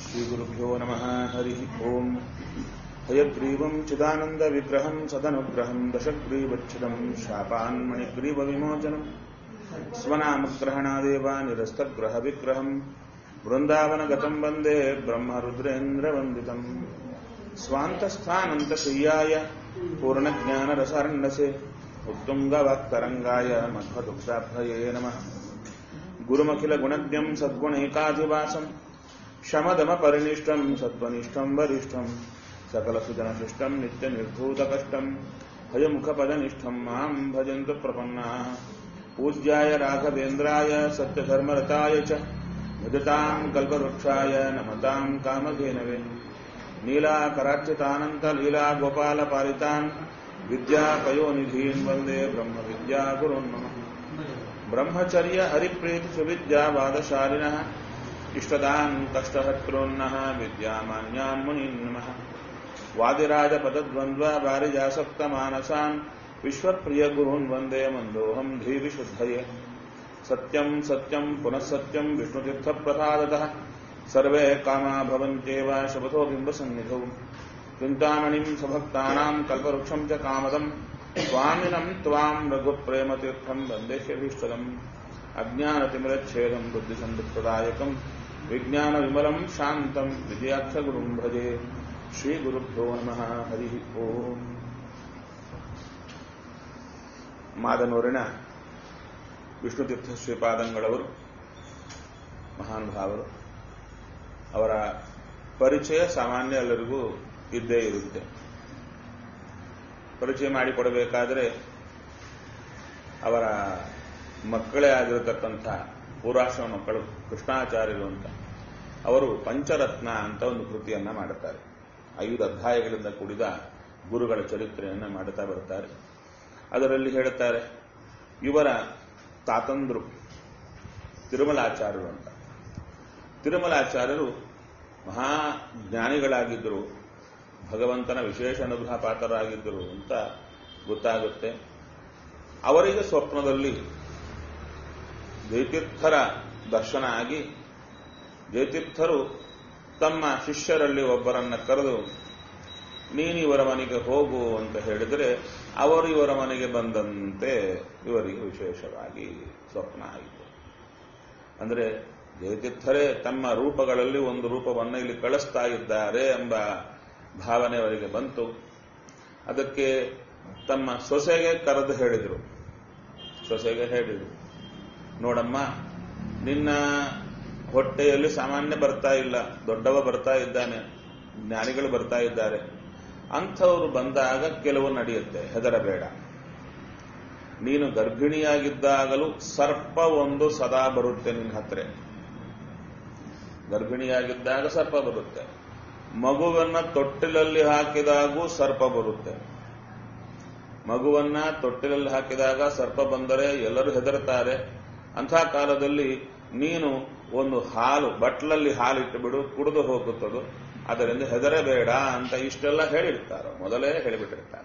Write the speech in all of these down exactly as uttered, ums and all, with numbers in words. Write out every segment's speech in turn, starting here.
श्रीगुरुभ्यो नमः हरिः ओम् हयग्रीवं चिदानन्दविग्रहं सदनुग्रहं दशग्रीवच्छिदं शापान्मणिग्रीवविमोचनं स्वनामग्रहणादेव निरस्तग्रहविग्रहं वृन्दावनगतं वन्दे ब्रह्मरुद्रेन्द्रवन्दितं स्वान्तस्थानन्तशय्याय पूर्णज्ञानरसार्णसे उत्तुङ्गवाक्तरङ्गाय मध्वदुग्धाभ्रये नमः गुरुमखिलगुणज्ञं सद्गुणैकाधिवासं शमदमपरिनिष्टं सत्त्वनिष्ठं वरिष्ठं सकलसुजनशिष्टं नित्यनिर्धूतकष्टं हयमुखपदनिष्ठं मां भजन्तु प्रपन्नाः पूज्याय राघवेन्द्राय सत्यधर्मरताय च भजतां कल्पवृक्षाय नमतां कामधेनवे नीलाकरार्चितानन्तलीलागोपालपालितान् विद्यापयोनिधीन् वन्दे ब्रह्मविद्यागुरुन् नमः ब्रह्मचर्य हरिप्रीतिसुविद्यावादशालिनः इष्टदान् कष्टहर्तॄन्नः विद्यामान्यान् मुनीन् नमः वादिराजपदद्वन्द्ववारिजासक्तमानसान् विश्वप्रियगुरून् वन्दे मन्दोऽहं धीविशुद्धये सत्यं सत्यं पुनः सत्यं विष्णुतीर्थप्रसादतः सर्वे कामा भवन्त्येव शपथो बिम्बसन्निधौ चिन्तामणिं सभक्तानां कल्पवृक्षं च कामदं स्वामिनं त्वां रघुप्रेमतीर्थं वन्दे श्रीभीष्टदम् अज्ञानतिमिरच्छेदं बुद्धिसम्पत्प्रदायकं विज्ञानविमलं शान्तं विजयाक्षगुरुं भजे श्रीगुरुभ्यो नमः हरिः ओम् ಮಾದನೂರಿನ ವಿಷ್ಣುತೀರ್ಥ ಶ್ರೀಪಾದಂಗಳವರು ಮಹಾನುಭಾವರು. ಅವರ ಪರಿಚಯ ಸಾಮಾನ್ಯ ಎಲ್ಲರಿಗೂ ಇದ್ದೇ ಇರುತ್ತೆ. ಪರಿಚಯ ಮಾಡಿಕೊಡಬೇಕಾದರೆ ಅವರ ಮಕ್ಕಳೇ ಆಗಿರತಕ್ಕಂಥ ಪೂರ್ವಾಶ್ರಮ ಮಕ್ಕಳು ಕೃಷ್ಣಾಚಾರ್ಯರು ಅಂತ ಅವರು ಪಂಚರತ್ನ ಅಂತ ಒಂದು ಕೃತಿಯನ್ನ ಮಾಡುತ್ತಾರೆ. ಐದು ಅಧ್ಯಾಯಗಳಿಂದ ಕೂಡಿದ ಗುರುಗಳ ಚರಿತ್ರೆಯನ್ನು ಮಾಡುತ್ತಾ ಬರುತ್ತಾರೆ. ಅದರಲ್ಲಿ ಹೇಳುತ್ತಾರೆ, ಇವರ ತಾತಂದ್ರು ತಿರುಮಲಾಚಾರ್ಯರು ಅಂತ. ತಿರುಮಲಾಚಾರ್ಯರು ಮಹಾಜ್ಞಾನಿಗಳಾಗಿದ್ದರು, ಭಗವಂತನ ವಿಶೇಷ ಅನುಗ್ರಹ ಪಾತ್ರರಾಗಿದ್ದರು ಅಂತ ಗೊತ್ತಾಗುತ್ತೆ. ಅವರಿಗೆ ಸ್ವಪ್ನದಲ್ಲಿ ಜಯತೀರ್ಥರ ದರ್ಶನ ಆಗಿ ಜಯತೀರ್ಥರು ತಮ್ಮ ಶಿಷ್ಯರಲ್ಲಿ ಒಬ್ಬರನ್ನ ಕರೆದು ನೀನು ಇವರ ಮನೆಗೆ ಹೋಗು ಅಂತ ಹೇಳಿದರೆ ಅವರು ಇವರ ಮನೆಗೆ ಬಂದಂತೆ ಇವರಿಗೆ ವಿಶೇಷವಾಗಿ ಸ್ವಪ್ನ ಆಯಿತು. ಅಂದರೆ ಜಯತೀರ್ಥರೇ ತಮ್ಮ ರೂಪಗಳಲ್ಲಿ ಒಂದು ರೂಪವನ್ನು ಇಲ್ಲಿ ಕಳಿಸ್ತಾ ಇದ್ದಾರೆ ಎಂಬ ಭಾವನೆ ಅವರಿಗೆ ಬಂತು. ಅದಕ್ಕೆ ತಮ್ಮ ಸೊಸೆಗೆ ಕರೆದು ಹೇಳಿದರು. ಸೊಸೆಗೆ ಹೇಳಿದರು, ನೋಡಮ್ಮ, ನಿನ್ನ ಹೊಟ್ಟೆಯಲ್ಲಿ ಸಾಮಾನ್ಯ ಬರ್ತಾ ಇಲ್ಲ, ದೊಡ್ಡವ ಬರ್ತಾ ಇದ್ದಾನೆ, ಜ್ಞಾನಿಗಳು ಬರ್ತಾ ಇದ್ದಾರೆ. ಅಂಥವರು ಬಂದಾಗ ಕೆಲವು ನಡೆಯುತ್ತೆ, ಹೆದರಬೇಡ. ನೀನು ಗರ್ಭಿಣಿಯಾಗಿದ್ದಾಗಲೂ ಸರ್ಪ ಒಂದು ಸದಾ ಬರುತ್ತೆ ನಿನ್ನ ಹತ್ರ. ಗರ್ಭಿಣಿಯಾಗಿದ್ದಾಗ ಸರ್ಪ ಬರುತ್ತೆ. ಮಗುವನ್ನ ತೊಟ್ಟಿಲಲ್ಲಿ ಹಾಕಿದಾಗೂ ಸರ್ಪ ಬರುತ್ತೆ. ಮಗುವನ್ನ ತೊಟ್ಟಿಲಲ್ಲಿ ಹಾಕಿದಾಗ ಸರ್ಪ ಬಂದರೆ ಎಲ್ಲರೂ ಹೆದರ್ತಾರೆ. ಅಂಥ ಕಾಲದಲ್ಲಿ ನೀನು ಒಂದು ಹಾಲು ಬಟ್ಲಲ್ಲಿ ಹಾಲಿಟ್ಟು ಬಿಡು, ಕುಡಿದು ಹೋಗುತ್ತದು, ಅದರಿಂದ ಹೆದರಬೇಡ ಅಂತ ಇಷ್ಟೆಲ್ಲ ಹೇಳಿರ್ತಾರೆ, ಮೊದಲೇ ಹೇಳಿಬಿಟ್ಟಿರ್ತಾರೆ.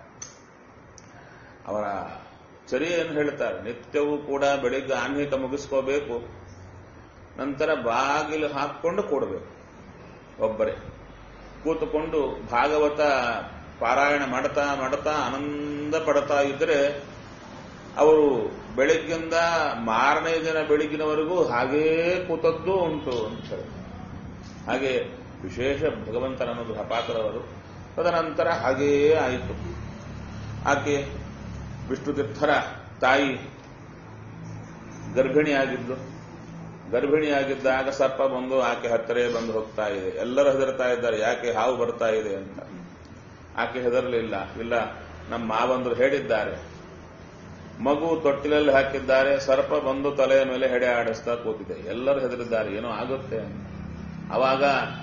ಅವರ ಚರಿಯನ್ನು ಹೇಳ್ತಾರೆ, ನಿತ್ಯವೂ ಕೂಡ ಬೆಳಿಗ್ಗೆ ಆನ್ಹಿಕ ಮುಗಿಸ್ಕೋಬೇಕು, ನಂತರ ಬಾಗಿಲು ಹಾಕಿಕೊಂಡು ಕೂಡಬೇಕು. ಒಬ್ಬರೇ ಕೂತುಕೊಂಡು ಭಾಗವತ ಪಾರಾಯಣ ಮಾಡ್ತಾ ಮಾಡ್ತಾ ಆನಂದ ಪಡ್ತಾ ಇದ್ರೆ ಅವರು ಬೆಳಿಗ್ಗಿಂದ ಮಾರನೇ ದಿನ ಬೆಳಗಿನವರೆಗೂ ಹಾಗೇ ಕೂತದ್ದು ಉಂಟು ಅಂತ ಹೇಳಿ. ಹಾಗೆ ವಿಶೇಷ ಭಗವಂತನ ಅನುಗ್ರಹ ಪಾತ್ರವರು. ತದನಂತರ ಹಾಗೆಯೇ ಆಯಿತು. ಆಕೆ ವಿಷ್ಣುತೀರ್ಥರ ತಾಯಿ ಗರ್ಭಿಣಿಯಾಗಿದ್ದು, ಗರ್ಭಿಣಿಯಾಗಿದ್ದಾಗ ಸರ್ಪ ಬಂದು ಆಕೆ ಹತ್ತಿರ ಬಂದು ಹೋಗ್ತಾ ಇದೆ. ಎಲ್ಲರೂ ಹೆದರ್ತಾ ಇದ್ದಾರೆ, ಯಾಕೆ ಹಾವು ಬರ್ತಾ ಇದೆ ಅಂತ. ಆಕೆ ಹೆದರಲಿಲ್ಲ. ಇಲ್ಲ, ನಮ್ಮ ಮಾವಂದರು ಹೇಳಿದ್ದಾರೆ, ಮಗು ತೊಟ್ಟಿಲಲ್ಲಿ ಹಾಕಿದ್ದಾರೆ, ಸರ್ಪ ಬಂದು ತಲೆಯ ಮೇಲೆ ಹೆಡೆ ಆಡಿಸ್ತಾ ಕೂತಿದೆ, ಎಲ್ಲರೂ ಹೆದರಿದ್ದಾರೆ, ಏನೋ ಆಗುತ್ತೆ. ಅವಾಗ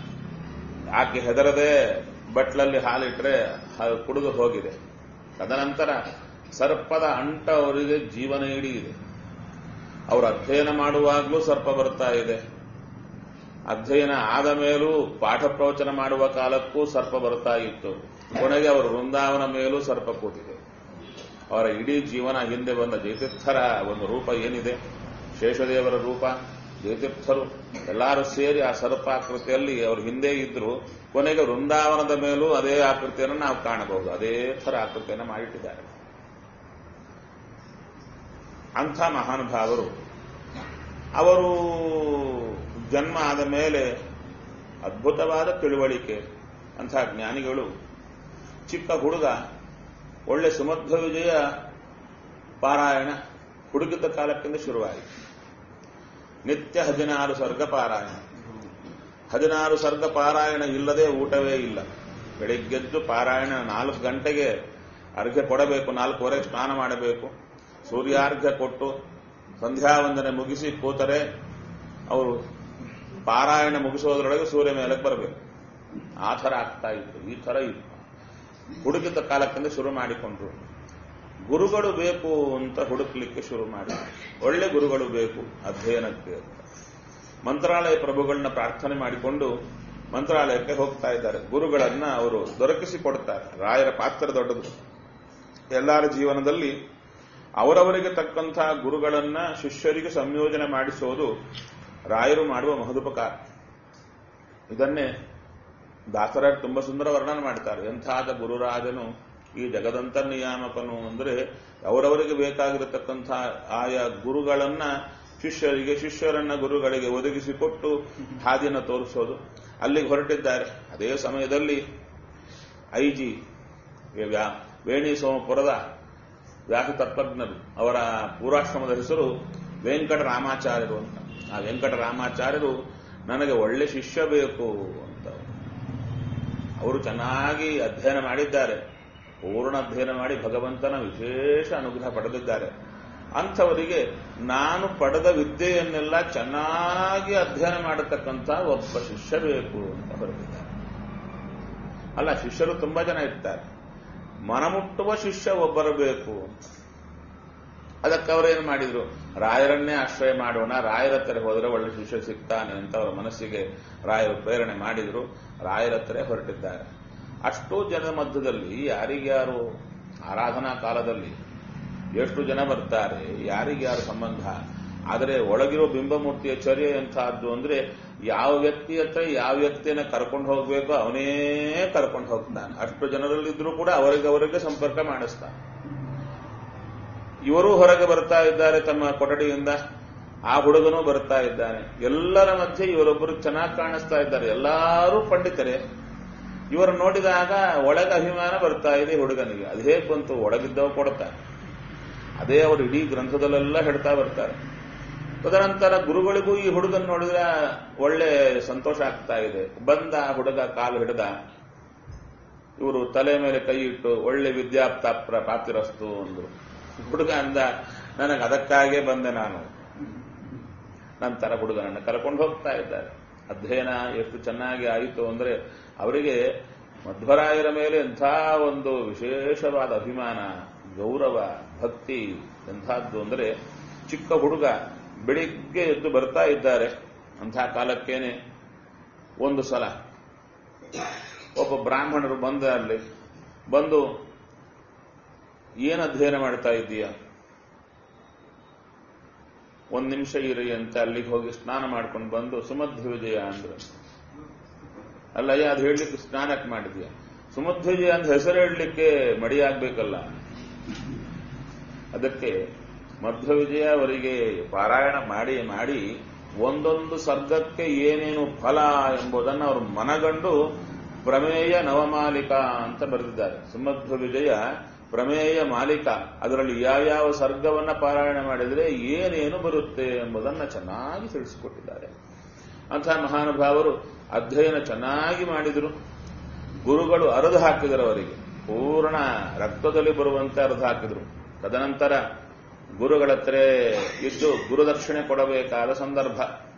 ಆಕೆ ಹೆದರದೆ ಬಟ್ಲಲ್ಲಿ ಹಾಲಿಟ್ರೆ ಕುಡಿದು ಹೋಗಿದೆ. ತದನಂತರ ಸರ್ಪದ ಅಂಟ ಅವರಿಗೆ ಜೀವನ ಇಡೀ ಇದೆ. ಅವರು ಅಧ್ಯಯನ ಮಾಡುವಾಗಲೂ ಸರ್ಪ ಬರ್ತಾ ಇದೆ, ಅಧ್ಯಯನ ಆದ ಮೇಲೂ ಪಾಠ ಪ್ರವಚನ ಮಾಡುವ ಕಾಲಕ್ಕೂ ಸರ್ಪ ಬರ್ತಾ ಇತ್ತು. ಕೊನೆಗೆ ಅವರು ವೃಂದಾವನ ಮೇಲೂ ಸರ್ಪ ಕೂತಿದೆ. ಅವರ ಇಡೀ ಜೀವನ ಹಿಂದೆ ಬಂದ ಜಯತೀರ್ಥರ ಒಂದು ರೂಪ ಏನಿದೆ, ಶೇಷದೇವರ ರೂಪ, ಜಯತೀರ್ಥರು ಎಲ್ಲರೂ ಸೇರಿ ಆ ಸರ್ಪಾಕೃತಿಯಲ್ಲಿ ಅವರು ಹಿಂದೆ ಇದ್ರು. ಕೊನೆಗೆ ವೃಂದಾವನದ ಮೇಲೂ ಅದೇ ಆಕೃತಿಯನ್ನು ನಾವು ಕಾಣಬಹುದು. ಅದೇ ಥರ ಆಕೃತಿಯನ್ನು ಮಾಡಿಟ್ಟಿದ್ದಾರೆ. ಅಂಥ ಮಹಾನುಭಾವರು ಅವರು ಜನ್ಮ ಆದ ಮೇಲೆ ಅದ್ಭುತವಾದ ತಿಳುವಳಿಕೆ ಅಂಥ ಜ್ಞಾನಿಗಳು. ಚಿಕ್ಕ ಹುಡುಗ ಒಳ್ಳೆ ಸುಮಧ್ವ ವಿಜಯ ಪಾರಾಯಣ ಹುಡುಗಿದ್ದ ಕಾಲಕ್ಕಿಂತ ಶುರುವಾಯಿತು. ನಿತ್ಯ ಹದಿನಾರು ಸರ್ಗ ಪಾರಾಯಣ. ಹದಿನಾರು ಸರ್ಗ ಪಾರಾಯಣ ಇಲ್ಲದೆ ಊಟವೇ ಇಲ್ಲ. ಬೆಳಿಗ್ಗೆದ್ದು ಪಾರಾಯಣ ನಾಲ್ಕು ಗಂಟೆಗೆ ಅರ್ಘ್ಯ ಕೊಡಬೇಕು, ನಾಲ್ಕೂವರೆಗೆ ಸ್ನಾನ ಮಾಡಬೇಕು. ಸೂರ್ಯಾರ್ಘ್ಯ ಕೊಟ್ಟು ಸಂಧ್ಯಾ ವಂದನೆ ಮುಗಿಸಿ ಕೂತರೆ ಅವರು ಪಾರಾಯಣ ಮುಗಿಸೋದ್ರೊಳಗೆ ಸೂರ್ಯ ಮೇಲಕ್ಕೆ ಬರಬೇಕು. ಆ ಥರ ಆಗ್ತಾ ಇತ್ತು. ಈ ಥರ ಇತ್ತು. ಹುಡುಕಿದ್ದ ಕಾಲಕ್ಕಿಂತ ಶುರು ಮಾಡಿಕೊಂಡ್ರು. ಗುರುಗಳು ಬೇಕು ಅಂತ ಹುಡುಕ್ಲಿಕ್ಕೆ ಶುರು ಮಾಡಿ, ಒಳ್ಳೆ ಗುರುಗಳು ಬೇಕು ಅಧ್ಯಯನಕ್ಕೆ ಅಂತ ಮಂತ್ರಾಲಯ ಪ್ರಭುಗಳನ್ನ ಪ್ರಾರ್ಥನೆ ಮಾಡಿಕೊಂಡು ಮಂತ್ರಾಲಯಕ್ಕೆ ಹೋಗ್ತಾ ಇದ್ದಾರೆ. ಗುರುಗಳನ್ನ ಅವರು ದೊರಕಿಸಿಕೊಡ್ತಾರೆ. ರಾಯರ ಪಾತ್ರ ದೊಡ್ಡದು. ಎಲ್ಲರ ಜೀವನದಲ್ಲಿ ಅವರವರಿಗೆ ತಕ್ಕಂಥ ಗುರುಗಳನ್ನ ಶಿಷ್ಯರಿಗೆ ಸಂಯೋಜನೆ ಮಾಡಿಸೋದು ರಾಯರು ಮಾಡುವ ಮಹದುಪಕಾರ. ಇದನ್ನೇ ದಾಸರ ತುಂಬಾ ಸುಂದರ ವರ್ಣನೆ ಮಾಡ್ತಾರೆ. ಎಂಥಾದ ಗುರುರಾಜನು ಈ ಜಗದಂತ ನಿಯಾಮಕನು ಅಂದರೆ ಅವರವರಿಗೆ ಬೇಕಾಗಿರತಕ್ಕಂಥ ಆಯಾ ಗುರುಗಳನ್ನ ಶಿಷ್ಯರಿಗೆ, ಶಿಷ್ಯರನ್ನ ಗುರುಗಳಿಗೆ ಒದಗಿಸಿಕೊಟ್ಟು ಹಾದಿಯನ್ನು ತೋರಿಸೋದು. ಅಲ್ಲಿಗೆ ಹೊರಟಿದ್ದಾರೆ. ಅದೇ ಸಮಯದಲ್ಲಿ ಐಜಿ ವೇಣಿ ಸೋಮಪುರದ ವ್ಯಾಸ ತತ್ವಜ್ಞರು, ಅವರ ಪೂರ್ವಾಶ್ರಮದ ಹೆಸರು ವೆಂಕಟರಾಮಾಚಾರ್ಯರು ಅಂತ. ಆ ವೆಂಕಟರಾಮಾಚಾರ್ಯರು ನನಗೆ ಒಳ್ಳೆ ಶಿಷ್ಯ ಬೇಕು ಅಂತ ಅವರು ಚೆನ್ನಾಗಿ ಅಧ್ಯಯನ ಮಾಡಿದ್ದಾರೆ. ಪೂರ್ಣ ಅಧ್ಯಯನ ಮಾಡಿ ಭಗವಂತನ ವಿಶೇಷ ಅನುಗ್ರಹ ಪಡೆದಿದ್ದಾರೆ. ಅಂಥವರಿಗೆ ನಾನು ಪಡೆದ ವಿದ್ಯೆಯನ್ನೆಲ್ಲ ಚೆನ್ನಾಗಿ ಅಧ್ಯಯನ ಮಾಡತಕ್ಕಂಥ ಒಬ್ಬ ಶಿಷ್ಯ ಬೇಕು ಅಂತ ಹೊರಟಿದ್ದಾರೆ. ಅಲ್ಲ, ಶಿಷ್ಯರು ತುಂಬಾ ಜನ ಇರ್ತಾರೆ. ಮನಮುಟ್ಟುವ ಶಿಷ್ಯ ಒಬ್ಬರು ಬೇಕು ಅಂತ. ಅದಕ್ಕೆ ಅವರೇನು ಮಾಡಿದ್ರು, ರಾಯರನ್ನೇ ಆಶ್ರಯ ಮಾಡೋಣ, ರಾಯರ ಹತ್ರ ಹೋದರೆ ಒಳ್ಳೆ ಶಿಷ್ಯ ಸಿಗ್ತಾನೆ ಅಂತ ಅವರ ಮನಸ್ಸಿಗೆ ರಾಯರು ಪ್ರೇರಣೆ ಮಾಡಿದ್ರು. ರಾಯರ ಹತ್ರ ಹೊರಟಿದ್ದಾರೆ. ಅಷ್ಟೂ ಜನರ ಮಧ್ಯದಲ್ಲಿ ಯಾರಿಗ್ಯಾರು ಆರಾಧನಾ ಕಾಲದಲ್ಲಿ ಎಷ್ಟು ಜನ ಬರ್ತಾರೆ, ಯಾರಿಗ್ಯಾರು ಸಂಬಂಧ. ಆದರೆ ಒಳಗಿರೋ ಬಿಂಬಮೂರ್ತಿಯ ಚರ್ಯೆ ಎಂಥದ್ದು ಅಂದ್ರೆ ಯಾವ ವ್ಯಕ್ತಿ ಹತ್ರ ಯಾವ ವ್ಯಕ್ತಿಯನ್ನ ಕರ್ಕೊಂಡು ಹೋಗ್ಬೇಕೋ ಅವನೇ ಕರ್ಕೊಂಡು ಹೋಗ್ತಾನೆ. ಅಷ್ಟು ಜನರಲ್ಲಿದ್ರೂ ಕೂಡ ಅವರಿಗವರಿಗೆ ಸಂಪರ್ಕ ಮಾಡಿಸ್ತಾನೆ. ಇವರು ಹೊರಗೆ ಬರ್ತಾ ಇದ್ದಾರೆ ತಮ್ಮ ಕೊಠಡಿಯಿಂದ, ಆ ಹುಡುಗನೂ ಬರ್ತಾ ಇದ್ದಾನೆ. ಎಲ್ಲರ ಮಧ್ಯೆ ಇವರೊಬ್ಬರು ಚೆನ್ನಾಗಿ ಕಾಣಿಸ್ತಾ ಇದ್ದಾರೆ. ಎಲ್ಲರೂ ಪಂಡಿತರೇ. ಇವರು ನೋಡಿದಾಗ ಒಳಗೆ ಅಭಿಮಾನ ಬರ್ತಾ ಇದೆ ಹುಡುಗನಿಗೆ. ಅದು ಹೇಗೆ ಬಂತು, ಒಳಗಿದ್ದವ ಕೊಡ್ತಾರೆ. ಅದೇ ಅವರು ಇಡೀ ಗ್ರಂಥದಲ್ಲೆಲ್ಲ ಹೇಳ್ತಾ ಬರ್ತಾರೆ. ತದನಂತರ ಗುರುಗಳಿಗೂ ಈ ಹುಡುಗನ್ ನೋಡಿದ್ರೆ ಒಳ್ಳೆ ಸಂತೋಷ ಆಗ್ತಾ ಇದೆ. ಬಂದ ಹುಡುಗ ಕಾಲು ಹಿಡಿದ, ಇವರು ತಲೆ ಮೇಲೆ ಕೈ ಇಟ್ಟು ಒಳ್ಳೆ ವಿದ್ಯಾಪ್ತ ಪ್ರಾಪ್ತಿರಸ್ತು ಅಂದ್ರು. ಹುಡುಗ ಅಂದ, ನನಗೆ ಅದಕ್ಕಾಗೇ ಬಂದೆ ನಾನು. ನಂತರ ಹುಡುಗನನ್ನು ಕರ್ಕೊಂಡು ಹೋಗ್ತಾ ಇದ್ದಾರೆ. ಅಧ್ಯಯನ ಎಷ್ಟು ಚೆನ್ನಾಗಿ ಆಯಿತು ಅಂದ್ರೆ ಅವರಿಗೆ ಮಧ್ವರಾಯರ ಮೇಲೆ ಎಂಥ ಒಂದು ವಿಶೇಷವಾದ ಅಭಿಮಾನ, ಗೌರವ, ಭಕ್ತಿ ಎಂಥದ್ದು ಅಂದರೆ ಚಿಕ್ಕ ಹುಡುಗ ಬೆಳಿಗ್ಗೆ ಎದ್ದು ಬರ್ತಾ ಇದ್ದಾರೆ. ಅಂಥ ಕಾಲಕ್ಕೇನೆ ಒಂದು ಸಲ ಒಬ್ಬ ಬ್ರಾಹ್ಮಣರು ಬಂದ ಅಲ್ಲಿ ಬಂದು, ಏನು ಅಧ್ಯಯನ ಮಾಡ್ತಾ ಇದ್ದೀಯ, ಒಂದ್ ನಿಮಿಷ ಇರಿ ಅಂತ ಅಲ್ಲಿಗೆ ಹೋಗಿ ಸ್ನಾನ ಮಾಡ್ಕೊಂಡು ಬಂದು ಸುಮಧ್ವ ವಿಜಯ ಅಂದ್ರು. ಅಲ್ಲಯ್ಯ, ಅದು ಹೇಳಲಿಕ್ಕೆ ಸ್ನಾನಕ್ಕೆ ಮಾಡಿದ್ಯಾ? ಸುಮಧ್ವ ವಿಜಯ ಅಂತ ಹೆಸರು ಹೇಳಲಿಕ್ಕೆ ಮಡಿಯಾಗಬೇಕಲ್ಲ. ಅದಕ್ಕೆ ಮಧ್ವ ವಿಜಯ ಅವರಿಗೆ ಪಾರಾಯಣ ಮಾಡಿ ಮಾಡಿ ಒಂದೊಂದು ಸರ್ಗಕ್ಕೆ ಏನೇನು ಫಲ ಎಂಬುದನ್ನು ಅವರು ಮನಗಂಡು ಪ್ರಮೇಯ ನವಮಾಲಿಕಾ ಅಂತ ಬರೆದಿದ್ದಾರೆ. ಸುಮಧ್ವ ವಿಜಯ ಪ್ರಮೇಯ ಮಾಲಿಕ, ಅದರಲ್ಲಿ ಯಾವ್ಯಾವ ಸರ್ಗವನ್ನ ಪಾರಾಯಣ ಮಾಡಿದರೆ ಏನೇನು ಬರುತ್ತೆ ಎಂಬುದನ್ನು ಚೆನ್ನಾಗಿ ತಿಳಿಸಿಕೊಟ್ಟಿದ್ದಾರೆ. ಅಂಥ ಮಹಾನುಭಾವರು ಅಧ್ಯಯನ ಚೆನ್ನಾಗಿ ಮಾಡಿದರು. ಗುರುಗಳು ಅರೆದು ಹಾಕಿದರು. ಅವರಿಗೆ ಪೂರ್ಣ ರಕ್ತದಲ್ಲಿ ಬರುವಂತೆ ಅರೆದು ಹಾಕಿದರು. ತದನಂತರ ಗುರುಗಳ ಹತ್ರ ಇದ್ದು ಗುರುದಕ್ಷಿಣೆ ಕೊಡಬೇಕಾದ ಸಂದರ್ಭ.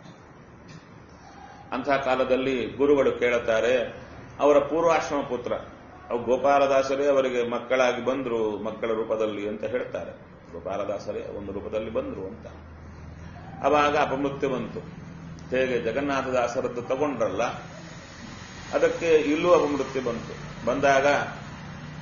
ಅಂಥ ಕಾಲದಲ್ಲಿ ಗುರುಗಳು ಕೇಳುತ್ತಾರೆ, ಅವರ ಪೂರ್ವಾಶ್ರಮ ಪುತ್ರ ಅವು ಗೋಪಾಲದಾಸರೇ ಅವರಿಗೆ ಮಕ್ಕಳಾಗಿ ಬಂದ್ರು, ಮಕ್ಕಳ ರೂಪದಲ್ಲಿ ಅಂತ ಹೇಳ್ತಾರೆ. ಗೋಪಾಲದಾಸರೇ ಒಂದು ರೂಪದಲ್ಲಿ ಬಂದ್ರು ಅಂತ. ಅವಾಗ ಅಪಮೃತ್ಯು ಬಂತು. ಹೇಗೆ ಜಗನ್ನಾಥದಾಸರದ್ದು ತಗೊಂಡ್ರಲ್ಲ, ಅದಕ್ಕೆ ಇಲ್ಲೂ ಅಪಮೃತ್ಯು ಬಂತು. ಬಂದಾಗ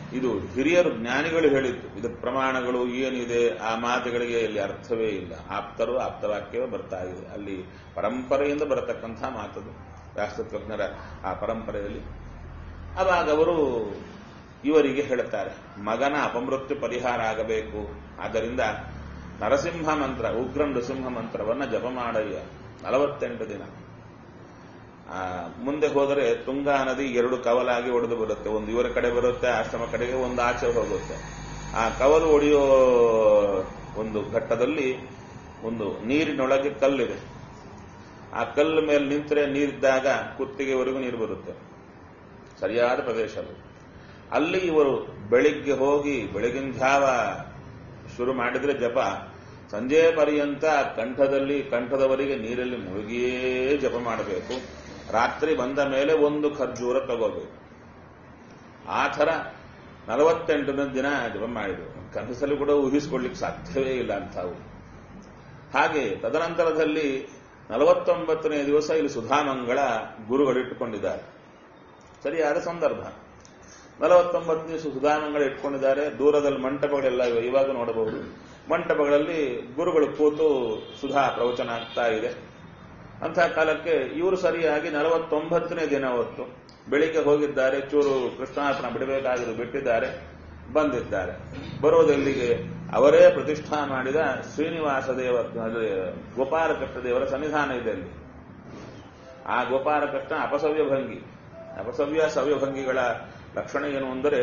ಇದು ಹಿರಿಯರು ಜ್ಞಾನಿಗಳು ಹೇಳಿದ್ದು. ಇದು ಪ್ರಮಾಣಗಳು ಏನಿದೆ ಆ ಮಾತುಗಳಿಗೆ ಇಲ್ಲಿ ಅರ್ಥವೇ ಇಲ್ಲ. ಆಪ್ತರು ಆಪ್ತವಾಕ್ಯವೇ ಬರ್ತಾ ಇದೆ. ಅಲ್ಲಿ ಪರಂಪರೆಯಿಂದ ಬರತಕ್ಕಂಥ ಮಾತದು ವ್ಯಾಸತಜ್ಞರ ಆ ಪರಂಪರೆಯಲ್ಲಿ. ಆವಾಗ ಅವರು ಇವರಿಗೆ ಹೇಳುತ್ತಾರೆ, ಮಗನ ಅಪಮೃತ್ಯು ಪರಿಹಾರ ಆಗಬೇಕು, ಆದ್ದರಿಂದ ನರಸಿಂಹ ಮಂತ್ರ, ಉಗ್ರ ನೃಸಿಂಹ ಮಂತ್ರವನ್ನ ಜಪ ಮಾಡಯ್ಯ ನಲವತ್ತೆಂಟು ದಿನ. ಆ ಮುಂದೆ ಹೋದರೆ ತುಂಗಾ ನದಿ ಎರಡು ಕವಲಾಗಿ ಒಡೆದು ಬರುತ್ತೆ. ಒಂದು ಇವರ ಕಡೆ ಬರುತ್ತೆ ಆಶ್ರಮ ಕಡೆಗೆ, ಒಂದು ಆಚೆ ಹೋಗುತ್ತೆ. ಆ ಕವಲು ಒಡೆಯೋ ಒಂದು ಘಟ್ಟದಲ್ಲಿ ಒಂದು ನೀರಿನೊಳಗೆ ಕಲ್ಲಿದೆ. ಆ ಕಲ್ಲು ಮೇಲೆ ನಿಂತರೆ ನೀರಿದ್ದಾಗ ಕುತ್ತಿಗೆವರೆಗೂ ನೀರು ಬರುತ್ತೆ. ಸರಿಯಾದ ಪ್ರದೇಶ ಅದು. ಅಲ್ಲಿ ಇವರು ಬೆಳಿಗ್ಗೆ ಹೋಗಿ ಬೆಳಗಿನ ಜಾವ ಶುರು ಮಾಡಿದ್ರೆ ಜಪ, ಸಂಜೆ ಪರ್ಯಂತ ಕಂಠದಲ್ಲಿ ಕಂಠದವರೆಗೆ ನೀರಲ್ಲಿ ಮುಳುಗಿಯೇ ಜಪ ಮಾಡಬೇಕು. ರಾತ್ರಿ ಬಂದ ಮೇಲೆ ಒಂದು ಖರ್ಜೂರ ತಗೋಬೇಕು. ಆ ಥರ ನಲವತ್ತೆಂಟು ದಿನ ಜಪ ಮಾಡಿದರು. ಕನಸಲ್ಲಿ ಕೂಡ ಊಹಿಸಿಕೊಳ್ಳಿಕ್ಕೆ ಸಾಧ್ಯವೇ ಇಲ್ಲ ಅಂಥವು. ಹಾಗೆ ತದನಂತರದಲ್ಲಿ ನಲವತ್ತೊಂಬತ್ತನೇ ದಿವಸ ಇಲ್ಲಿ ಸುಧಾಮಂಗಳ ಗುರುಗಳಿಟ್ಟುಕೊಂಡಿದ್ದಾರೆ. ಸರಿಯಾದ ಸಂದರ್ಭ. ನಲವತ್ತೊಂಬತ್ತನೇ ದಿವಸ ಸುಧಾಮಂಗಳ ಇಟ್ಕೊಂಡಿದ್ದಾರೆ. ದೂರದಲ್ಲಿ ಮಂಟಪಗಳೆಲ್ಲ ಇವೆ, ಇವಾಗ ನೋಡಬಹುದು. ಮಂಟಪಗಳಲ್ಲಿ ಗುರುಗಳು ಕೂತು ಸುಧಾ ಪ್ರವಚನ ಆಗ್ತಾ ಇದೆ. ಅಂತಹ ಕಾಲಕ್ಕೆ ಇವರು ಸರಿಯಾಗಿ ನಲವತ್ತೊಂಬತ್ತನೇ ದಿನ ಹೊತ್ತು ಬೆಳಿಗ್ಗೆ ಹೋಗಿದ್ದಾರೆ. ಚೂರು ಕೃಷ್ಣಾರ್ಪಣ ಬಿಡಬೇಕಾಗಿದ್ದು ಬಿಟ್ಟಿದ್ದಾರೆ, ಬಂದಿದ್ದಾರೆ. ಬರೋದೆಲ್ಲಿಗೆ ಅವರೇ ಪ್ರತಿಷ್ಠಾ ಮಾಡಿದ ಶ್ರೀನಿವಾಸ ದೇವ ಗೋಪಾಲಕೃಷ್ಣ ದೇವರ ಸನ್ನಿಧಾನ ಇದೆ ಅಲ್ಲಿ. ಆ ಗೋಪಾಲಕೃಷ್ಣ ಅಪಸವ್ಯ ಭಂಗಿ. ಅಪಸವ್ಯ ಸವ್ಯಭಂಗಿಗಳ ಲಕ್ಷಣ ಏನು ಅಂದರೆ,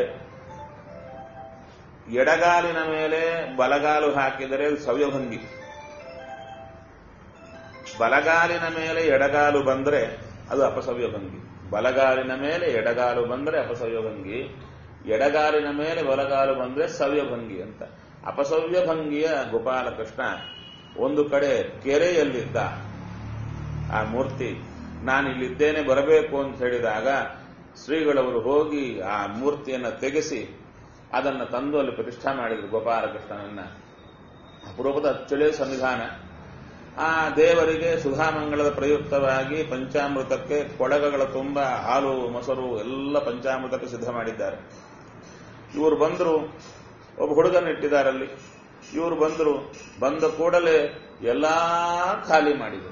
ಎಡಗಾಲಿನ ಮೇಲೆ ಬಲಗಾಲು ಹಾಕಿದರೆ ಅದು ಸವ್ಯಭಂಗಿ, ಬಲಗಾಲಿನ ಮೇಲೆ ಎಡಗಾಲು ಬಂದರೆ ಅದು ಅಪಸವ್ಯಭಂಗಿ. ಬಲಗಾಲಿನ ಮೇಲೆ ಎಡಗಾಲು ಬಂದರೆ ಅಪಸವ್ಯಭಂಗಿ, ಎಡಗಾಲಿನ ಮೇಲೆ ಬಲಗಾಲು ಬಂದರೆ ಸವ್ಯಭಂಗಿ ಅಂತ. ಅಪಸವ್ಯಭಂಗಿಯ ಗೋಪಾಲಕೃಷ್ಣ ಒಂದು ಕಡೆ ಕೆರೆಯಲ್ಲಿದ್ದ ಆ ಮೂರ್ತಿ. ನಾನಿಲ್ಲಿದ್ದೇನೆ ಬರಬೇಕು ಅಂತ ಹೇಳಿದಾಗ ಶ್ರೀಗಳವರು ಹೋಗಿ ಆ ಮೂರ್ತಿಯನ್ನು ತೆಗೆಸಿ ಅದನ್ನು ತಂದು ಅಲ್ಲಿ ಪ್ರತಿಷ್ಠಾ ಮಾಡಿದರು ಗೋಪಾಲಕೃಷ್ಣನನ್ನ. ಅಪರೂಪದ ಅಚ್ಚಳಿಯ ಸನ್ನಿಧಾನ. ಆ ದೇವರಿಗೆ ಸುಧಾಮಂಗಳದ ಪ್ರಯುಕ್ತವಾಗಿ ಪಂಚಾಮೃತಕ್ಕೆ ಕೊಡಗಗಳ ತುಂಬ ಹಾಲು ಮೊಸರು ಎಲ್ಲ ಪಂಚಾಮೃತಕ್ಕೆ ಸಿದ್ಧ ಮಾಡಿದ್ದಾರೆ. ಇವರು ಬಂದರು, ಒಬ್ಬ ಹುಡುಗನಿಟ್ಟಿದ್ದಾರಲ್ಲಿ. ಇವರು ಬಂದರು, ಬಂದ ಕೂಡಲೇ ಎಲ್ಲಾ ಖಾಲಿ ಮಾಡಿದರು.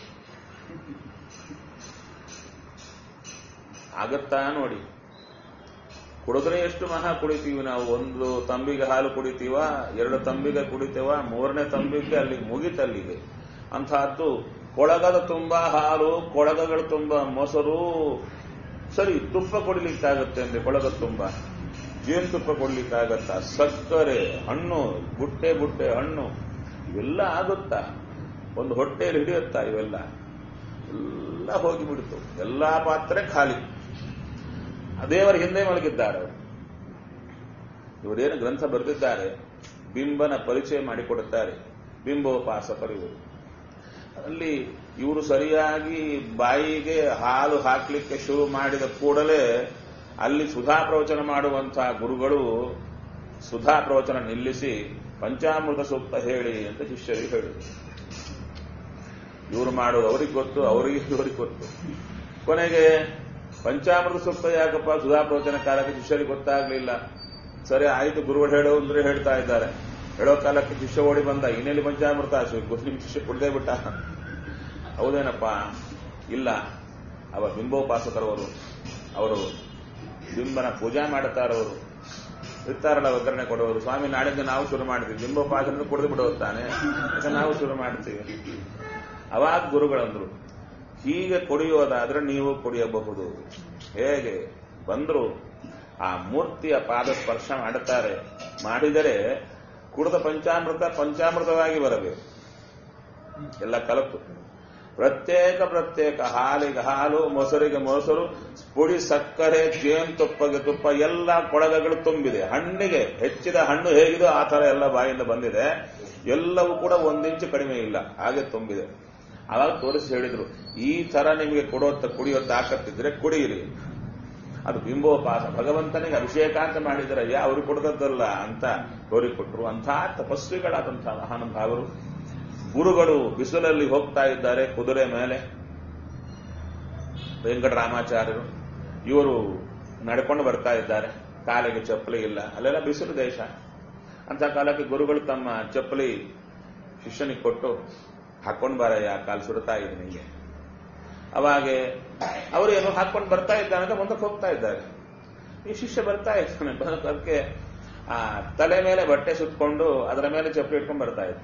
ಆಗತ್ತಾ ನೋಡಿ. ಕುಡಿದ್ರೆ ಎಷ್ಟು ಮಹಾ ಕುಡಿತೀವಿ ನಾವು. ಒಂದು ತಂಬಿಗೆ ಹಾಲು ಕುಡಿತೀವ, ಎರಡು ತಂಬಿಗೆ ಕುಡಿತೀವ, ಮೂರನೇ ತಂಬಿಗೆ ಅಲ್ಲಿ ಮುಗಿತಲ್ಲಿಗೆ. ಅಂತಹದ್ದು ಕೊಳಗದ ತುಂಬ ಹಾಲು, ಕೊಳಗಗಳ ತುಂಬ ಮೊಸರು. ಸರಿ, ತುಪ್ಪ ಕೊಡ್ಲಿಕ್ಕಾಗತ್ತೆ ಅಂದ್ರೆ ಕೊಳಗದ ತುಂಬ ಜೇನುತುಪ್ಪ ಕೊಡ್ಲಿಕ್ಕಾಗತ್ತಾ? ಸಕ್ಕರೆ, ಹಣ್ಣು, ಬುಟ್ಟೆ ಬುಟ್ಟೆ ಹಣ್ಣು, ಇವೆಲ್ಲ ಆಗುತ್ತಾ? ಒಂದು ಹೊಟ್ಟೆಯಲ್ಲಿ ಹಿಡಿಯುತ್ತಾ? ಇವೆಲ್ಲ ಎಲ್ಲ ಹೋಗಿಬಿಡ್ತು. ಎಲ್ಲಾ ಪಾತ್ರೆ ಖಾಲಿ. ದೇವರ ಹಿಂದೆ ಮಲಗಿದ್ದಾರೆ ಅವರು. ಇವರೇನು ಗ್ರಂಥ ಬರೆದಿದ್ದಾರೆ, ಬಿಂಬನ ಪರಿಚಯ ಮಾಡಿಕೊಡುತ್ತಾರೆ. ಬಿಂಬೋಪಾಸಕರು ಇವರು. ಅಲ್ಲಿ ಇವರು ಸರಿಯಾಗಿ ಬಾಯಿಗೆ ಹಾಲು ಹಾಕಲಿಕ್ಕೆ ಶುರು ಮಾಡಿದ ಕೂಡಲೇ ಅಲ್ಲಿ ಸುಧಾ ಪ್ರವಚನ ಮಾಡುವಂತಹ ಗುರುಗಳು ಸುಧಾ ಪ್ರವಚನ ನಿಲ್ಲಿಸಿ ಪಂಚಾಮೃತ ಸೂಕ್ತ ಹೇಳಿ ಅಂತ ಶಿಷ್ಯರಿಗೆ ಹೇಳಿದರು. ಇವರು ಮಾಡೋದು ಅವ್ರಿಗೆ ಗೊತ್ತು, ಅವರಿಗೆ ಇವರಿಗೆ ಗೊತ್ತು. ಕೊನೆಗೆ ಪಂಚಾಮೃತ ಸೂಕ್ತ ಯಾಕಪ್ಪ ಸುಧಾ ಪ್ರವಚನ ಕಾಲಕ್ಕೆ ಶಿಷ್ಯರಿಗೆ ಗೊತ್ತಾಗ್ಲಿಲ್ಲ. ಸರಿ ಆಯ್ತು, ಗುರುಗಳು ಹೇಳೋ ಅಂದ್ರೆ ಹೇಳ್ತಾ ಇದ್ದಾರೆ. ಹೇಳೋ ಕಾಲಕ್ಕೆ ಶಿಷ್ಯ ಓಡಿ ಬಂದ, ಇನ್ನೆಲ್ಲಿ ಪಂಚಾಮೃತ ನಿಮ್ ಶಿಷ್ಯ ಕುಡ್ದೇ ಬಿಟ್ಟ. ಹೌದೇನಪ್ಪ? ಇಲ್ಲ, ಅವ ಬಿಂಬೋಪಾಸಕರವರು, ಅವರು ಬಿಂಬನ ಪೂಜಾ ಮಾಡುತ್ತಾರವರು, ಇರ್ತಾರಲ್ಲ ಒಗ್ಗರಣೆ ಕೊಡೋರು. ಸ್ವಾಮಿ ನಾಡಿಂದ ನಾವು ಶುರು ಮಾಡ್ತೀವಿ, ಬಿಂಬೋಪಾಸನ ಕುಡಿದು ಬಿಡೋದು ತಾನೆ, ಯಾಕೆ ನಾವು ಶುರು ಮಾಡ್ತೀವಿ. ಅವಾಗ ಗುರುಗಳಂದ್ರು, ಹೀಗೆ ಕುಡಿಯೋದಾದ್ರೆ ನೀವು ಕುಡಿಯಬಹುದು. ಹೇಗೆ ಬಂದ್ರು, ಆ ಮೂರ್ತಿಯ ಪಾದ ಸ್ಪರ್ಶ ಮಾಡುತ್ತಾರೆ. ಮಾಡಿದರೆ ಕುಡಿದ ಪಂಚಾಮೃತ ಪಂಚಾಮೃತವಾಗಿ ಬರಬೇಕು. ಎಲ್ಲ ಕಲತು ಪ್ರತ್ಯೇಕ ಪ್ರತ್ಯೇಕ, ಹಾಲಿಗೆ ಹಾಲು, ಮೊಸರಿಗೆ ಮೊಸರು, ಪುಡಿ ಸಕ್ಕರೆ, ಜೇನು ತುಪ್ಪಗೆ ತುಪ್ಪ, ಎಲ್ಲ ಕೊಳಗಗಳು ತುಂಬಿದೆ. ಹಣ್ಣಿಗೆ ಹೆಚ್ಚಿದ ಹಣ್ಣು ಹೇಗಿದೋ ಆ ತರ ಎಲ್ಲ ಬಾಯಿಂದ ಬಂದಿದೆ. ಎಲ್ಲವೂ ಕೂಡ ಒಂದಿಂಚು ಕಡಿಮೆ ಇಲ್ಲ, ಹಾಗೆ ತುಂಬಿದೆ. ಅವಾಗ ತೋರಿಸಿ ಹೇಳಿದ್ರು, ಈ ತರ ನಿಮಗೆ ಕೊಡೋ ಕುಡಿಯೋ ತಾಕತ್ತಿದ್ರೆ ಕುಡಿಯಿರಿ. ಅದು ಬಿಂಬೋಪಾಸ, ಭಗವಂತನಿಗೆ ಅಭಿಷೇಕ ಅಂತ ಮಾಡಿದ್ರಯ್ಯ, ಅವ್ರಿಗೆ ಕೊಡದದ್ದಲ್ಲ ಅಂತ ತೋರಿಕೊಟ್ರು. ಅಂಥ ತಪಸ್ವಿಗಳಾದಂತಹ ಮಹಾನುಭಾವರು ಗುರುಗಳು ಬಿಸಿಲಲ್ಲಿ ಹೋಗ್ತಾ ಇದ್ದಾರೆ ಕುದುರೆ ಮೇಲೆ. ವೆಂಕಟರಾಮಾಚಾರ್ಯರು ಇವರು ನಡ್ಕೊಂಡು ಬರ್ತಾ ಇದ್ದಾರೆ. ಕಾಲಿಗೆ ಚಪ್ಪಲಿ ಇಲ್ಲ, ಅಲ್ಲೆಲ್ಲ ಬಿಸಿಲು ದೇಶ. ಅಂತ ಕಾಲಕ್ಕೆ ಗುರುಗಳು ತಮ್ಮ ಚಪ್ಪಲಿ ಶಿಷ್ಯನಿಗೆ ಕೊಟ್ಟು ಹಾಕೊಂಡು ಬಾರಯ್ಯ, ಕಾಲು ಸುಡ್ತಾ ಇದೆ ನಿಮಗೆ. ಅವಾಗೆ ಅವರೇನು ಹಾಕೊಂಡು ಬರ್ತಾ ಇದ್ದಾನೆ ಅಂತ ಮುಂದಕ್ಕೆ ಹೋಗ್ತಾ ಇದ್ದಾರೆ. ಈ ಶಿಷ್ಯ ಬರ್ತಾ ಇದ್ದಾನೆ, ಅದಕ್ಕೆ ಆ ತಲೆ ಮೇಲೆ ಬಟ್ಟೆ ಸುತ್ಕೊಂಡು ಅದರ ಮೇಲೆ ಚಪ್ಪಲಿ ಇಟ್ಕೊಂಡು ಬರ್ತಾ ಇದ್ದ.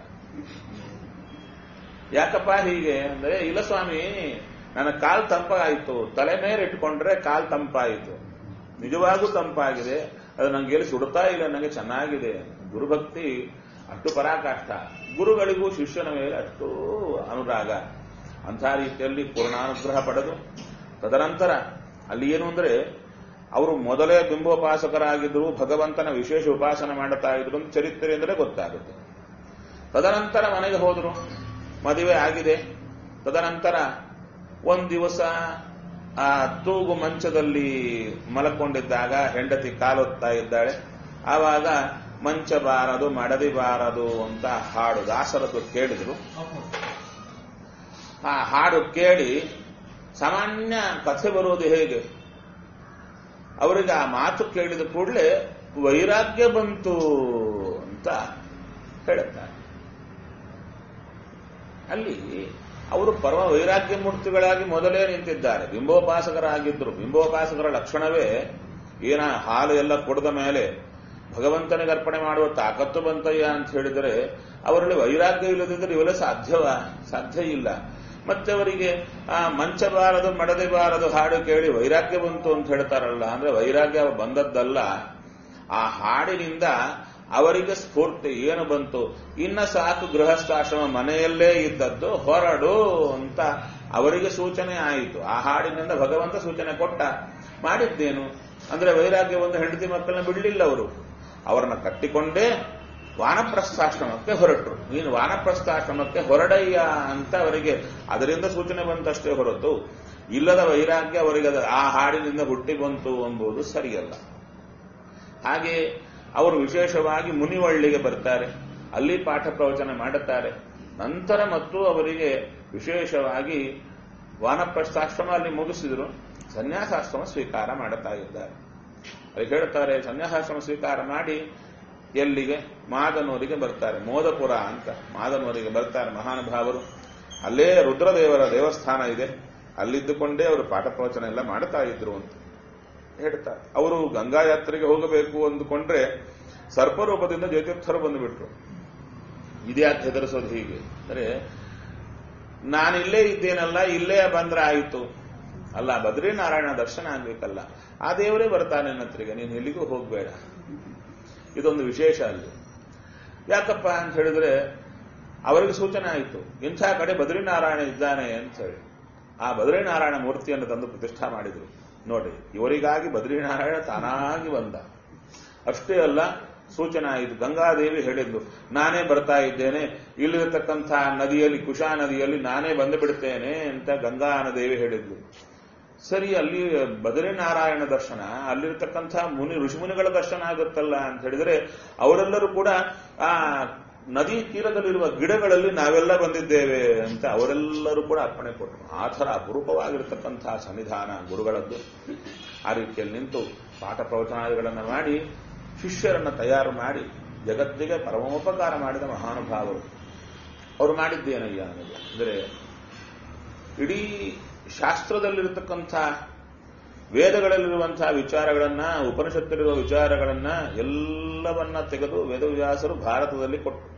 ಯಾಕಪ್ಪ ಹೀಗೆ ಅಂದ್ರೆ, ಇಲ್ಲ ಸ್ವಾಮಿ, ನನ್ನ ಕಾಲು ತಂಪಾಯಿತು, ತಲೆ ಮೇಲೆ ಇಟ್ಕೊಂಡ್ರೆ ಕಾಲು ತಂಪಾಯಿತು, ನಿಜವಾಗೂ ತಂಪಾಗಿದೆ, ಅದು ನಂಗೆ ಎಲ್ಲಿ ಸುಡ್ತಾ ಇಲ್ಲ, ನನಗೆ ಚೆನ್ನಾಗಿದೆ. ಗುರುಭಕ್ತಿ ಅಷ್ಟು ಪರಾಕಾಷ್ಠ. ಗುರುಗಳಿಗೂ ಶಿಷ್ಯನ ಮೇಲೆ ಅಷ್ಟು ಅನುರಾಗ. ಅಂಥ ರೀತಿಯಲ್ಲಿ ಪೂರ್ಣಾನುಗ್ರಹ ಪಡೆದು ತದನಂತರ ಅಲ್ಲಿ ಏನು ಅಂದ್ರೆ, ಅವರು ಮೊದಲೇ ಬಿಂಬೋಪಾಸಕರಾಗಿದ್ದರು, ಭಗವಂತನ ವಿಶೇಷ ಉಪಾಸನೆ ಮಾಡುತ್ತಾ ಇದ್ರು ಅಂತ ಚರಿತ್ರೆ ಅಂದರೆ ಗೊತ್ತಾಗುತ್ತೆ. ತದನಂತರ ಮನೆಗೆ ಹೋದರು, ಮದುವೆ ಆಗಿದೆ. ತದನಂತರ ಒಂದು ದಿವಸ ಆ ತೂಗು ಮಂಚದಲ್ಲಿ ಮಲಕೊಂಡಿದ್ದಾಗ ಹೆಂಡತಿ ಕಾಲೊತ್ತಾ ಇದ್ದಾಳೆ. ಆವಾಗ ಮಂಚ ಬಾರದು ಮಡದಿ ಬಾರದು ಅಂತ ಹಾಡು ದಾಸರದ್ದು ಕೇಳಿದ್ರು. ಆ ಹಾಡು ಕೇಳಿ ಸಾಮಾನ್ಯ ಕಥೆ ಬರುವುದು ಹೇಗೆ, ಅವರಿಗೆ ಆ ಮಾತು ಕೇಳಿದ ಕೂಡಲೇ ವೈರಾಗ್ಯ ಬಂತು ಅಂತ ಹೇಳುತ್ತಾರೆ. ಅಲ್ಲಿ ಅವರು ಪರಮ ವೈರಾಗ್ಯ ಮೂರ್ತಿಗಳಾಗಿ ಮೊದಲೇ ನಿಂತಿದ್ದಾರೆ. ಬಿಂಬೋಪಾಸಕರಾಗಿದ್ದರು. ಬಿಂಬೋಪಾಸಕರ ಲಕ್ಷಣವೇ ಏನ ಹಾಲು ಎಲ್ಲ ಕುಡಿದ ಮೇಲೆ ಭಗವಂತನಿಗೆ ಅರ್ಪಣೆ ಮಾಡುವ ತಾಕತ್ತು ಬಂತಯ್ಯ ಅಂತ ಹೇಳಿದರೆ, ಅವರಲ್ಲಿ ವೈರಾಗ್ಯ ಇಲ್ಲದಿದ್ದರೆ ಇವೆಲ್ಲ ಸಾಧ್ಯವ ಸಾಧ್ಯ ಇಲ್ಲ. ಮತ್ತೆ ಅವರಿಗೆ ಆ ಮಂಚ ಬಾರದು ಮಡದೆ ಬಾರದು ಹಾಡು ಕೇಳಿ ವೈರಾಗ್ಯ ಬಂತು ಅಂತ ಹೇಳ್ತಾರಲ್ಲ, ಅಂದ್ರೆ ವೈರಾಗ್ಯ ಬಂದದ್ದಲ್ಲ, ಆ ಹಾಡಿನಿಂದ ಅವರಿಗೆ ಸ್ಫೂರ್ತಿ ಏನು ಬಂತು, ಇನ್ನ ಸಾಕು ಗೃಹಸ್ಥಾಶ್ರಮ ಮನೆಯಲ್ಲೇ ಇದ್ದದ್ದು ಹೊರಡು ಅಂತ ಅವರಿಗೆ ಸೂಚನೆ ಆಯಿತು. ಆ ಹಾಡಿನಿಂದ ಭಗವಂತ ಸೂಚನೆ ಕೊಟ್ಟ. ಮಾಡಿದ್ದೇನು ಅಂದ್ರೆ ವೈರಾಗ್ಯ ಒಂದು ಹೆಂಡತಿ ಮಕ್ಕಳನ್ನ ಬಿಡಲಿಲ್ಲ. ಅವರು ಅವರನ್ನ ಕಟ್ಟಿಕೊಂಡೇ ವಾನಪ್ರಸ್ಥಾಶ್ರಮಕ್ಕೆ ಹೊರಟರು. ನೀನು ವಾನಪ್ರಸ್ಥಾಶ್ರಮಕ್ಕೆ ಹೊರಡಯ್ಯ ಅಂತ ಅವರಿಗೆ ಅದರಿಂದ ಸೂಚನೆ ಬಂತಷ್ಟೇ ಹೊರತು ಇಲ್ಲದ ವೈರಾಗ್ಯ ಅವರಿಗೆ ಆ ಹಾಡಿನಿಂದ ಹುಟ್ಟಿ ಬಂತು ಎಂಬುದು ಸರಿಯಲ್ಲ. ಹಾಗೆ ಅವರು ವಿಶೇಷವಾಗಿ ಮುನಿವಳ್ಳಿಗೆ ಬರ್ತಾರೆ, ಅಲ್ಲಿ ಪಾಠ ಪ್ರವಚನ ಮಾಡುತ್ತಾರೆ. ನಂತರ ಮತ್ತು ಅವರಿಗೆ ವಿಶೇಷವಾಗಿ ವಾನಪ್ರಸ್ಥಾಶ್ರಮ ಅಲ್ಲಿ ಮುಗಿಸಿದ್ರು, ಸನ್ಯಾಸಾಶ್ರಮ ಸ್ವೀಕಾರ ಮಾಡುತ್ತಾ ಇದ್ದಾರೆ. ಅಲ್ಲಿ ಹೇಳ್ತಾರೆ, ಸನ್ಯಾಸಾಶ್ರಮ ಸ್ವೀಕಾರ ಮಾಡಿ ಎಲ್ಲಿಗೆ ಮಾದನೂರಿಗೆ ಬರ್ತಾರೆ. ಮೋದಪುರ ಅಂತ ಮಾದನೂರಿಗೆ ಬರ್ತಾರೆ ಮಹಾನುಭಾವರು. ಅಲ್ಲೇ ರುದ್ರದೇವರ ದೇವಸ್ಥಾನ ಇದೆ, ಅಲ್ಲಿದ್ದುಕೊಂಡೇ ಅವರು ಪಾಠ ಪ್ರವಚನ ಎಲ್ಲ ಮಾಡುತ್ತಾ ಇದ್ರು ಅಂತ ಹೇಳ್ತಾರೆ. ಅವರು ಗಂಗಾ ಯಾತ್ರೆಗೆ ಹೋಗಬೇಕು ಅಂದುಕೊಂಡ್ರೆ ಸರ್ಪರೂಪದಿಂದ ಜಯತೀರ್ಥರು ಬಂದುಬಿಟ್ರು. ಇದ್ಯಾಕೆ ಹೆದರಿಸೋದು ಹೀಗೆ ಅಂದರೆ, ನಾನಿಲ್ಲೇ ಇದ್ದೇನಲ್ಲ, ಇಲ್ಲೇ ಬಂದ್ರೆ ಆಯಿತು ಅಲ್ಲ, ಬದ್ರಿನಾರಾಯಣ ದರ್ಶನ ಆಗ್ಬೇಕಲ್ಲ, ಆ ದೇವರೇ ಬರ್ತಾನೆ ನನ್ನ ಹತ್ರಿಗೆ, ನೀನು ಎಲ್ಲಿಗೂ ಹೋಗಬೇಡ. ಇದೊಂದು ವಿಶೇಷ ಅಲ್ಲಿ. ಯಾಕಪ್ಪ ಅಂತ ಹೇಳಿದ್ರೆ, ಅವರಿಗೆ ಸೂಚನೆ ಆಯಿತು ಇಂಥ ಕಡೆ ಬದ್ರಿನಾರಾಯಣ ಇದ್ದಾನೆ ಅಂತ ಹೇಳಿ. ಆ ಬದ್ರಿನಾರಾಯಣ ಮೂರ್ತಿಯನ್ನು ತಂದು ಪ್ರತಿಷ್ಠಾ ಮಾಡಿದ್ರು. ನೋಡಿ, ಇವರಿಗಾಗಿ ಬದ್ರಿನಾರಾಯಣ ತಾನಾಗಿ ಬಂದ. ಅಷ್ಟೇ ಅಲ್ಲ, ಸೂಚನೆ ಆಯಿತು. ಗಂಗಾದೇವಿ ಹೇಳಿದ್ದು, ನಾನೇ ಬರ್ತಾ ಇದ್ದೇನೆ, ಇಲ್ಲಿರತಕ್ಕಂಥ ನದಿಯಲ್ಲಿ, ಕುಶಾ ನದಿಯಲ್ಲಿ ನಾನೇ ಬಂದು ಬಿಡ್ತೇನೆ ಅಂತ ಗಂಗಾ ದೇವಿ ಹೇಳಿದ್ಲು. ಸರಿ, ಅಲ್ಲಿ ಬದ್ರಿನಾರಾಯಣ ದರ್ಶನ, ಅಲ್ಲಿರತಕ್ಕಂಥ ಮುನಿ ಋಷಿಮುನಿಗಳ ದರ್ಶನ ಆಗುತ್ತಲ್ಲ ಅಂತ ಹೇಳಿದರೆ, ಅವರೆಲ್ಲರೂ ಕೂಡ ಆ ನದಿ ತೀರದಲ್ಲಿರುವ ಗಿಡಗಳಲ್ಲಿ ನಾವೆಲ್ಲ ಬಂದಿದ್ದೇವೆ ಅಂತ ಅವರೆಲ್ಲರೂ ಕೂಡ ಅರ್ಪಣೆ ಕೊಟ್ಟರು. ಆ ಥರ ಅಪರೂಪವಾಗಿರತಕ್ಕಂತಹ ಸನ್ನಿಧಾನ ಗುರುಗಳದ್ದು. ಆ ರೀತಿಯಲ್ಲಿ ನಿಂತು ಪಾಠ ಪ್ರವಚನಾದಿಗಳನ್ನು ಮಾಡಿ ಶಿಷ್ಯರನ್ನು ತಯಾರು ಮಾಡಿ ಜಗತ್ತಿಗೆ ಪರಮೋಪಕಾರ ಮಾಡಿದ ಮಹಾನುಭಾವರು. ಅವರು ಮಾಡಿದ್ದೇನಯ್ಯ ನನಗೆ ಅಂದರೆ, ಇಡೀ ಶಾಸ್ತ್ರದಲ್ಲಿರತಕ್ಕಂಥ ವೇದಗಳಲ್ಲಿರುವಂತಹ ವಿಚಾರಗಳನ್ನ, ಉಪನಿಷತ್ತಲ್ಲಿರುವ ವಿಚಾರಗಳನ್ನ ಎಲ್ಲವನ್ನ ತೆಗೆದು ವೇದವ್ಯಾಸರು ಭಾರತದಲ್ಲಿ ಕೊಟ್ಟರು.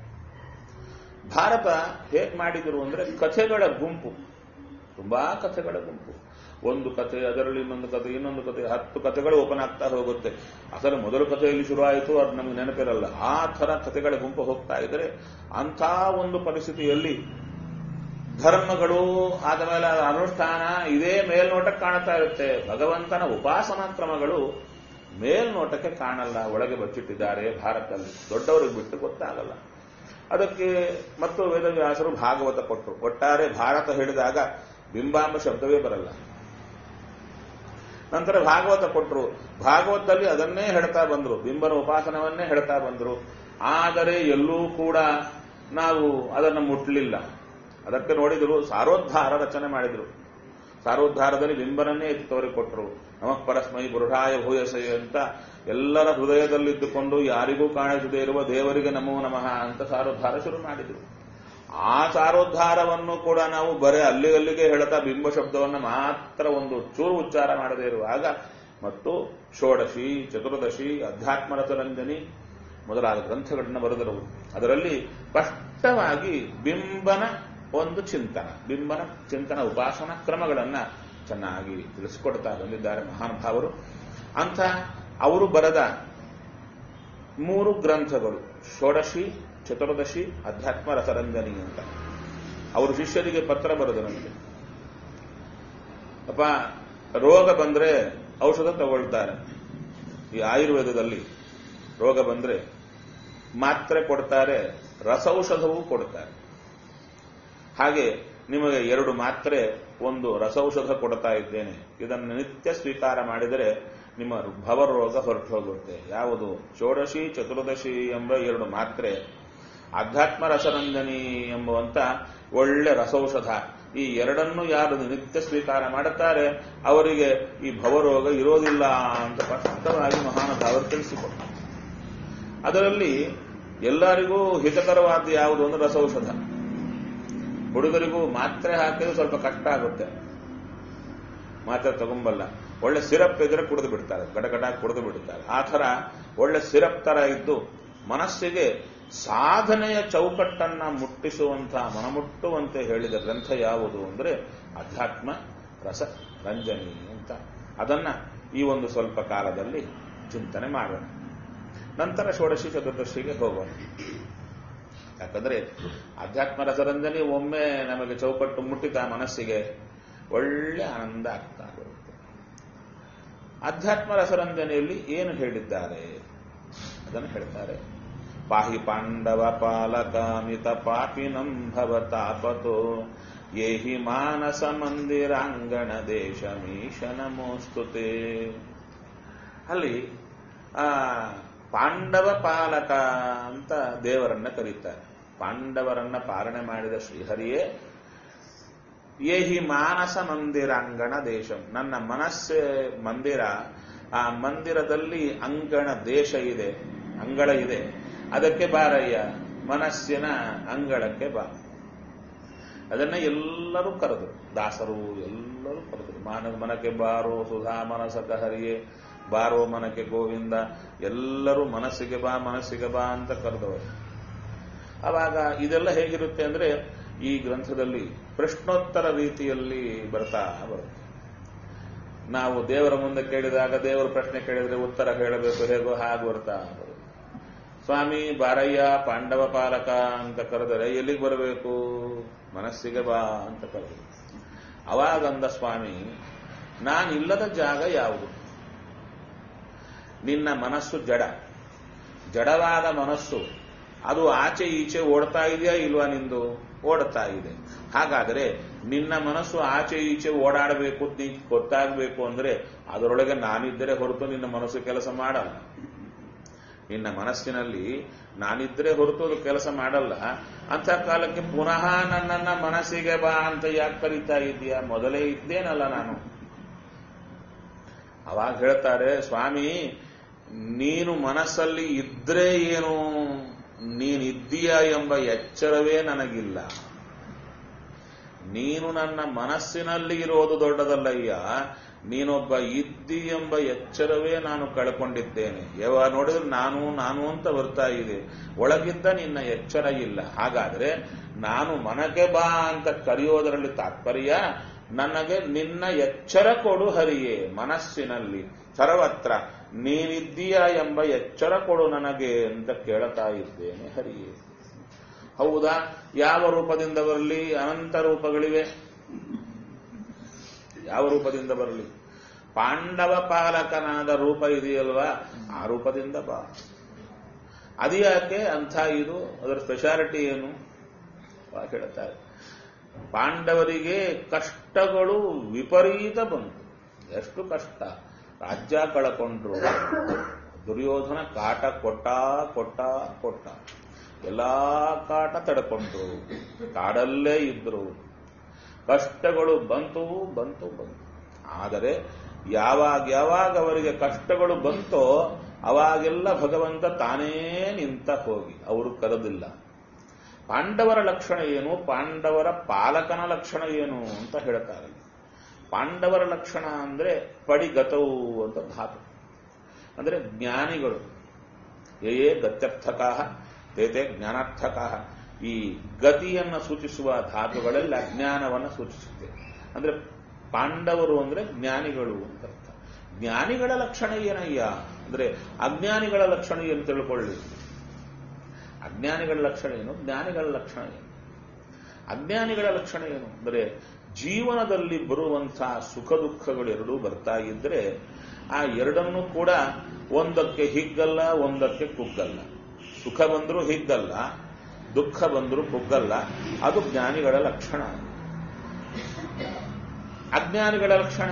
ಭಾರತ ಹೇಗೆ ಮಾಡಿದರು ಅಂದ್ರೆ, ಕಥೆಗಳ ಗುಂಪು, ತುಂಬಾ ಕಥೆಗಳ ಗುಂಪು. ಒಂದು ಕಥೆ, ಅದರಲ್ಲಿ ಇನ್ನೊಂದು ಕಥೆ, ಇನ್ನೊಂದು ಕಥೆ, ಹತ್ತು ಕಥೆಗಳು ಓಪನ್ ಆಗ್ತಾ ಹೋಗುತ್ತೆ. ಅಸಲು ಮೊದಲು ಕಥೆಯಲ್ಲಿ ಶುರುವಾಯಿತು, ಅದು ನಮಗೆ ನೆನಪಿರಲ್ಲ. ಆ ಥರ ಕಥೆಗಳ ಗುಂಪು ಹೋಗ್ತಾ ಇದ್ರೆ, ಅಂಥ ಒಂದು ಪರಿಸ್ಥಿತಿಯಲ್ಲಿ ಧರ್ಮಗಳು ಆದ ಮೇಲೆ ಅನುಷ್ಠಾನ ಇದೇ ಮೇಲ್ನೋಟಕ್ಕೆ ಕಾಣುತ್ತಾ ಇರುತ್ತೆ. ಭಗವಂತನ ಉಪಾಸನಾ ಕ್ರಮಗಳು ಮೇಲ್ನೋಟಕ್ಕೆ ಕಾಣಲ್ಲ, ಒಳಗೆ ಬಚ್ಚಿಟ್ಟಿದ್ದಾರೆ ಭಾರತದಲ್ಲಿ. ದೊಡ್ಡವರಿಗೆ ಬಿಟ್ಟು ಗೊತ್ತಾಗಲ್ಲ. ಅದಕ್ಕೆ ಮತ್ತು ವೇದವ್ಯಾಸರು ಭಾಗವತ ಕೊಟ್ಟರು. ಒಟ್ಟಾರೆ ಭಾರತ ಹೇಳಿದಾಗ ಬಿಂಬಾಂಬ ಶಬ್ದವೇ ಬರಲ್ಲ. ನಂತರ ಭಾಗವತ ಕೊಟ್ಟರು. ಭಾಗವತದಲ್ಲಿ ಅದನ್ನೇ ಹೇಳ್ತಾ ಬಂದ್ರು, ಬಿಂಬನ ಉಪಾಸನವನ್ನೇ ಹೇಳ್ತಾ ಬಂದ್ರು. ಆದರೆ ಎಲ್ಲೂ ಕೂಡ ನಾವು ಅದನ್ನು ಮುಟ್ಲಿಲ್ಲ. ಅದಕ್ಕೆ ನೋಡಿದ್ರು, ಸಾರೋದ್ಧಾರ ರಚನೆ ಮಾಡಿದ್ರು. ಸಾರೋದ್ಧಾರದಲ್ಲಿ ಬಿಂಬನನ್ನೇ ಎತ್ತಿ ತೋರಿಕೊಟ್ರು. ನಮಃ ಪರಸ್ಮೈ ಬುರುಢಾಯ ಭೂಯಸೆ ಅಂತ ಎಲ್ಲರ ಹೃದಯದಲ್ಲಿದ್ದುಕೊಂಡು ಯಾರಿಗೂ ಕಾಣಿಸದೇ ಇರುವ ದೇವರಿಗೆ ನಮೋ ನಮಃ ಅಂತ ಸಾರೋದ್ಧಾರ ಶುರು ಮಾಡಿದ್ರು. ಆ ಸಾರೋದ್ಧಾರವನ್ನು ಕೂಡ ನಾವು ಬರೇ ಅಲ್ಲಿಗಲ್ಲಿಗೆ ಹೇಳ್ತಾ ಬಿಂಬ ಶಬ್ದವನ್ನು ಮಾತ್ರ ಒಂದು ಚೂರು ಉಚ್ಚಾರ ಮಾಡದೇ ಇರುವಾಗ ಮತ್ತು ಷೋಡಶಿ, ಚತುರ್ದಶಿ, ಅಧ್ಯಾತ್ಮ ರಸರಂಜನಿ ಮೊದಲಾದ ಗ್ರಂಥಗಳನ್ನು ಬರೆದರು. ಅದರಲ್ಲಿ ಸ್ಪಷ್ಟವಾಗಿ ಬಿಂಬನ ಒಂದು ಚಿಂತನ, ಬಿಂಬನ ಚಿಂತನ ಉಪಾಸನಾ ಕ್ರಮಗಳನ್ನು ಚೆನ್ನಾಗಿ ತಿಳಿಸಿಕೊಡ್ತಾ ಬಂದಿದ್ದಾರೆ ಮಹಾನುಭಾವರು. ಅಂಥ ಅವರು ಬರೆದ ಮೂರು ಗ್ರಂಥಗಳು ಷೋಡಶಿ, ಚತುರ್ದಶಿ, ಅಧ್ಯಾತ್ಮ ರಸರಂಜನಿ ಅಂತ. ಅವರು ಶಿಷ್ಯರಿಗೆ ಪತ್ರ ಬರೆದರಂತೆ. ಅಪ್ಪ, ರೋಗ ಬಂದ್ರೆ ಔಷಧ ತಗೊಳ್ತಾರೆ. ಈ ಆಯುರ್ವೇದದಲ್ಲಿ ರೋಗ ಬಂದ್ರೆ ಮಾತ್ರೆ ಕೊಡ್ತಾರೆ, ರಸೌಷಧವೂ ಕೊಡ್ತಾರೆ. ಹಾಗೆ ನಿಮಗೆ ಎರಡು ಮಾತ್ರೆ, ಒಂದು ರಸೌಷಧ ಕೊಡ್ತಾ ಇದ್ದೇನೆ. ಇದನ್ನು ನಿತ್ಯ ಸ್ವೀಕಾರ ಮಾಡಿದರೆ ನಿಮ್ಮ ಭವರೋಗ ಹೊರಟು ಹೋಗುತ್ತೆ. ಯಾವುದು? ಷೋಡಶಿ, ಚತುರ್ದಶಿ ಎಂಬ ಎರಡು ಮಾತ್ರೆ, ಅಧ್ಯಾತ್ಮ ರಸರಂಜನಿ ಎಂಬುವಂತ ಒಳ್ಳೆ ರಸೌಷಧ. ಈ ಎರಡನ್ನು ಯಾರು ನಿತ್ಯ ಸ್ವೀಕಾರ ಮಾಡುತ್ತಾರೆ ಅವರಿಗೆ ಈ ಭವರೋಗ ಇರೋದಿಲ್ಲ ಅಂತ ಸ್ಪಷ್ಟವಾಗಿ ಮಹಾನುಭಾವರು ತಿಳಿಸಿಕೊಡ್ತಾರೆ. ಅದರಲ್ಲಿ ಎಲ್ಲರಿಗೂ ಹಿತಕರವಾದ ಯಾವುದು ಅಂದ್ರೆ ರಸೌಷಧ. ಹುಡುಗರಿಗೂ ಮಾತ್ರೆ ಹಾಕಿದ್ರೆ ಸ್ವಲ್ಪ ಕಷ್ಟ ಆಗುತ್ತೆ, ಮಾತ್ರೆ ತಗೊಂಬಲ್ಲ. ಒಳ್ಳೆ ಸಿರಪ್ ಇದ್ರೆ ಕುಡಿದು ಬಿಡ್ತಾರೆ, ಗಡಗಡ ಕುಡಿದು ಬಿಡ್ತಾರೆ. ಆ ಥರ ಒಳ್ಳೆ ಸಿರಪ್ ತರ ಇದ್ದು ಮನಸ್ಸಿಗೆ ಸಾಧನೆಯ ಚೌಕಟ್ಟನ್ನ ಮುಟ್ಟಿಸುವಂತಹ, ಮನಮುಟ್ಟುವಂತೆ ಹೇಳಿದ ಗ್ರಂಥ ಯಾವುದು ಅಂದ್ರೆ ಅಧ್ಯಾತ್ಮ ರಸ ರಂಜನಿ ಅಂತ. ಅದನ್ನ ಈ ಒಂದು ಸ್ವಲ್ಪ ಕಾಲದಲ್ಲಿ ಚಿಂತನೆ ಮಾಡೋಣ. ನಂತರ ಷೋಡಶಿ ಚತುರ್ದಶಿಗೆ ಹೋಗೋಣ. ಯಾಕಂದ್ರೆ ಅಧ್ಯಾತ್ಮ ರಸರಂಜನಿ ಒಮ್ಮೆ ನಮಗೆ ಚೌಕಟ್ಟು ಮುಟ್ಟಿತ ಮನಸ್ಸಿಗೆ ಒಳ್ಳೆ ಆನಂದ ಆಗ್ತಾ ಬರುತ್ತೆ. ಅಧ್ಯಾತ್ಮ ರಸರಂಜನೆಯಲ್ಲಿ ಏನು ಹೇಳಿದ್ದಾರೆ ಅದನ್ನು ಹೇಳ್ತಾರೆ. ಪಾಹಿ ಪಾಂಡವ ಪಾಲಕಾಮಿತ ಪಾಪಿನಂ ಭವತಾಪತೋ ಯೇಹಿ ಮಾನಸ ಮಂದಿರಾಂಗಣ ದೇಶ ಮೀಶ ನಮೋಸ್ತುತೆ. ಅಲ್ಲಿ ಆ ಪಾಂಡವ ಪಾಲಕ ಅಂತ ದೇವರನ್ನ ಕರೀತಾರೆ. ಪಾಂಡವರನ್ನ ಪಾಲನೆ ಮಾಡಿದ ಶ್ರೀಹರಿಯೇ ಯೇಹಿ ಮಾನಸ ಮಂದಿರಾಂಗಣ ದೇಶಂ, ನನ್ನ ಮನಸ್ಸೆ ಮಂದಿರ, ಆ ಮಂದಿರದಲ್ಲಿ ಅಂಗಣ ದೇಶ ಇದೆ, ಅಂಗಳ ಇದೆ, ಅದಕ್ಕೆ ಬಾರಯ್ಯ, ಮನಸ್ಸಿನ ಅಂಗಳಕ್ಕೆ ಬಾ. ಅದನ್ನ ಎಲ್ಲರೂ ಕರೆದರು, ದಾಸರು ಎಲ್ಲರೂ ಕರೆದರು. ಮಾನ ಮನಕ್ಕೆ ಬಾರೋ ಸುಧಾ ಮನಸಕ ಹರಿಯೇ, ಬಾರೋ ಮನಕ್ಕೆ ಗೋವಿಂದ, ಎಲ್ಲರೂ ಮನಸ್ಸಿಗೆ ಬಾ ಮನಸ್ಸಿಗೆ ಬಾ ಅಂತ ಕರೆದವರು. ಅವಾಗ ಇದೆಲ್ಲ ಹೇಗಿರುತ್ತೆ ಅಂದ್ರೆ ಈ ಗ್ರಂಥದಲ್ಲಿ ಪ್ರಶ್ನೋತ್ತರ ರೀತಿಯಲ್ಲಿ ಬರ್ತಾ ಬರುತ್ತೆ. ನಾವು ದೇವರ ಮುಂದೆ ಕೇಳಿದಾಗ ದೇವರ ಪ್ರಶ್ನೆ ಕೇಳಿದ್ರೆ ಉತ್ತರ ಹೇಳಬೇಕು, ಹೇಗೋ ಹಾಗೆ ಬರ್ತಾ ಬರುತ್ತೆ. ಸ್ವಾಮಿ ಬಾರಯ್ಯ ಪಾಂಡವ ಪಾಲಕ ಅಂತ ಕರೆದರೆ ಎಲ್ಲಿಗೆ ಬರಬೇಕು? ಮನಸ್ಸಿಗೆ ಬಾ ಅಂತ ಕರೆದು. ಅವಾಗಂದ ಸ್ವಾಮಿ, ನಾನಿಲ್ಲದ ಜಾಗ ಯಾವುದು? ನಿನ್ನ ಮನಸ್ಸು ಜಡ, ಜಡವಾದ ಮನಸ್ಸು ಅದು ಆಚೆ ಈಚೆ ಓಡ್ತಾ ಇದೆಯಾ ಇಲ್ವಾ? ನಿಂದು ಓಡ್ತಾ ಇದೆ. ಹಾಗಾದರೆ ನಿನ್ನ ಮನಸ್ಸು ಆಚೆ ಈಚೆ ಓಡಾಡಬೇಕು, ನೀ ಗೊತ್ತಾಗಬೇಕು ಅಂದ್ರೆ ಅದರೊಳಗೆ ನಾನಿದ್ದರೆ ಹೊರತು ನಿನ್ನ ಮನಸ್ಸು ಕೆಲಸ ಮಾಡಲ್ಲ. ನಿನ್ನ ಮನಸ್ಸಿನಲ್ಲಿ ನಾನಿದ್ರೆ ಹೊರತು ಅದು ಕೆಲಸ ಮಾಡಲ್ಲ. ಅಂಥ ಕಾಲಕ್ಕೆ ಪುನಃ ನನ್ನನ್ನ ಮನಸ್ಸಿಗೆ ಬಾ ಅಂತ ಯಾಕೆ ಕರೀತಾ ಇದೆಯಾ? ಮೊದಲೇ ಇದ್ದೇನಲ್ಲ ನಾನು. ಅವಾಗ ಹೇಳ್ತಾರೆ, ಸ್ವಾಮಿ ನೀನು ಮನಸ್ಸಲ್ಲಿ ಇದ್ರೆ ಏನು, ನೀನಿದ್ದೀಯ ಎಂಬ ಎಚ್ಚರವೇ ನನಗಿಲ್ಲ. ನೀನು ನನ್ನ ಮನಸ್ಸಿನಲ್ಲಿ ಇರೋದು ದೊಡ್ಡದಲ್ಲಯ್ಯ, ನೀನೊಬ್ಬ ಇದ್ದಿ ಎಂಬ ಎಚ್ಚರವೇ ನಾನು ಕಳ್ಕೊಂಡಿದ್ದೇನೆ. ಯಾವಾಗ ನೋಡಿದ್ರೆ ನಾನು ನಾನು ಅಂತ ಬರ್ತಾ ಇದೆ, ಒಳಗಿದ್ದ ನಿನ್ನ ಎಚ್ಚರ ಇಲ್ಲ. ಹಾಗಾದ್ರೆ ನಾನು ಮನಗೆ ಬಾ ಅಂತ ಕರೆಯೋದರಲ್ಲಿ ತಾತ್ಪರ್ಯ, ನನಗೆ ನಿನ್ನ ಎಚ್ಚರ ಕೊಡು ಹರಿಯೇ, ಮನಸ್ಸಿನಲ್ಲಿ ಸರ್ವತ್ರ ನೀನಿದ್ದೀಯ ಎಂಬ ಎಚ್ಚರ ಕೊಡು ನನಗೆ ಅಂತ ಕೇಳ್ತಾ ಇದ್ದೇನೆ ಹರಿಯೇ. ಹೌದಾ? ಯಾವ ರೂಪದಿಂದ ಬರಲಿ? ಅನಂತ ರೂಪಗಳಿವೆ. ಯಾವ ರೂಪದಿಂದ ಬರಲಿ? ಪಾಂಡವ ಪಾಲಕನಾದ ರೂಪ ಇದೆಯಲ್ವಾ, ಆ ರೂಪದಿಂದ ಬಾ. ಅದ್ಯಾಕೆ ಅಂಥ ಇದು? ಅದರ ಸ್ಪೆಷಾಲಿಟಿ ಏನು ಹೇಳ್ತಾರೆ. ಪಾಂಡವರಿಗೆ ಕಷ್ಟಗಳು ವಿಪರೀತ ಬಂತು. ಎಷ್ಟು ಕಷ್ಟ! ರಾಜ್ಯ ಕಳಕೊಂಡ್ರು, ದುರ್ಯೋಧನ ಕಾಟ ಕೊಟ್ಟ ಕೊಟ್ಟ ಕೊಟ್ಟ, ಎಲ್ಲಾ ಕಾಟ ತಡ್ಕೊಂಡ್ರು, ಕಾಡಲ್ಲೇ ಇದ್ರು. ಕಷ್ಟಗಳು ಬಂತು ಬಂತು ಬಂತು ಆದರೆ ಯಾವಾಗ ಯಾವಾಗ ಅವರಿಗೆ ಕಷ್ಟಗಳು ಬಂತೋ ಅವಾಗೆಲ್ಲ ಭಗವಂತ ತಾನೇ ನಿಂತ ಹೋಗಿ ಅವರು ಕರೆದಿಲ್ಲ. ಪಾಂಡವರ ಲಕ್ಷಣ ಏನು, ಪಾಂಡವರ ಪಾಲಕನ ಲಕ್ಷಣ ಏನು ಅಂತ ಹೇಳ್ತಾರೆ. ಪಾಂಡವರ ಲಕ್ಷಣ ಅಂದ್ರೆ ಪಡಿಗತವು ಅಂತ ಧಾತು, ಅಂದ್ರೆ ಜ್ಞಾನಿಗಳು. ಯೇ ಗತ್ಯರ್ಥಕಾ ತೇತೆ ಜ್ಞಾನಾರ್ಥಕಾ. ಈ ಗತಿಯನ್ನು ಸೂಚಿಸುವ ಧಾತುಗಳೆಲ್ಲ ಜ್ಞಾನವನ್ನು ಸೂಚಿಸುತ್ತೆ. ಅಂದ್ರೆ ಪಾಂಡವರು ಅಂದ್ರೆ ಜ್ಞಾನಿಗಳು ಅಂತ ಅರ್ಥ. ಜ್ಞಾನಿಗಳ ಲಕ್ಷಣ ಏನಯ್ಯ ಅಂದ್ರೆ ಅಜ್ಞಾನಿಗಳ ಲಕ್ಷಣ ಏನು ತಿಳ್ಕೊಳ್ಳಿ. ಅಜ್ಞಾನಿಗಳ ಲಕ್ಷಣ ಏನು, ಜ್ಞಾನಿಗಳ ಲಕ್ಷಣ ಏನು? ಅಜ್ಞಾನಿಗಳ ಲಕ್ಷಣ ಏನು ಅಂದರೆ ಜೀವನದಲ್ಲಿ ಬರುವಂತಹ ಸುಖ ದುಃಖಗಳು ಎರಡೂ ಬರ್ತಾ ಇದ್ರೆ ಆ ಎರಡನ್ನೂ ಕೂಡ ಒಂದಕ್ಕೆ ಹಿಗ್ಗಲ್ಲ, ಒಂದಕ್ಕೆ ಕುಗ್ಗಲ್ಲ. ಸುಖ ಬಂದರೂ ಹಿಗ್ಗಲ್ಲ, ದುಃಖ ಬಂದರೂ ಕುಗ್ಗಲ್ಲ. ಅದು ಜ್ಞಾನಿಗಳ ಲಕ್ಷಣ. ಅಜ್ಞಾನಿಗಳ ಲಕ್ಷಣ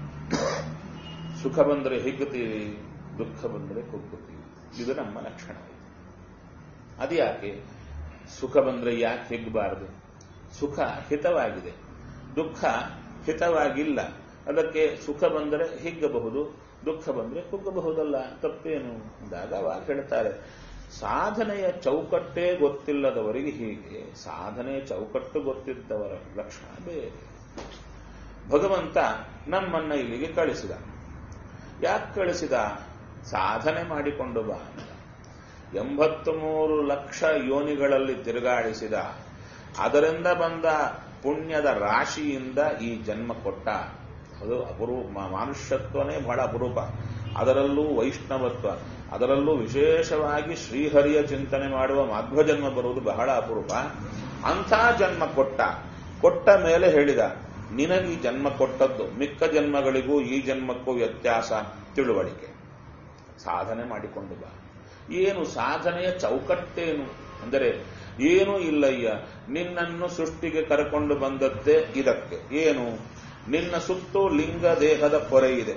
ಸುಖ ಬಂದರೆ ಹಿಗ್ಗುತ್ತೀವಿ, ದುಃಖ ಬಂದರೆ ಕುಗ್ಗುತ್ತೀವಿ. ಇದು ನಮ್ಮ ಲಕ್ಷಣ. ಅದು ಯಾಕೆ? ಸುಖ ಬಂದರೆ ಯಾಕೆ ಹಿಗ್ಗಬಾರದು? ಸುಖ ಹಿತವಾಗಿದೆ, ದುಃಖ ಹಿತವಾಗಿಲ್ಲ. ಅದಕ್ಕೆ ಸುಖ ಬಂದರೆ ಹಿಗ್ಗಬಹುದು, ದುಃಖ ಬಂದರೆ ಕುಗ್ಗಬಹುದಲ್ಲ. ತಪ್ಪೇನು ಅಂದಾಗ ಅವಾಗ ಹೇಳ್ತಾರೆ, ಸಾಧನೆಯ ಚೌಕಟ್ಟೇ ಗೊತ್ತಿಲ್ಲದವರಿಗೆ ಹೀಗೆ, ಸಾಧನೆಯ ಚೌಕಟ್ಟು ಗೊತ್ತಿದ್ದವರ ಲಕ್ಷಣ ಬೇರೆ. ಭಗವಂತ ನಮ್ಮನ್ನ ಇಲ್ಲಿಗೆ ಕಳಿಸಿದ. ಯಾಕೆ ಕಳಿಸಿದ? ಸಾಧನೆ ಮಾಡಿಕೊಂಡು ಬಾ ಅಂತ. ಎಂಬತ್ತು ಮೂರು ಲಕ್ಷ ಯೋನಿಗಳಲ್ಲಿ ತಿರುಗಾಡಿಸಿದ. ಅದರಿಂದ ಬಂದ ಪುಣ್ಯದ ರಾಶಿಯಿಂದ ಈ ಜನ್ಮ ಕೊಟ್ಟ. ಅದು ಅಪರೂಪ. ಮಾನುಷ್ಯತ್ವನೇ ಬಹಳ ಅಪರೂಪ, ಅದರಲ್ಲೂ ವೈಷ್ಣವತ್ವ, ಅದರಲ್ಲೂ ವಿಶೇಷವಾಗಿ ಶ್ರೀಹರಿಯ ಚಿಂತನೆ ಮಾಡುವ ಮಾಧ್ವ ಜನ್ಮ ಬರುವುದು ಬಹಳ ಅಪರೂಪ. ಅಂಥ ಜನ್ಮ ಕೊಟ್ಟ. ಕೊಟ್ಟ ಮೇಲೆ ಹೇಳಿದ, ನಿನಗೆ ಜನ್ಮ ಕೊಟ್ಟದ್ದು ಮಿಕ್ಕ ಜನ್ಮಗಳಿಗೂ ಈ ಜನ್ಮಕ್ಕೂ ವ್ಯತ್ಯಾಸ ತಿಳುವಳಿಕೆ. ಸಾಧನೆ ಮಾಡಿಕೊಂಡು ಬಾ. ಏನು ಸಾಧನೆಯ ಚೌಕಟ್ಟೇನು ಅಂದರೆ ಏನೂ ಇಲ್ಲಯ್ಯ, ನಿನ್ನನ್ನು ಸೃಷ್ಟಿಗೆ ಕರೆಕೊಂಡು ಬಂದದ್ದೇ ಇದಕ್ಕೆ. ಏನು? ನಿನ್ನ ಸುತ್ತು ಲಿಂಗ ದೇಹದ ಪೊರೆ ಇದೆ.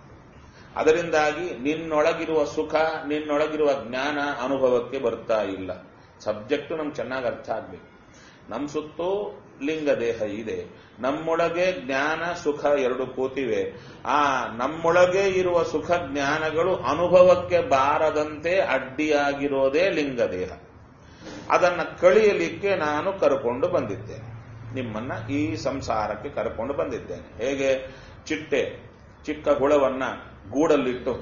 ಅದರಿಂದಾಗಿ ನಿನ್ನೊಳಗಿರುವ ಸುಖ, ನಿನ್ನೊಳಗಿರುವ ಜ್ಞಾನ ಅನುಭವಕ್ಕೆ ಬರ್ತಾ ಇಲ್ಲ. ಸಬ್ಜೆಕ್ಟು ನಮ್ಗೆ ಚೆನ್ನಾಗಿ ಅರ್ಥ ಆಗ್ಬೇಕು. ನಮ್ಮ ಸುತ್ತು ಲಿಂಗ ದೇಹ ಇದೆ, ನಮ್ಮೊಳಗೆ ಜ್ಞಾನ ಸುಖ ಎರಡು ಕೂತಿವೆ. ಆ ನಮ್ಮೊಳಗೆ ಇರುವ ಸುಖ ಜ್ಞಾನಗಳು ಅನುಭವಕ್ಕೆ ಬಾರದಂತೆ ಅಡ್ಡಿಯಾಗಿರೋದೇ ಲಿಂಗ ದೇಹ. ಅದನ್ನು ಕಳಿಯಲಿಕ್ಕೆ ನಾನು ಕರ್ಕೊಂಡು ಬಂದಿದ್ದೇನೆ, ನಿಮ್ಮನ್ನ ಈ ಸಂಸಾರಕ್ಕೆ ಕರ್ಕೊಂಡು ಬಂದಿದ್ದೇನೆ. ಹೇಗೆ? ಚಿಟ್ಟೆ ಚಿಕ್ಕ ಹುಳವನ್ನ ಗೂಡಲ್ಲಿಟ್ಟು,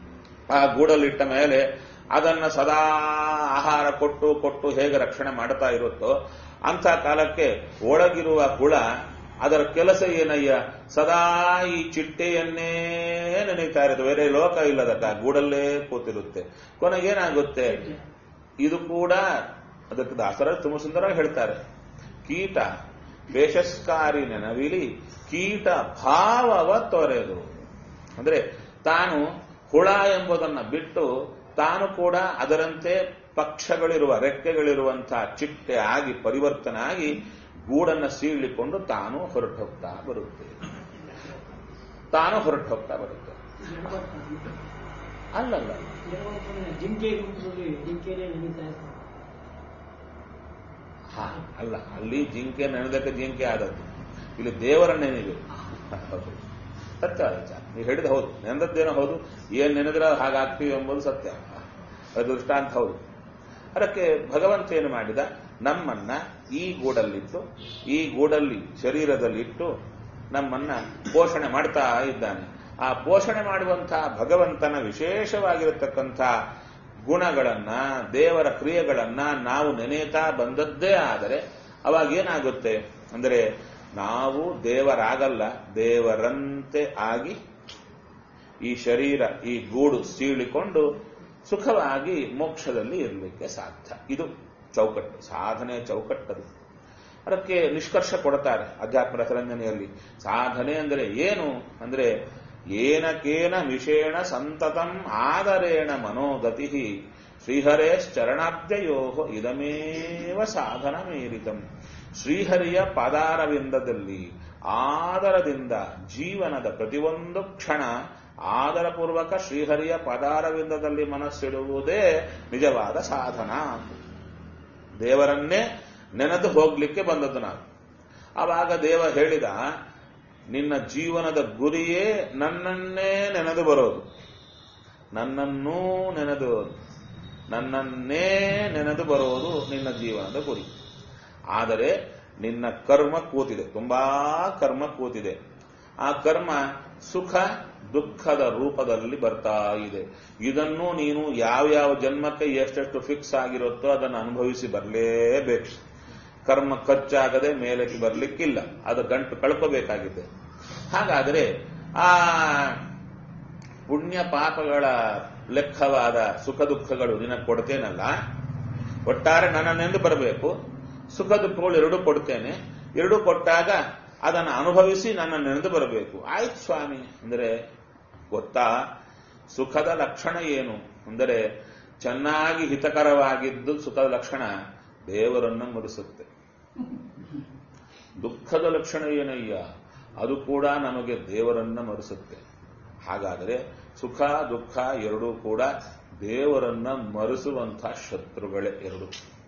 ಆ ಗೂಡಲ್ಲಿಟ್ಟ ಮೇಲೆ ಅದನ್ನ ಸದಾ ಆಹಾರ ಕೊಟ್ಟು ಕೊಟ್ಟು ಹೇಗೆ ರಕ್ಷಣೆ ಮಾಡ್ತಾ ಇರುತ್ತೋ ಅಂಥ ಕಾಲಕ್ಕೆ ಒಳಗಿರುವ ಹುಳ ಅದರ ಕೆಲಸ ಏನಯ್ಯ? ಸದಾ ಈ ಚಿಟ್ಟೆಯನ್ನೇ ನೆನೀತಾ ಇರುತ್ತೆ. ಬೇರೆ ಲೋಕ ಇಲ್ಲದಕ್ಕ ಗೂಡಲ್ಲೇ ಕೂತಿರುತ್ತೆ. ಕೊನೆಗೇನಾಗುತ್ತೆ? ಇದು ಕೂಡ ಅದಕ್ಕೆ ದಾಸರ ತುಂಬ ಸುಂದರವಾಗಿ ಹೇಳ್ತಾರೆ, ಕೀಟ ವೇಷಸ್ಕಾರಿ ನೆನವಿಲಿ ಕೀಟ ಭಾವವ ತೊರೆದು. ಅಂದ್ರೆ ತಾನು ಹುಳ ಎಂಬುದನ್ನು ಬಿಟ್ಟು ತಾನು ಕೂಡ ಅದರಂತೆ ಪಕ್ಷಗಳಿರುವ ರೆಕ್ಕೆಗಳಿರುವಂತಹ ಚಿಟ್ಟೆ ಆಗಿ ಪರಿವರ್ತನೆ ಆಗಿ ಗೂಡನ್ನು ಸೀಳಿಕೊಂಡು ತಾನು ಹೊರಟು ಹೋಗ್ತಾ ಬರುತ್ತೆ. ತಾನು ಹೊರಟು ಹೋಗ್ತಾ ಬರುತ್ತೆ. ಅಲ್ಲಲ್ಲ, ಹಾ ಅಲ್ಲ, ಅಲ್ಲಿ ಜಿಂಕೆ ನೆನೆದಕ್ಕೆ ಜಿಂಕೆ ಆದದ್ದು, ಇಲ್ಲಿ ದೇವರ ನೆನೆಬೇಕು. ಸತ್ಯ ನೀವು ಹೇಳಿದ ಹೌದು, ನೆನೆದದ್ದೇನೋ ಹೌದು, ಏನ್ ನೆನೆದ್ರೆ ಹಾಗಾಗ್ತೀವಿ ಎಂಬುದು ಸತ್ಯ, ಅದು ದೃಷ್ಟಾಂತ ಹೌದು. ಅದಕ್ಕೆ ಭಗವಂತ ಏನು ಮಾಡಿದ? ನಮ್ಮನ್ನ ಈ ಗೂಡಲ್ಲಿಟ್ಟು, ಈ ಗೂಡಲ್ಲಿ ಶರೀರದಲ್ಲಿಟ್ಟು ನಮ್ಮನ್ನ ಪೋಷಣೆ ಮಾಡ್ತಾ ಇದ್ದಾನೆ. ಆ ಪೋಷಣೆ ಮಾಡುವಂತಹ ಭಗವಂತನ ವಿಶೇಷವಾಗಿರತಕ್ಕಂಥ ಗುಣಗಳನ್ನ, ದೇವರ ಕ್ರಿಯೆಗಳನ್ನ ನಾವು ನೆನೆಯುತ್ತಾ ಬಂದದ್ದೇ ಆದರೆ ಅವಾಗ ಏನಾಗುತ್ತೆ ಅಂದರೆ ನಾವು ದೇವರಾಗಲ್ಲ, ದೇವರಂತೆ ಆಗಿ ಈ ಶರೀರ, ಈ ಗೂಡು ಸೀಳಿಕೊಂಡು ಸುಖವಾಗಿ ಮೋಕ್ಷದಲ್ಲಿ ಇರಲಿಕ್ಕೆ ಸಾಧ್ಯ. ಇದು ಚೌಕಟ್ಟು, ಸಾಧನೆಯ ಚೌಕಟ್ಟದು. ಅದಕ್ಕೆ ನಿಷ್ಕರ್ಷ ಕೊಡ್ತಾರೆ ಅಧ್ಯಾತ್ಮ ರಸರಂಜನೆಯಲ್ಲಿ. ಸಾಧನೆ ಅಂದರೆ ಏನು ಅಂದರೆ ಏನಕೇನ ವಿಷೇಣ ಸಂತತಂ ಆದರೇಣ ಮನೋಗತಿ ಶ್ರೀಹರೇಶ್ಚರಣಾಬ್ಜಯೋ ಇದಮೇವ ಸಾಧನ ಮೀರಿತಂ. ಶ್ರೀಹರಿಯ ಪಾದಾರವಿಂದದಲ್ಲಿ ಆದರದಿಂದ ಜೀವನದ ಪ್ರತಿಯೊಂದು ಕ್ಷಣ ಆದರಪೂರ್ವಕ ಶ್ರೀಹರಿಯ ಪಾದಾರವಿಂದದಲ್ಲಿ ಮನಸ್ಸಿಡುವುದೇ ನಿಜವಾದ ಸಾಧನ. ದೇವರನ್ನೇ ನೆನೆದು ಹೋಗ್ಲಿಕ್ಕೆ ಬಂದದ್ದು ನಾವು. ಆವಾಗ ದೇವ ಹೇಳಿದ, ನಿನ್ನ ಜೀವನದ ಗುರಿಯೇ ನನ್ನನ್ನೇ ನೆನೆದು ಬರೋದು, ನನ್ನನ್ನೂ ನೆನೆದು ನನ್ನನ್ನೇ ನೆನೆದು ಬರೋದು ನಿನ್ನ ಜೀವನದ ಗುರಿ. ಆದರೆ ನಿನ್ನ ಕರ್ಮ ಕೂತಿದೆ, ತುಂಬಾ ಕರ್ಮ ಕೂತಿದೆ. ಆ ಕರ್ಮ ಸುಖ ದುಃಖದ ರೂಪದಲ್ಲಿ ಬರ್ತಾ ಇದೆ. ಇದನ್ನು ನೀನು ಯಾವ್ಯಾವ ಜನ್ಮಕ್ಕೆ ಎಷ್ಟೆಷ್ಟು ಫಿಕ್ಸ್ ಆಗಿರುತ್ತೋ ಅದನ್ನು ಅನುಭವಿಸಿ ಬರಲೇಬೇಕು. ಕರ್ಮ ಖರ್ಚಾಗದೆ ಮೇಲಕ್ಕೆ ಬರಲಿಕ್ಕಿಲ್ಲ, ಅದು ಗಂಟು ಕಳ್ಕೋಬೇಕಾಗಿದೆ. ಹಾಗಾದರೆ ಆ ಪುಣ್ಯ ಪಾಪಗಳ ಲೆಕ್ಕವಾದ ಸುಖ ದುಃಖಗಳು ನಿನಗೆ ಕೊಡ್ತೇನಲ್ಲ, ಒಟ್ಟಾರೆ ನನ್ನನ್ನೆಂದು ಬರಬೇಕು. ಸುಖ ದುಃಖಗಳು ಎರಡೂ ಕೊಡ್ತೇನೆ, ಎರಡೂ ಕೊಟ್ಟಾಗ ಅದನ್ನು ಅನುಭವಿಸಿ ನನ್ನ ನೆನೆದು ಬರಬೇಕು. ಆಯ್ತು ಸ್ವಾಮಿ ಅಂದರೆ ಗೊತ್ತಾ, ಸುಖದ ಲಕ್ಷಣ ಏನು ಅಂದರೆ ಚೆನ್ನಾಗಿ ಹಿತಕರವಾಗಿದ್ದು ಸುಖದ ಲಕ್ಷಣ ದೇವರನ್ನ ಮರೆಸುತ್ತೆ. ದುಃಖದ ಲಕ್ಷಣ ಏನಯ್ಯ, ಅದು ಕೂಡ ನಮಗೆ ದೇವರನ್ನ ಮರೆಸುತ್ತೆ. ಹಾಗಾದರೆ ಸುಖ ದುಃಖ ಎರಡೂ ಕೂಡ ದೇವರನ್ನ ಮರೆಸುವಂತಹ ಶತ್ರುಗಳೇ ಎರಡು.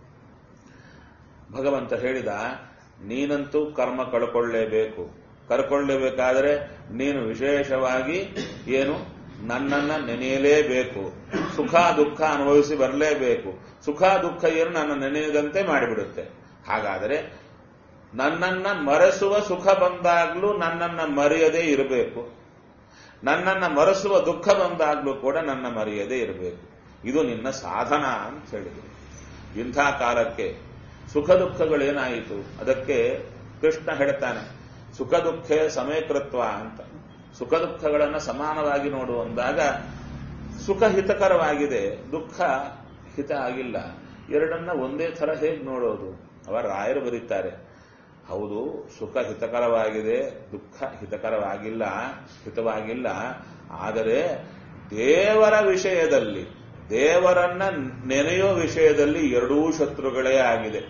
ಭಗವಂತ ಹೇಳಿದ, ನೀನಂತೂ ಕರ್ಮ ಕಳ್ಕೊಳ್ಳೇಬೇಕು. ಕಳ್ಕೊಳ್ಳೇಬೇಕಾದರೆ ನೀನು ವಿಶೇಷವಾಗಿ ಏನು ನನ್ನನ್ನ ನೆನೆಯಲೇಬೇಕು, ಸುಖ ದುಃಖ ಅನುಭವಿಸಿ ಬರಲೇಬೇಕು. ಸುಖ ದುಃಖ ಏನು ನನ್ನ ನೆನೆಯದಂತೆ ಮಾಡಿಬಿಡುತ್ತೆ. ಹಾಗಾದರೆ ನನ್ನನ್ನ ಮರೆಸುವ ಸುಖ ಬಂದಾಗ್ಲೂ ನನ್ನನ್ನ ಮರೆಯದೇ ಇರಬೇಕು, ನನ್ನನ್ನ ಮರೆಸುವ ದುಃಖ ಬಂದಾಗ್ಲೂ ಕೂಡ ನನ್ನ ಮರೆಯದೇ ಇರಬೇಕು. ಇದು ನಿನ್ನ ಸಾಧನ ಅಂತ ಹೇಳಿದರು. ಇಂಥ ಕಾಲಕ್ಕೆ ಸುಖ ದುಃಖಗಳೇನಾಯಿತು, ಅದಕ್ಕೆ ಕೃಷ್ಣ ಹೇಳ್ತಾನೆ, ಸುಖ ದುಃಖ ಸಮಯಕೃತ್ವ ಅಂತ. ಸುಖ ದುಃಖಗಳನ್ನು ಸಮಾನವಾಗಿ ನೋಡುವಂದಾಗ ಸುಖ ಹಿತಕರವಾಗಿದೆ, ದುಃಖ ಹಿತ ಆಗಿಲ್ಲ. ಎರಡನ್ನ ಒಂದೇ ಥರ ಹೇಗೆ ನೋಡೋದು? ಅವರ ರಾಯರು ಬರೀತಾರೆ, ಹೌದು ಸುಖ ಹಿತಕರವಾಗಿದೆ, ದುಃಖ ಹಿತಕರವಾಗಿಲ್ಲ ಹಿತವಾಗಿಲ್ಲ ಆದರೆ ದೇವರ ವಿಷಯದಲ್ಲಿ, ದೇವರನ್ನ ನೆನೆಯೋ ವಿಷಯದಲ್ಲಿ ಎರಡೂ ಶತ್ರುಗಳೇ ಆಗಿದೆ.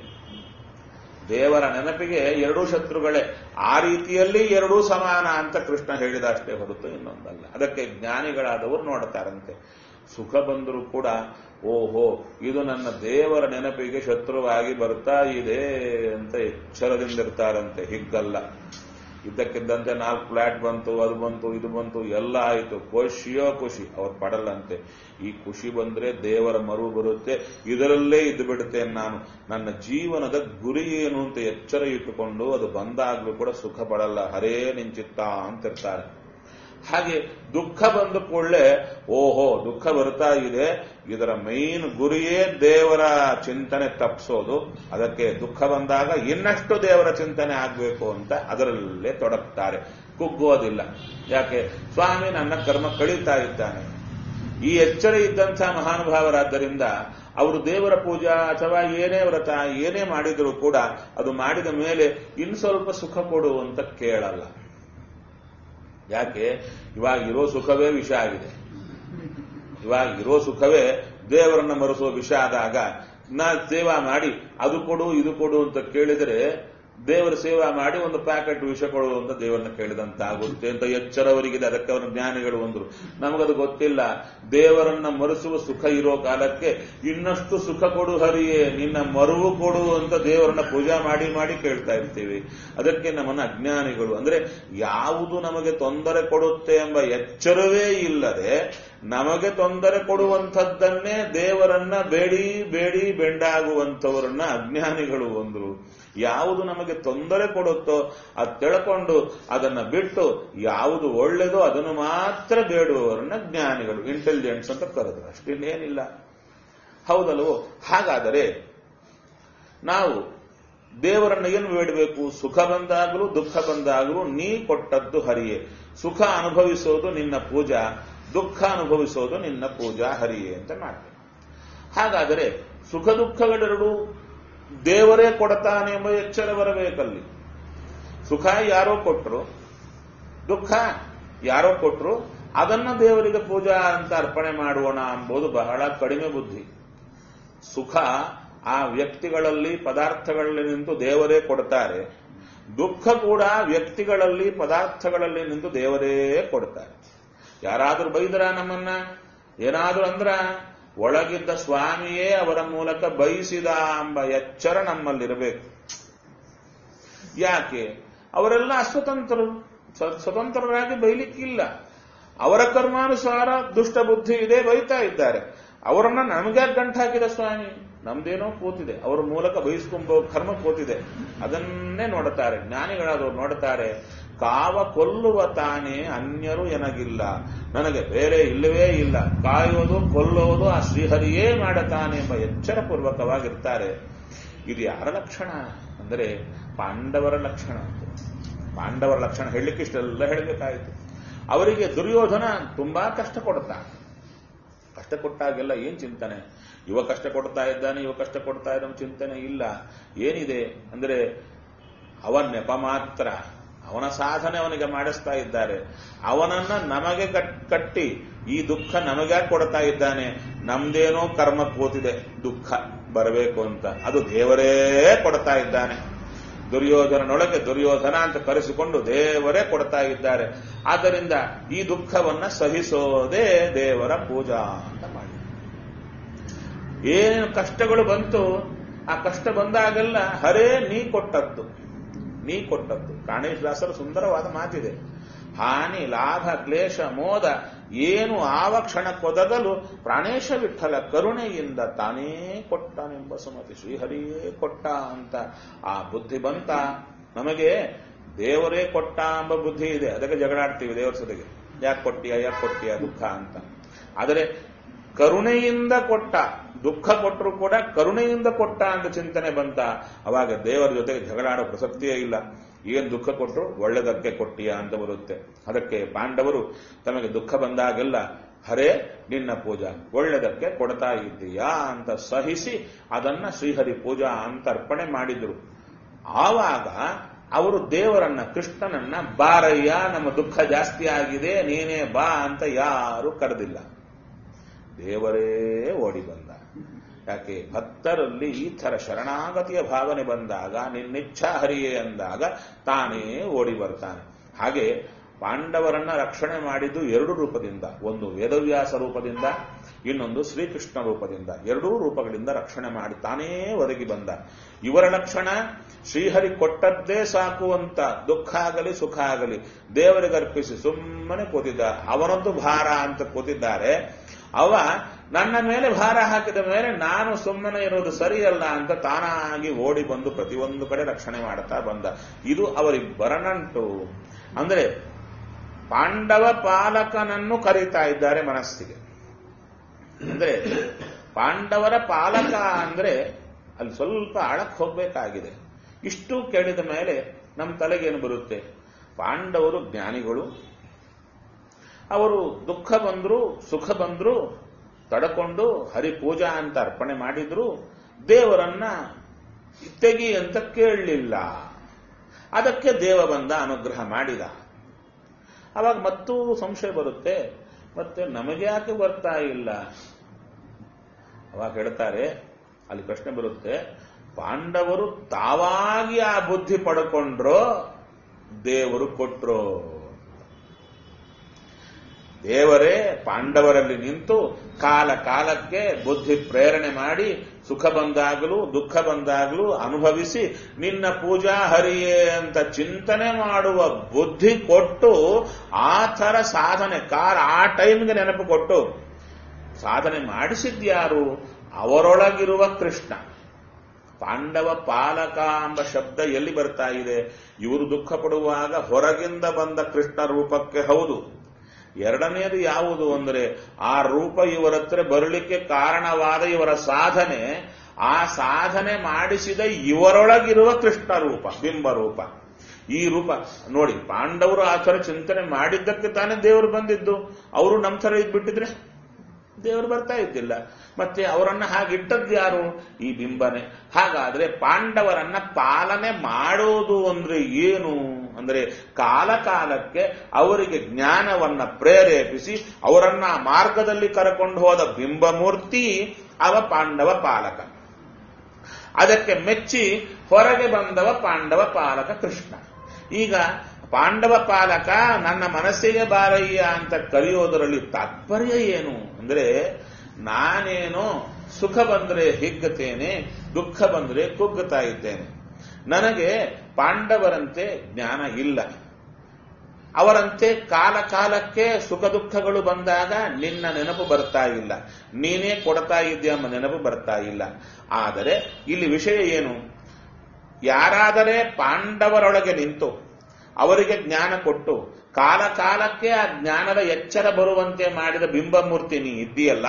ದೇವರ ನೆನಪಿಗೆ ಎರಡೂ ಶತ್ರುಗಳೇ. ಆ ರೀತಿಯಲ್ಲಿ ಎರಡೂ ಸಮಾನ ಅಂತ ಕೃಷ್ಣ ಹೇಳಿದ ಅಷ್ಟೇ ಹೊರತು ಇನ್ನೊಂದಲ್ಲ. ಅದಕ್ಕೆ ಜ್ಞಾನಿಗಳಾದವರು ನೋಡ್ತಾರಂತೆ, ಸುಖ ಬಂದರೂ ಕೂಡ ಓಹೋ ಇದು ನನ್ನ ದೇವರ ನೆನಪಿಗೆ ಶತ್ರುವಾಗಿ ಬರ್ತಾ ಇದೆ ಅಂತ ಎಚ್ಚರದಿಂದಿರ್ತಾರಂತೆ. ಹಿಗ್ಗಲ್ಲ. ಇದ್ದಕ್ಕಿದ್ದಂತೆ ನಾಲ್ಕು ಫ್ಲಾಟ್ ಬಂತು, ಅದು ಬಂತು, ಇದು ಬಂತು, ಎಲ್ಲ ಆಯಿತು, ಖುಷಿಯೋ ಖುಷಿ. ಅವ್ರು ಪಡಲ್ಲಂತೆ. ಈ ಖುಷಿ ಬಂದ್ರೆ ದೇವರ ಮರು ಬರುತ್ತೆ, ಇದರಲ್ಲೇ ಇದ್ದು ಬಿಡುತ್ತೇನೆ ನಾನು. ನನ್ನ ಜೀವನದ ಗುರಿ ಏನು ಅಂತ ಎಚ್ಚರ ಇಟ್ಟುಕೊಂಡು ಅದು ಬಂದಾಗ್ಲೂ ಕೂಡ ಸುಖ ಪಡಲ್ಲ, ಹರೇ ನಿಂಚಿತ್ತ ಅಂತಿರ್ತಾರೆ. ಹಾಗೆ ದುಃಖ ಬಂದ ಕೂಡಲೇ ಓಹೋ ದುಃಖ ಬರ್ತಾ ಇದೆ, ಇದರ ಮೈನ್ ಗುರಿಯೇ ದೇವರ ಚಿಂತನೆ ತಪ್ಪಿಸೋದು. ಅದಕ್ಕೆ ದುಃಖ ಬಂದಾಗ ಇನ್ನಷ್ಟು ದೇವರ ಚಿಂತನೆ ಆಗಬೇಕು ಅಂತ ಅದರಲ್ಲೇ ತೊಡಗ್ತಾರೆ, ಕುಗ್ಗೋದಿಲ್ಲ. ಯಾಕೆ? ಸ್ವಾಮಿ ನನ್ನ ಕರ್ಮ ಕಳೀತಾ ಇದ್ದಾನೆ. ಈ ಎಚ್ಚರ ಇದ್ದಂಥ ಮಹಾನುಭಾವರಾದ್ದರಿಂದ ಅವರು ದೇವರ ಪೂಜಾ ಅಥವಾ ಏನೇ ವ್ರತ ಏನೇ ಮಾಡಿದರೂ ಕೂಡ ಅದು ಮಾಡಿದ ಮೇಲೆ ಇನ್ನು ಸ್ವಲ್ಪ ಸುಖ ಕೊಡು ಅಂತ ಕೇಳಲ್ಲ. ಯಾಕೆ? ಇವಾಗ ಇರೋ ಸುಖವೇ ವಿಷ ಆಗಿದೆ. ಇವಾಗ ಇರೋ ಸುಖವೇ ದೇವರನ್ನ ಮರೆಸುವ ವಿಷ ಆದಾಗ ನಾ ಸೇವಾ ಮಾಡಿ ಅದು ಕೊಡು ಇದು ಕೊಡು ಅಂತ ಕೇಳಿದರೆ ದೇವರ ಸೇವಾ ಮಾಡಿ ಒಂದು ಪ್ಯಾಕೆಟ್ ವಿಷ ಕೊಡು ಅಂತ ದೇವರನ್ನ ಕೇಳಿದಂತಾಗುತ್ತೆ ಅಂತ ಎಚ್ಚರವರಿಗಿದೆ. ಅದಕ್ಕೆ ಅವರ ಜ್ಞಾನಿಗಳು ಅಂದ್ರು, ನಮಗದು ಗೊತ್ತಿಲ್ಲ. ದೇವರನ್ನ ಮರೆಸುವ ಸುಖ ಇರೋ ಕಾಲಕ್ಕೆ ಇನ್ನಷ್ಟು ಸುಖ ಕೊಡು ಹರಿಯೇ, ನಿನ್ನ ಮರುವು ಕೊಡು ಅಂತ ದೇವರನ್ನ ಪೂಜಾ ಮಾಡಿ ಮಾಡಿ ಕೇಳ್ತಾ ಇರ್ತೀವಿ. ಅದಕ್ಕೆ ನಮ್ಮನ್ನ ಅಜ್ಞಾನಿಗಳು ಅಂದ್ರೆ ಯಾವುದು ನಮಗೆ ತೊಂದರೆ ಕೊಡುತ್ತೆ ಎಂಬ ಎಚ್ಚರವೇ ಇಲ್ಲದೆ ನಮಗೆ ತೊಂದರೆ ಕೊಡುವಂಥದ್ದನ್ನೇ ದೇವರನ್ನ ಬೇಡಿ ಬೇಡಿ ಬೆಂಡಾಗುವಂಥವರನ್ನ ಅಜ್ಞಾನಿಗಳು ಅಂದ್ರು. ಯಾವುದು ನಮಗೆ ತೊಂದರೆ ಕೊಡುತ್ತೋ ಅದು ತಿಳ್ಕೊಂಡು ಅದನ್ನ ಬಿಟ್ಟು ಯಾವುದು ಒಳ್ಳೆಯದೋ ಅದನ್ನು ಮಾತ್ರ ಬೇಡುವವರನ್ನ ಜ್ಞಾನಿಗಳು, ಇಂಟೆಲಿಜೆನ್ಸ್ ಅಂತ ಕರೆದ್ರು. ಅಷ್ಟಿನ್ನೇನಿಲ್ಲ. ಹೌದಲ್ವೋ? ಹಾಗಾದರೆ ನಾವು ದೇವರನ್ನ ಏನು ಬೇಡಬೇಕು? ಸುಖ ಬಂದಾಗಲೂ ದುಃಖ ಬಂದಾಗಲೂ ನೀ ಕೊಟ್ಟದ್ದು ಹರಿಯೇ. ಸುಖ ಅನುಭವಿಸೋದು ನಿನ್ನ ಪೂಜಾ, ದುಃಖ ಅನುಭವಿಸೋದು ನಿನ್ನ ಪೂಜಾ ಹರಿಯೇ ಅಂತ ಮಾಡ್ತೇವೆ. ಹಾಗಾದರೆ ಸುಖ ದುಃಖಗಳೆರಡೂ ದೇವರೇ ಕೊಡ್ತಾನೆ ಎಂಬ ಎಚ್ಚರ ಬರಬೇಕಲ್ಲಿ. ಸುಖ ಯಾರೋ ಕೊಟ್ಟರು, ದುಃಖ ಯಾರೋ ಕೊಟ್ಟರು, ಅದನ್ನ ದೇವರಿಗೆ ಪೂಜಾ ಅಂತ ಅರ್ಪಣೆ ಮಾಡೋಣ ಎಂಬುದು ಬಹಳ ಕಡಿಮೆ ಬುದ್ಧಿ. ಸುಖ ಆ ವ್ಯಕ್ತಿಗಳಲ್ಲಿ ಪದಾರ್ಥಗಳಲ್ಲಿ ನಿಂತು ದೇವರೇ ಕೊಡ್ತಾರೆ, ದುಃಖ ಕೂಡ ವ್ಯಕ್ತಿಗಳಲ್ಲಿ ಪದಾರ್ಥಗಳಲ್ಲಿ ನಿಂತು ದೇವರೇ ಕೊಡ್ತಾರೆ. ಯಾರಾದರೂ ಬೈದರ ನಮ್ಮನ್ನ ಏನಾದರೂ ಅಂದ್ರ ಒಳಗಿದ್ದ ಸ್ವಾಮಿಯೇ ಅವರ ಮೂಲಕ ಬಯಸಿದ ಎಂಬ ಎಚ್ಚರ ನಮ್ಮಲ್ಲಿರಬೇಕು. ಯಾಕೆ? ಅವರೆಲ್ಲ ಅಸ್ವತಂತ್ರರು, ಸ್ವತಂತ್ರರಾಗಿ ಬೈಲಿಕ್ಕಿಲ್ಲ. ಅವರ ಕರ್ಮಾನುಸಾರ ದುಷ್ಟ ಬುದ್ಧಿ ಇದೆ, ಬೈತಾ ಇದ್ದಾರೆ. ಅವರನ್ನ ನಮಗೆ ಗಂಟು ಹಾಕಿದ ಸ್ವಾಮಿ, ನಮ್ದೇನೋ ಕೂತಿದೆ, ಅವರ ಮೂಲಕ ಬಯಸ್ಕೊಂಬೋ ಕರ್ಮ ಕೂತಿದೆ, ಅದನ್ನೇ ನೋಡುತ್ತಾರೆ. ಜ್ಞಾನಿಗಳಾದವರು ನೋಡುತ್ತಾರೆ, ಕಾವ ಕೊಲ್ಲುವ ತಾನೇ ಅನ್ಯರು ಎನಗಿಲ್ಲ, ನನಗೆ ಬೇರೆ ಇಲ್ಲವೇ ಇಲ್ಲ, ಕಾಯೋದು ಕೊಲ್ಲೋದು ಆ ಶ್ರೀಹರಿಯೇ ಮಾಡುತ್ತಾನೆ ಎಂಬ ಎಚ್ಚರ ಪೂರ್ವಕವಾಗಿರ್ತಾರೆ. ಇದು ಯಾರ ಲಕ್ಷಣ ಅಂದರೆ ಪಾಂಡವರ ಲಕ್ಷಣ. ಪಾಂಡವರ ಲಕ್ಷಣ ಹೇಳಲಿಕ್ಕೆ ಇಷ್ಟೆಲ್ಲ ಹೇಳಬೇಕಾಯಿತು. ಅವರಿಗೆ ದುರ್ಯೋಧನ ತುಂಬಾ ಕಷ್ಟ ಕೊಡ್ತಾನೆ. ಕಷ್ಟ ಕೊಟ್ಟಾಗೆಲ್ಲ ಏನ್ ಚಿಂತನೆ? ಇವ ಕಷ್ಟ ಕೊಡ್ತಾ ಇದ್ದಾನೆ, ಇವ ಕಷ್ಟ ಕೊಡ್ತಾ ಇದ್ದಾನೆ ಚಿಂತನೆ ಇಲ್ಲ. ಏನಿದೆ ಅಂದ್ರೆ ಅವನ ನೆಪ ಮಾತ್ರ, ಅವನ ಸಾಧನೆ ಅವನಿಗೆ ಮಾಡಿಸ್ತಾ ಇದ್ದಾರೆ. ಅವನನ್ನ ನಮಗೆ ಕಟ್ಟಿ ಈ ದುಃಖ ನಮಗೆ ಕೊಡ್ತಾ ಇದ್ದಾನೆ. ನಮ್ದೇನೋ ಕರ್ಮ ಕೂತಿದೆ, ದುಃಖ ಬರಬೇಕು ಅಂತ, ಅದು ದೇವರೇ ಕೊಡ್ತಾ ಇದ್ದಾನೆ. ದುರ್ಯೋಧನನೊಳಗೆ ದುರ್ಯೋಧನ ಅಂತ ಕರೆಸಿಕೊಂಡು ದೇವರೇ ಕೊಡ್ತಾ ಇದ್ದಾರೆ. ಆದ್ದರಿಂದ ಈ ದುಃಖವನ್ನ ಸಹಿಸೋದೇ ದೇವರ ಪೂಜಾ ಅಂತ ಮಾಡಿ. ಏನು ಕಷ್ಟಗಳು ಬಂತು, ಆ ಕಷ್ಟ ಬಂದಾಗೆಲ್ಲ ಹರೇ ನೀ ಕೊಟ್ಟದ್ದು, ನೀ ಕೊಟ್ಟದ್ದು. ಪ್ರಾಣೇಶದಾಸರ ಸುಂದರವಾದ ಮಾತಿದೆ. ಹಾನಿ ಲಾಭ ಕ್ಲೇಶ ಮೋದ ಏನು ಆವ ಕ್ಷಣಕ್ಕೊದಗಲು ಪ್ರಾಣೇಶ ವಿಠಲ ಕರುಣೆಯಿಂದ ತಾನೇ ಕೊಟ್ಟನೆಂಬ ಸುಮತಿ. ಶ್ರೀಹರಿಯೇ ಕೊಟ್ಟ ಅಂತ ಆ ಬುದ್ಧಿ ಬಂತ ನಮಗೆ. ದೇವರೇ ಕೊಟ್ಟ ಎಂಬ ಬುದ್ಧಿ ಇದೆ, ಅದಕ್ಕೆ ಜಗಳಾಡ್ತೀವಿ ದೇವರ ಜೊತೆಗೆ, ಯಾಕೆ ಕೊಟ್ಟಿಯ ಯಾಕೆ ಕೊಟ್ಟಿಯ ದುಃಖ ಅಂತ. ಆದರೆ ಕರುಣೆಯಿಂದ ಕೊಟ್ಟ, ದುಃಖ ಕೊಟ್ಟರು ಕೂಡ ಕರುಣೆಯಿಂದ ಕೊಟ್ಟ ಅಂತ ಚಿಂತನೆ ಬಂತ, ಅವಾಗ ದೇವರ ಜೊತೆಗೆ ಜಗಳಾಡೋ ಪ್ರಸಕ್ತಿಯೇ ಇಲ್ಲ. ಏನ್ ದುಃಖ ಕೊಟ್ಟರು ಒಳ್ಳೆದಕ್ಕೆ ಕೊಟ್ಟಿಯ ಅಂತ ಬರುತ್ತೆ. ಅದಕ್ಕೆ ಪಾಂಡವರು ತಮಗೆ ದುಃಖ ಬಂದಾಗೆಲ್ಲ ಹರೇ ನಿನ್ನ ಪೂಜಾ ಒಳ್ಳೆದಕ್ಕೆ ಕೊಡ್ತಾ ಇದ್ದೀಯಾ ಅಂತ ಸಹಿಸಿ ಅದನ್ನ ಶ್ರೀಹರಿ ಪೂಜಾ ಅಂತ ಅರ್ಪಣೆ ಮಾಡಿದ್ರು. ಆವಾಗ ಅವರು ದೇವರನ್ನ, ಕೃಷ್ಣನನ್ನ ಬಾರಯ್ಯ ನಮ್ಮ ದುಃಖ ಜಾಸ್ತಿ ಆಗಿದೆ ನೀನೇ ಬಾ ಅಂತ ಯಾರು ಕರೆದಿಲ್ಲ, ದೇವರೇ ಓಡಿ ಬಂದ. ಯಾಕೆ? ಭಕ್ತರಲ್ಲಿ ಈ ಥರ ಶರಣಾಗತಿಯ ಭಾವನೆ ಬಂದಾಗ, ನಿನ್ನಿಚ್ಛಾ ಹರಿಯೇ ಅಂದಾಗ ತಾನೇ ಓಡಿ ಬರ್ತಾನೆ. ಹಾಗೆ ಪಾಂಡವರನ್ನ ರಕ್ಷಣೆ ಮಾಡಿದ್ದು ಎರಡು ರೂಪದಿಂದ, ಒಂದು ವೇದವ್ಯಾಸ ರೂಪದಿಂದ, ಇನ್ನೊಂದು ಶ್ರೀಕೃಷ್ಣ ರೂಪದಿಂದ. ಎರಡೂ ರೂಪಗಳಿಂದ ರಕ್ಷಣೆ ಮಾಡಿ ತಾನೇ ಒದಗಿ ಬಂದ. ಇವರ ಲಕ್ಷಣ ಶ್ರೀಹರಿ ಕೊಟ್ಟದ್ದೇ ಸಾಕು ಅಂತ ದುಃಖ ಆಗಲಿ ಸುಖ ಆಗಲಿ ದೇವರಿಗೆ ಅರ್ಪಿಸಿ ಸುಮ್ಮನೆ ಕೂತಿದ್ದ. ಅವನದ್ದು ಭಾರ ಅಂತ ಕೂತಿದ್ದಾರೆ. ಅವ ನನ್ನ ಮೇಲೆ ಭಾರ ಹಾಕಿದ ಮೇಲೆ ನಾನು ಸುಮ್ಮನೆ ಇರೋದು ಸರಿಯಲ್ಲ ಅಂತ ತಾನಾಗಿ ಓಡಿ ಬಂದು ಪ್ರತಿಯೊಂದು ಕಡೆ ರಕ್ಷಣೆ ಮಾಡ್ತಾ ಬಂದ. ಇದು ಅವರಿಬ್ಬರ ನಂಟು. ಅಂದ್ರೆ ಪಾಂಡವ ಪಾಲಕನನ್ನು ಕರೀತಾ ಇದ್ದಾರೆ ಮನಸ್ಸಿಗೆ. ಅಂದ್ರೆ ಪಾಂಡವರ ಪಾಲಕ ಅಂದ್ರೆ ಅಲ್ಲಿ ಸ್ವಲ್ಪ ಆಳಕ್ಕೆ ಹೋಗ್ಬೇಕಾಗಿದೆ. ಇಷ್ಟು ಕೇಳಿದ ಮೇಲೆ ನಮ್ಮ ತಲೆಗೇನು ಬರುತ್ತೆ? ಪಾಂಡವರು ಜ್ಞಾನಿಗಳು, ಅವರು ದುಃಖ ಬಂದ್ರು ಸುಖ ಬಂದ್ರು ತಡಕೊಂಡು ಹರಿಪೂಜಾ ಅಂತ ಅರ್ಪಣೆ ಮಾಡಿದ್ರು, ದೇವರನ್ನ ತೆಗಿ ಅಂತ ಕೇಳಲಿಲ್ಲ. ಅದಕ್ಕೆ ದೇವ ಬಂದ ಅನುಗ್ರಹ ಮಾಡಿದ. ಅವಾಗ ಮತ್ತೂ ಸಂಶಯ ಬರುತ್ತೆ, ಮತ್ತೆ ನಮಗೆ ಯಾಕೆ ಬರ್ತಾ ಇಲ್ಲ? ಅವಾಗ ಹೇಳ್ತಾರೆ, ಅಲ್ಲಿ ಪ್ರಶ್ನೆ ಬರುತ್ತೆ, ಪಾಂಡವರು ತಾವಾಗಿ ಆ ಬುದ್ಧಿ ಪಡ್ಕೊಂಡ್ರೋ ದೇವರು ಕೊಟ್ರೋ? ದೇವರೇ ಪಾಂಡವರಲ್ಲಿ ನಿಂತು ಕಾಲ ಕಾಲಕ್ಕೆ ಬುದ್ಧಿ ಪ್ರೇರಣೆ ಮಾಡಿ ಸುಖ ಬಂದಾಗಲೂ ದುಃಖ ಬಂದಾಗಲೂ ಅನುಭವಿಸಿ ನಿನ್ನ ಪೂಜಾ ಹರಿಯೇ ಅಂತ ಚಿಂತನೆ ಮಾಡುವ ಬುದ್ಧಿ ಕೊಟ್ಟು ಆ ಥರ ಸಾಧನೆ ಕಾಲ ಆ ಟೈಮ್ಗೆ ನೆನಪು ಕೊಟ್ಟು ಸಾಧನೆ ಮಾಡಿಸಿದ್ಯಾರು? ಅವರೊಳಗಿರುವ ಕೃಷ್ಣ. ಪಾಂಡವ ಪಾಲಕ ಎಂಬ ಶಬ್ದ ಎಲ್ಲಿ ಬರ್ತಾ ಇದೆ? ಇವರು ದುಃಖ ಪಡುವಾಗ ಹೊರಗಿಂದ ಬಂದ ಕೃಷ್ಣ ರೂಪಕ್ಕೆ ಹೌದು. ಎರಡನೇದು ಯಾವುದು ಅಂದರೆ ಆ ರೂಪ ಇವರ ಹತ್ರ ಬರಲಿಕ್ಕೆ ಕಾರಣವಾದ ಇವರ ಸಾಧನೆ, ಆ ಸಾಧನೆ ಮಾಡಿಸಿದ ಇವರೊಳಗಿರುವ ಕೃಷ್ಣ ರೂಪ, ಬಿಂಬ ರೂಪ. ಈ ರೂಪ ನೋಡಿ, ಪಾಂಡವರು ಆ ಥರ ಚಿಂತನೆ ಮಾಡಿದ್ದಕ್ಕೆ ತಾನೇ ದೇವರು ಬಂದಿದ್ದು. ಅವರು ನಮ್ಮ ಥರ ಇದ್ಬಿಟ್ಟಿದ್ರೆ ದೇವರು ಬರ್ತಾ ಇದ್ದಿಲ್ಲ. ಮತ್ತೆ ಅವರನ್ನ ಹಾಗಿಟ್ಟದ್ದು ಯಾರು? ಈ ಬಿಂಬನೆ. ಹಾಗಾದ್ರೆ ಪಾಂಡವರನ್ನ ಪಾಲನೆ ಮಾಡೋದು ಅಂದ್ರೆ ಏನು ಅಂದ್ರೆ ಕಾಲ ಕಾಲಕ್ಕೆ ಅವರಿಗೆ ಜ್ಞಾನವನ್ನ ಪ್ರೇರೇಪಿಸಿ ಅವರನ್ನ ಮಾರ್ಗದಲ್ಲಿ ಕರಕೊಂಡು ಹೋದ ಬಿಂಬಮೂರ್ತಿ ಅವ ಪಾಂಡವ ಪಾಲಕ. ಅದಕ್ಕೆ ಮೆಚ್ಚಿ ಹೊರಗೆ ಬಂದವ ಪಾಂಡವ ಪಾಲಕ ಕೃಷ್ಣ. ಈಗ ಪಾಂಡವ ಪಾಲಕ ನನ್ನ ಮನಸ್ಸಿಗೆ ಬಾರಯ್ಯ ಅಂತ ಕರೆಯೋದರಲ್ಲಿ ತಾತ್ಪರ್ಯ ಏನು ಅಂದ್ರೆ, ನಾನೇನೋ ಸುಖ ಬಂದ್ರೆ ಹಿಗ್ಗುತ್ತೇನೆ, ದುಃಖ ಬಂದ್ರೆ ಕುಗ್ಗುತ್ತಾ ಇದ್ದೇನೆ. ನನಗೆ ಪಾಂಡವರಂತೆ ಜ್ಞಾನ ಇಲ್ಲ, ಅವರಂತೆ ಕಾಲ ಕಾಲಕ್ಕೆ ಸುಖ ದುಃಖಗಳು ಬಂದಾಗ ನಿನ್ನ ನೆನಪು ಬರ್ತಾ ಇಲ್ಲ, ನೀನೇ ಕೊಡ್ತಾ ಇದ್ದೀಯ ಎಂಬ ನೆನಪು ಬರ್ತಾ ಇಲ್ಲ. ಆದರೆ ಇಲ್ಲಿ ವಿಷಯ ಏನು? ಯಾರಾದರೆ ಪಾಂಡವರೊಳಗೆ ನಿಂತು ಅವರಿಗೆ ಜ್ಞಾನ ಕೊಟ್ಟು ಕಾಲ ಕಾಲಕ್ಕೆ ಆ ಜ್ಞಾನದ ಎಚ್ಚರ ಬರುವಂತೆ ಮಾಡಿದ ಬಿಂಬಮೂರ್ತಿ ನೀ ಇದ್ದೀಯಲ್ಲ,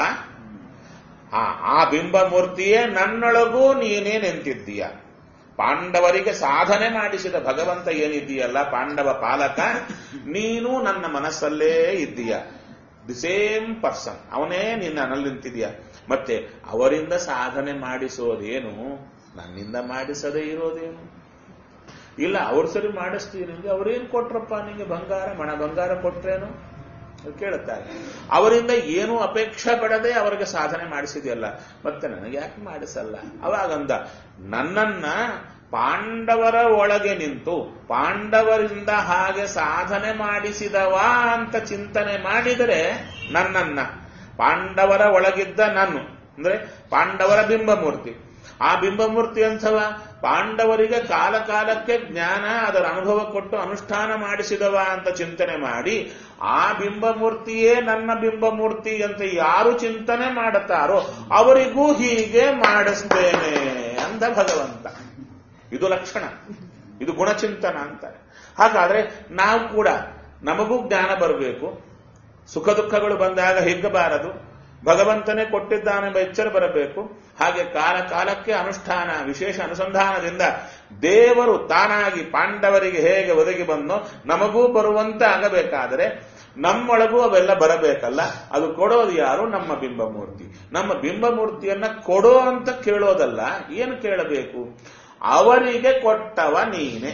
ಆ ಆ ಬಿಂಬಮೂರ್ತಿಯೇ ನನ್ನೊಳಗೂ ನೀನೇ ನಿಂತಿದ್ದೀಯ. ಪಾಂಡವರಿಗೆ ಸಾಧನೆ ಮಾಡಿಸಿದ ಭಗವಂತ ಏನಿದ್ದೀಯಲ್ಲ, ಪಾಂಡವ ಪಾಲಕ, ನೀನು ನನ್ನ ಮನಸ್ಸಲ್ಲೇ ಇದ್ದೀಯ. ದಿ ಸೇಮ್ ಪರ್ಸನ್, ಅವನೇ ನಿನ್ನ ನನ್ನಲ್ಲಿ ನಿಂತಿದೀಯ. ಮತ್ತೆ ಅವರಿಂದ ಸಾಧನೆ ಮಾಡಿಸೋದೇನು, ನನ್ನಿಂದ ಮಾಡಿಸದೇ ಇರೋದೇನು? ಇಲ್ಲ, ಅವ್ರು ಸರಿ ಮಾಡಿಸ್ತೀವಿ, ನಿಮಗೆ ಅವ್ರೇನು ಕೊಟ್ರಪ್ಪ, ನಿಮಗೆ ಬಂಗಾರ ಮಣ ಬಂಗಾರ ಕೊಟ್ರೇನು ಕೇಳುತ್ತಾರೆ. ಅವರಿಂದ ಏನೂ ಅಪೇಕ್ಷೆ ಪಡದೆ ಅವರಿಗೆ ಸಾಧನೆ ಮಾಡಿಸಿದೆಯಲ್ಲ, ಮತ್ತೆ ನನಗೆ ಯಾಕೆ ಮಾಡಿಸಲ್ಲ? ಅವಾಗಂದ, ನನ್ನನ್ನ ಪಾಂಡವರ ಒಳಗೆ ನಿಂತು ಪಾಂಡವರಿಂದ ಹಾಗೆ ಸಾಧನೆ ಮಾಡಿಸಿದವ ಅಂತ ಚಿಂತನೆ ಮಾಡಿದರೆ ನನ್ನನ್ನ, ಪಾಂಡವರ ಒಳಗಿದ್ದ ನಾನು ಅಂದ್ರೆ ಪಾಂಡವರ ಬಿಂಬಮೂರ್ತಿ, ಆ ಬಿಂಬಮೂರ್ತಿ ಅಂಥವ ಪಾಂಡವರಿಗೆ ಕಾಲ ಕಾಲಕ್ಕೆ ಜ್ಞಾನ ಅದರ ಅನುಭವ ಕೊಟ್ಟು ಅನುಷ್ಠಾನ ಮಾಡಿಸಿದವ ಅಂತ ಚಿಂತನೆ ಮಾಡಿ ಆ ಬಿಂಬಮೂರ್ತಿಯೇ ನನ್ನ ಬಿಂಬಮೂರ್ತಿ ಅಂತ ಯಾರು ಚಿಂತನೆ ಮಾಡುತ್ತಾರೋ ಅವರಿಗೂ ಹೀಗೆ ಮಾಡಿಸ್ತೇನೆ ಅಂದ ಭಗವಂತ. ಇದು ಲಕ್ಷಣ, ಇದು ಗುಣಚಿಂತನ ಅಂತಾರೆ. ಹಾಗಾದ್ರೆ ನಾವು ಕೂಡ ನಮಗೂ ಜ್ಞಾನ ಬರಬೇಕು, ಸುಖ ದುಃಖಗಳು ಬಂದಾಗ ಹಿಗ್ಗಬಾರದು, ಭಗವಂತನೇ ಕೊಟ್ಟಿದ್ದಾನೆಂಬ ಎಚ್ಚರ ಬರಬೇಕು. ಹಾಗೆ ಕಾಲ ಕಾಲಕ್ಕೆ ಅನುಷ್ಠಾನ ವಿಶೇಷ ಅನುಸಂಧಾನದಿಂದ ದೇವರು ತಾನಾಗಿ ಪಾಂಡವರಿಗೆ ಹೇಗೆ ಒದಗಿ ಬಂದೋ ನಮಗೂ ಬರುವಂತೆ ಆಗಬೇಕಾದರೆ ನಮ್ಮೊಳಗೂ ಅವೆಲ್ಲ ಬರಬೇಕಲ್ಲ. ಅದು ಕೊಡೋದು ಯಾರು? ನಮ್ಮ ಬಿಂಬಮೂರ್ತಿ. ನಮ್ಮ ಬಿಂಬಮೂರ್ತಿಯನ್ನ ಕೊಡೋ ಅಂತ ಕೇಳೋದಲ್ಲ, ಏನು ಕೇಳಬೇಕು? ಅವರಿಗೆ ಕೊಟ್ಟವ ನೀನೆ.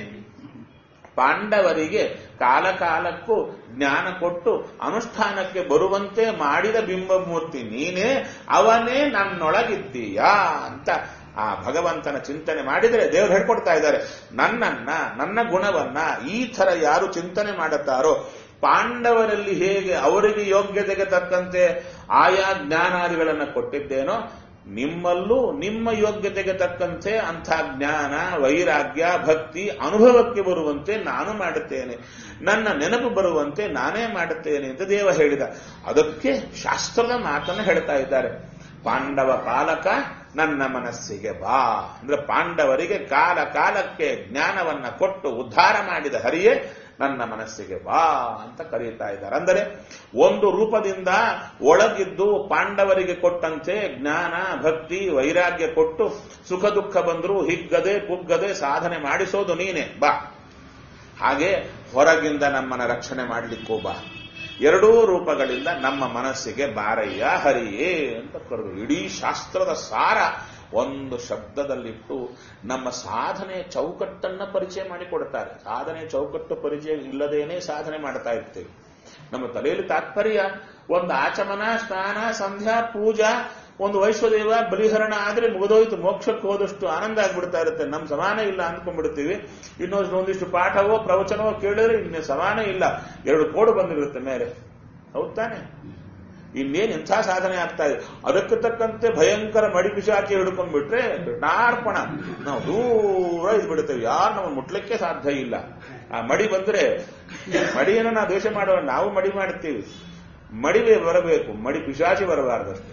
ಪಾಂಡವರಿಗೆ ಕಾಲ ಕಾಲಕ್ಕೂ ಜ್ಞಾನ ಕೊಟ್ಟು ಅನುಷ್ಠಾನಕ್ಕೆ ಬರುವಂತೆ ಮಾಡಿದ ಬಿಂಬಮೂರ್ತಿ ನೀನೇ, ಅವನೇ ನನ್ನೊಳಗಿದ್ದೀಯಾ ಅಂತ ಆ ಭಗವಂತನ ಚಿಂತನೆ ಮಾಡಿದರೆ ದೇವರು ಹೇಳ್ಕೊಡ್ತಾ ಇದ್ದಾರೆ, ನನ್ನನ್ನ ನನ್ನ ಗುಣವನ್ನ ಈ ಥರ ಯಾರು ಚಿಂತನೆ ಮಾಡುತ್ತಾರೋ, ಪಾಂಡವರಲ್ಲಿ ಹೇಗೆ ಅವರಿಗೆ ಯೋಗ್ಯತೆಗೆ ತಕ್ಕಂತೆ ಆಯಾ ಜ್ಞಾನಾದಿಗಳನ್ನು ಕೊಟ್ಟಿದ್ದೇನೋ, ನಿಮ್ಮಲ್ಲೂ ನಿಮ್ಮ ಯೋಗ್ಯತೆಗೆ ತಕ್ಕಂತೆ ಅಂಥ ಜ್ಞಾನ ವೈರಾಗ್ಯ ಭಕ್ತಿ ಅನುಭವಕ್ಕೆ ಬರುವಂತೆ ನಾನು ಮಾಡುತ್ತೇನೆ, ನನ್ನ ನೆನಪು ಬರುವಂತೆ ನಾನೇ ಮಾಡುತ್ತೇನೆ ಅಂತ ದೇವ ಹೇಳಿದ. ಅದಕ್ಕೆ ಶಾಸ್ತ್ರದ ಮಾತನ್ನು ಹೇಳ್ತಾ ಇದ್ದಾರೆ. ಪಾಂಡವ ಪಾಲಕ ನನ್ನ ಮನಸ್ಸಿಗೆ ಬಾ ಅಂದ್ರೆ ಪಾಂಡವರಿಗೆ ಕಾಲ ಕಾಲಕ್ಕೆ ಜ್ಞಾನವನ್ನ ಕೊಟ್ಟು ಉದ್ಧಾರ ಮಾಡಿದ ಹರಿಯೇ ನನ್ನ ಮನಸ್ಸಿಗೆ ಬಾ ಅಂತ ಕರೀತಾ ಇದ್ದಾರೆ. ಅಂದರೆ ಒಂದು ರೂಪದಿಂದ ಒಳಗಿದ್ದು ಪಾಂಡವರಿಗೆ ಕೊಟ್ಟಂತೆ ಜ್ಞಾನ ಭಕ್ತಿ ವೈರಾಗ್ಯ ಕೊಟ್ಟು ಸುಖ ದುಃಖ ಬಂದರೂ ಹಿಗ್ಗದೆ ಕುಗ್ಗದೆ ಸಾಧನೆ ಮಾಡಿಸೋದು ನೀನೆ ಬಾ. ಹಾಗೆ ಹೊರಗಿಂದ ನಮ್ಮನ್ನ ರಕ್ಷಣೆ ಮಾಡಲಿಕ್ಕೂ ಬಾ. ಎರಡೂ ರೂಪಗಳಿಂದ ನಮ್ಮ ಮನಸ್ಸಿಗೆ ಬಾರಯ್ಯ ಹರಿಯೇ ಅಂತ ಕರೆದು ಇಡೀ ಶಾಸ್ತ್ರದ ಸಾರ ಒಂದು ಶಬ್ದದಲ್ಲಿಟ್ಟು ನಮ್ಮ ಸಾಧನೆ ಚೌಕಟ್ಟನ್ನ ಪರಿಚಯ ಮಾಡಿಕೊಡ್ತಾರೆ. ಸಾಧನೆ ಚೌಕಟ್ಟು ಪರಿಚಯ ಇಲ್ಲದೇನೆ ಸಾಧನೆ ಮಾಡ್ತಾ ಇರ್ತೇವೆ. ನಮ್ಮ ತಲೆಯಲ್ಲಿ ತಾತ್ಪರ್ಯ ಒಂದು ಆಚಮನ ಸ್ನಾನ ಸಂಧ್ಯಾ ಪೂಜಾ ಒಂದು ವೈಶ್ವದೇವ ಬಲಿಹರಣ ಆದ್ರೆ ಮುಗಿದೋಯ್ತು, ಮೋಕ್ಷಕ್ಕೆ ಹೋದಷ್ಟು ಆನಂದ ಆಗ್ಬಿಡ್ತಾ ಇರುತ್ತೆ. ನಮ್ ಸಮಾನ ಇಲ್ಲ ಅಂದ್ಕೊಂಡ್ಬಿಡ್ತೀವಿ. ಇನ್ನೊಂದು ಒಂದಿಷ್ಟು ಪಾಠವೋ ಪ್ರವಚನವೋ ಕೇಳಿದ್ರೆ ಇನ್ನು ಸಮಾನ ಇಲ್ಲ, ಎರಡು ಕೋಡು ಬಂದಿರುತ್ತೆ ಮೇಲೆ. ಹೌದ್ ತಾನೆ? ಇನ್ನೇನು ಇಂಥ ಸಾಧನೆ ಆಗ್ತಾ ಇದೆ. ಅದಕ್ಕೆ ತಕ್ಕಂತೆ ಭಯಂಕರ ಮಡಿ ಪಿಶಾಚಿ ಹಿಡ್ಕೊಂಡ್ಬಿಟ್ರೆ ನಾರ್ಪಣ ನಾವು ದೂರ ಇದ್ಬಿಡ್ತೇವೆ, ಯಾರು ನಾವು ಮುಟ್ಲಿಕ್ಕೆ ಸಾಧ್ಯ ಇಲ್ಲ. ಆ ಮಡಿ ಬಂದ್ರೆ ಮಡಿಯನ್ನು ನಾವು ದ್ವೇಷ ಮಾಡುವ, ನಾವು ಮಡಿ ಮಾಡ್ತೀವಿ. ಮಡಿವೆ ಬರಬೇಕು, ಮಡಿ ಪಿಶಾಚಿ ಬರಬಾರ್ದಷ್ಟೇ.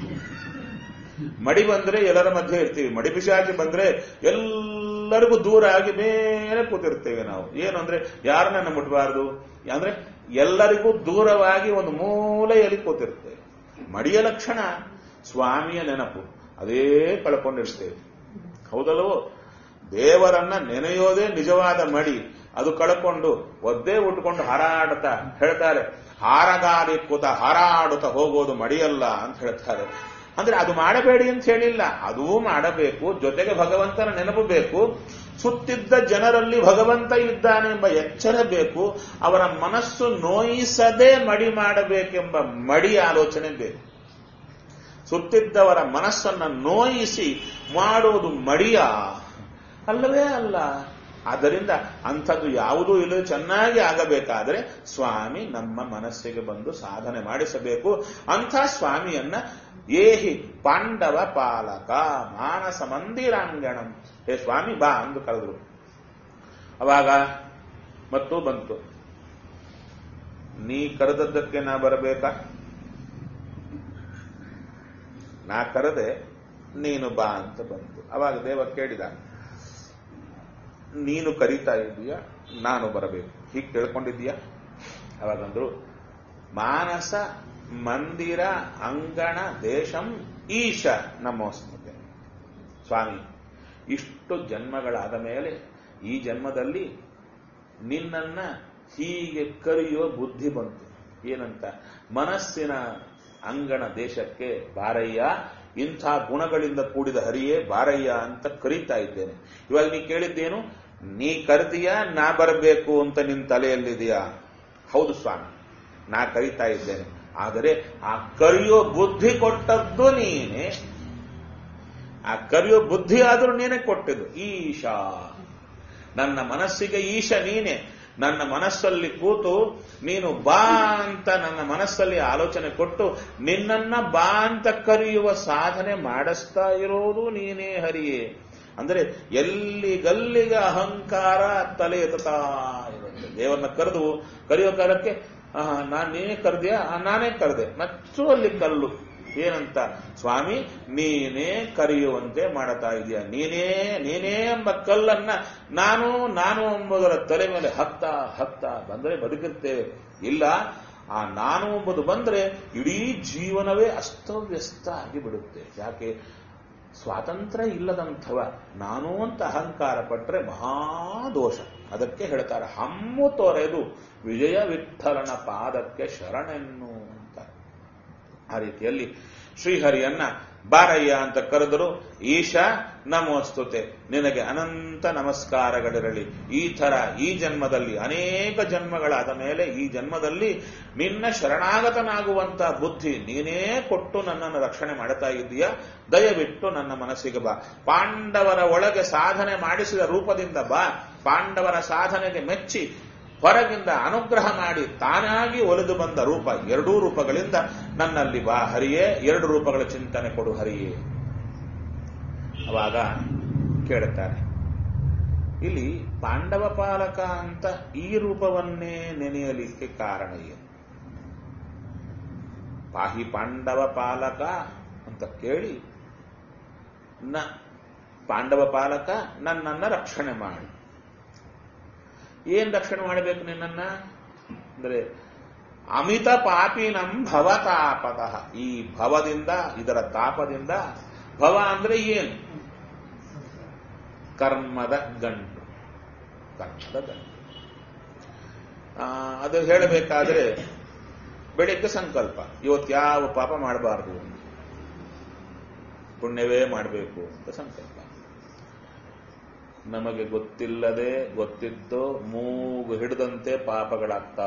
ಮಡಿ ಬಂದ್ರೆ ಎಲ್ಲರ ಮಧ್ಯೆ ಇರ್ತೀವಿ, ಮಡಿ ಪಿಶಾಚಿ ಬಂದ್ರೆ ಎಲ್ಲರಿಗೂ ದೂರ ಆಗಿ ಮೇಲೆ ಕೂತಿರ್ತೇವೆ ನಾವು. ಏನು ಅಂದ್ರೆ ಯಾರನ್ನ ಮುಟ್ಟಬಾರದು ಅಂದ್ರೆ ಎಲ್ಲರಿಗೂ ದೂರವಾಗಿ ಒಂದು ಮೂಲೆಯಲ್ಲಿ ಕೂತಿರ್ತೇವೆ. ಮಡಿಯ ಲಕ್ಷಣ ಸ್ವಾಮಿಯ ನೆನಪು, ಅದೇ ಕಳ್ಕೊಂಡಿರ್ತೇವೆ. ಹೌದಲ್ವೋ? ದೇವರನ್ನ ನೆನೆಯೋದೇ ನಿಜವಾದ ಮಡಿ. ಅದು ಕಳ್ಕೊಂಡು ಒದ್ದೇ ಉಟ್ಕೊಂಡು ಹಾರಾಡುತ್ತಾ ಹೇಳ್ತಾರೆ, ಹಾರಗಾರಿ ಕೂತ ಹಾರಾಡುತ್ತಾ ಹೋಗೋದು ಮಡಿಯಲ್ಲ ಅಂತ ಹೇಳ್ತಾರೆ. ಅಂದ್ರೆ ಅದು ಮಾಡಬೇಡಿ ಅಂತ ಹೇಳಿಲ್ಲ, ಅದೂ ಮಾಡಬೇಕು. ಜೊತೆಗೆ ಭಗವಂತನ ನೆನಪು ಬೇಕು. ಸುತ್ತಿದ್ದ ಜನರಲ್ಲಿ ಭಗವಂತ ಇದ್ದಾನೆ ಎಂಬ ಎಚ್ಚರ ಬೇಕು. ಅವರ ಮನಸ್ಸು ನೋಯಿಸದೆ ಮಡಿ ಮಾಡಬೇಕೆಂಬ ಮಡಿ ಆಲೋಚನೆ ಬೇಕು. ಸುತ್ತಿದ್ದವರ ಮನಸ್ಸನ್ನ ನೋಯಿಸಿ ಮಾಡುವುದು ಮಡಿಯ ಅಲ್ಲವೇ ಅಲ್ಲ. ಆದ್ದರಿಂದ ಅಂಥದ್ದು ಯಾವುದೂ ಇಲ್ಲ. ಚೆನ್ನಾಗಿ ಆಗಬೇಕಾದ್ರೆ ಸ್ವಾಮಿ ನಮ್ಮ ಮನಸ್ಸಿಗೆ ಬಂದು ಸಾಧನೆ ಮಾಡಿಸಬೇಕು. ಅಂಥ ಸ್ವಾಮಿಯನ್ನ ಏಹಿ ಪಾಂಡವ ಪಾಲಕ ಮಾನಸ ಮಂದಿರಾಂಗಣಂ. ಹೇ ಸ್ವಾಮಿ ಬಾ ಅಂದು ಕರೆದ್ರು. ಅವಾಗ ಮತ್ತು ಬಂತು, ನೀ ಕರೆದದ್ದಕ್ಕೆ ನಾ ಬರಬೇಕಾ? ನಾ ಕರೆದೆ, ನೀನು ಬಾ ಅಂತ ಬಂತು. ಅವಾಗ ದೇವ ಕೇಳಿದ, ನೀನು ಕರೀತಾ ಇದೀಯ, ನಾನು ಬರಬೇಕು, ಹೀಗೆ ಕೇಳ್ಕೊಂಡಿದ್ದೀಯ? ಅವಾಗಂದ್ರು, ಮಾನಸ ಮಂದಿರ ಅಂಗಣ ದೇಶಂ ಈಶ ನಮೋಸ್ತುತೆ. ಸ್ವಾಮಿ, ಇಷ್ಟು ಜನ್ಮಗಳಾದ ಮೇಲೆ ಈ ಜನ್ಮದಲ್ಲಿ ನಿನ್ನನ್ನ ಹೀಗೆ ಕರೆಯೋ ಬುದ್ಧಿ ಬಂತು. ಏನಂತ? ಮನಸ್ಸಿನ ಅಂಗಣ ದೇಶಕ್ಕೆ ಬಾರಯ್ಯ, ಇಂಥ ಗುಣಗಳಿಂದ ಕೂಡಿದ ಹರಿಯೇ ಬಾರಯ್ಯ ಅಂತ ಕರೀತಾ ಇದ್ದೇನೆ. ಇವಾಗ ನೀ ಕೇಳಿದ್ದೇನು? ನೀ ಕರೆದಿಯಾ ನಾ ಬರಬೇಕು ಅಂತ ನಿನ್ನ ತಲೆಯಲ್ಲಿದೆಯಾ? ಹೌದು ಸ್ವಾಮಿ, ನಾ ಕರೀತಾ ಇದ್ದೇನೆ. ಆದರೆ ಆ ಕರೆಯೋ ಬುದ್ಧಿ ಕೊಟ್ಟದ್ದು ನೀನೇ. ಆ ಕರೆಯೋ ಬುದ್ಧಿ ಆದರೂ ನೀನೇ ಕೊಟ್ಟಿದ್ದು. ಈಶಾ, ನನ್ನ ಮನಸ್ಸಿಗೆ ಈಶ ನೀನೆ. ನನ್ನ ಮನಸ್ಸಲ್ಲಿ ಕೂತು ನೀನು ಬಾ ಅಂತ ನನ್ನ ಮನಸ್ಸಲ್ಲಿ ಆಲೋಚನೆ ಕೊಟ್ಟು ನಿನ್ನನ್ನ ಬಾ ಅಂತ ಕರೆಯುವ ಸಾಧನೆ ಮಾಡಿಸ್ತಾ ಇರೋದು ನೀನೇ ಹರಿಯೇ. ಅಂದ್ರೆ ಎಲ್ಲಿಗಲ್ಲಿಗೆ ಅಹಂಕಾರ ತಲೆ ಎತ್ತಾ ಇರುತ್ತೆ. ದೇವರನ್ನ ಕರೆದು ಕರೆಯೋ ಕಾಲಕ್ಕೆ ನಾನು ನೀನೇ ಕರೆದ್ಯಾ, ನಾನೇ ಕರೆದೆ, ಮತ್ತು ಅಲ್ಲಿ ಕಲ್ಲು ಏನಂತ? ಸ್ವಾಮಿ, ನೀನೇ ಕರೆಯುವಂತೆ ಮಾಡುತ್ತಾ ಇದೆಯಾ. ನೀನೇ ನೀನೇ ಎಂಬ ಕಲ್ಲನ್ನ ನಾನು ನಾನು ಎಂಬುದರ ತಲೆ ಮೇಲೆ ಹತ್ತಾ ಹತ್ತಾ ಬಂದರೆ ಬದುಕಿರ್ತೇವೆ. ಇಲ್ಲ, ಆ ನಾನು ಎಂಬುದು ಬಂದ್ರೆ ಇಡೀ ಜೀವನವೇ ಅಸ್ತವ್ಯಸ್ತ ಆಗಿಬಿಡುತ್ತೆ. ಯಾಕೆ? ಸ್ವಾತಂತ್ರ್ಯ ಇಲ್ಲದಂಥವ ನಾನು ಅಂತ ಅಹಂಕಾರ ಪಟ್ಟರೆ ಮಹಾದೋಷ. ಅದಕ್ಕೆ ಹೇಳ್ತಾರೆ, ಹಮ್ಮು ತೊರೆದು ವಿಜಯ ವಿಠಲನ ಪಾದಕ್ಕೆ ಶರಣೆನ್ನು ಅಂತ. ಆ ರೀತಿಯಲ್ಲಿ ಶ್ರೀಹರಿಯನ್ನ ಬಾರಯ್ಯ ಅಂತ ಕರೆದರು. ಈಶ ನಮೋಸ್ತುತೆ, ನಿನಗೆ ಅನಂತ ನಮಸ್ಕಾರಗಳಿರಲಿ. ಈ ಥರ ಈ ಜನ್ಮದಲ್ಲಿ ಅನೇಕ ಜನ್ಮಗಳಾದ ಮೇಲೆ ಈ ಜನ್ಮದಲ್ಲಿ ನಿನ್ನ ಶರಣಾಗತನಾಗುವಂತ ಬುದ್ಧಿ ನೀನೇ ಕೊಟ್ಟು ನನ್ನನ್ನು ರಕ್ಷಣೆ ಮಾಡ್ತಾ ಇದ್ದೀಯ. ದಯವಿಟ್ಟು ನನ್ನ ಮನಸ್ಸಿಗೆ ಬಾ. ಪಾಂಡವರ ಒಳಗೆ ಸಾಧನೆ ಮಾಡಿಸಿದ ರೂಪದಿಂದ ಬಾ. ಪಾಂಡವರ ಸಾಧನೆಗೆ ಮೆಚ್ಚಿ ಹೊರಗಿಂದ ಅನುಗ್ರಹ ಮಾಡಿ ತಾನಾಗಿ ಒಲಿದು ಬಂದ ರೂಪ, ಎರಡೂ ರೂಪಗಳಿಂದ ನನ್ನಲ್ಲಿ ಬಾ ಹರಿಯೇ. ಎರಡು ರೂಪಗಳ ಚಿಂತನೆ ಕೊಡು ಹರಿಯೇ. ಅವಾಗ ಕೇಳುತ್ತಾರೆ, ಇಲ್ಲಿ ಪಾಂಡವ ಪಾಲಕ ಅಂತ ಈ ರೂಪವನ್ನೇ ನೆನೆಯಲಿಕ್ಕೆ ಕಾರಣ ಏನು? ಪಾಹಿ ಪಾಂಡವ ಪಾಲಕ ಅಂತ ಕೇಳಿ, ನ ಪಾಂಡವ ಪಾಲಕ ನನ್ನನ್ನ ರಕ್ಷಣೆ ಮಾಡಿ. ಏನ್ ರಕ್ಷಣೆ ಮಾಡಬೇಕು ನಿನ್ನನ್ನ ಅಂದ್ರೆ, ಅಮಿತ ಪಾಪಿನಂ ಭವತಾಪತಃ, ಈ ಭವದಿಂದ, ಇದರ ತಾಪದಿಂದ. ಭವ ಅಂದ್ರೆ ಏನು? ಕರ್ಮದ ಗಂಟು. ಕರ್ಮದ ಗಂಟು ಅದು ಹೇಳಬೇಕಾದ್ರೆ ಬೆಳಿಗ್ಗೆ ಸಂಕಲ್ಪ, ಇವತ್ತು ಯಾವ ಪಾಪ ಮಾಡಬಾರದು, ಪುಣ್ಯವೇ ಮಾಡಬೇಕು ಅಂತ ಸಂಕಲ್ಪ. ನಮಗೆ ಗೊತ್ತಿಲ್ಲದೆ ಗೊತ್ತಿದ್ದು ಮೂಗು ಹಿಡಿದಂತೆ ಪಾಪಗಳಾಗ್ತಾ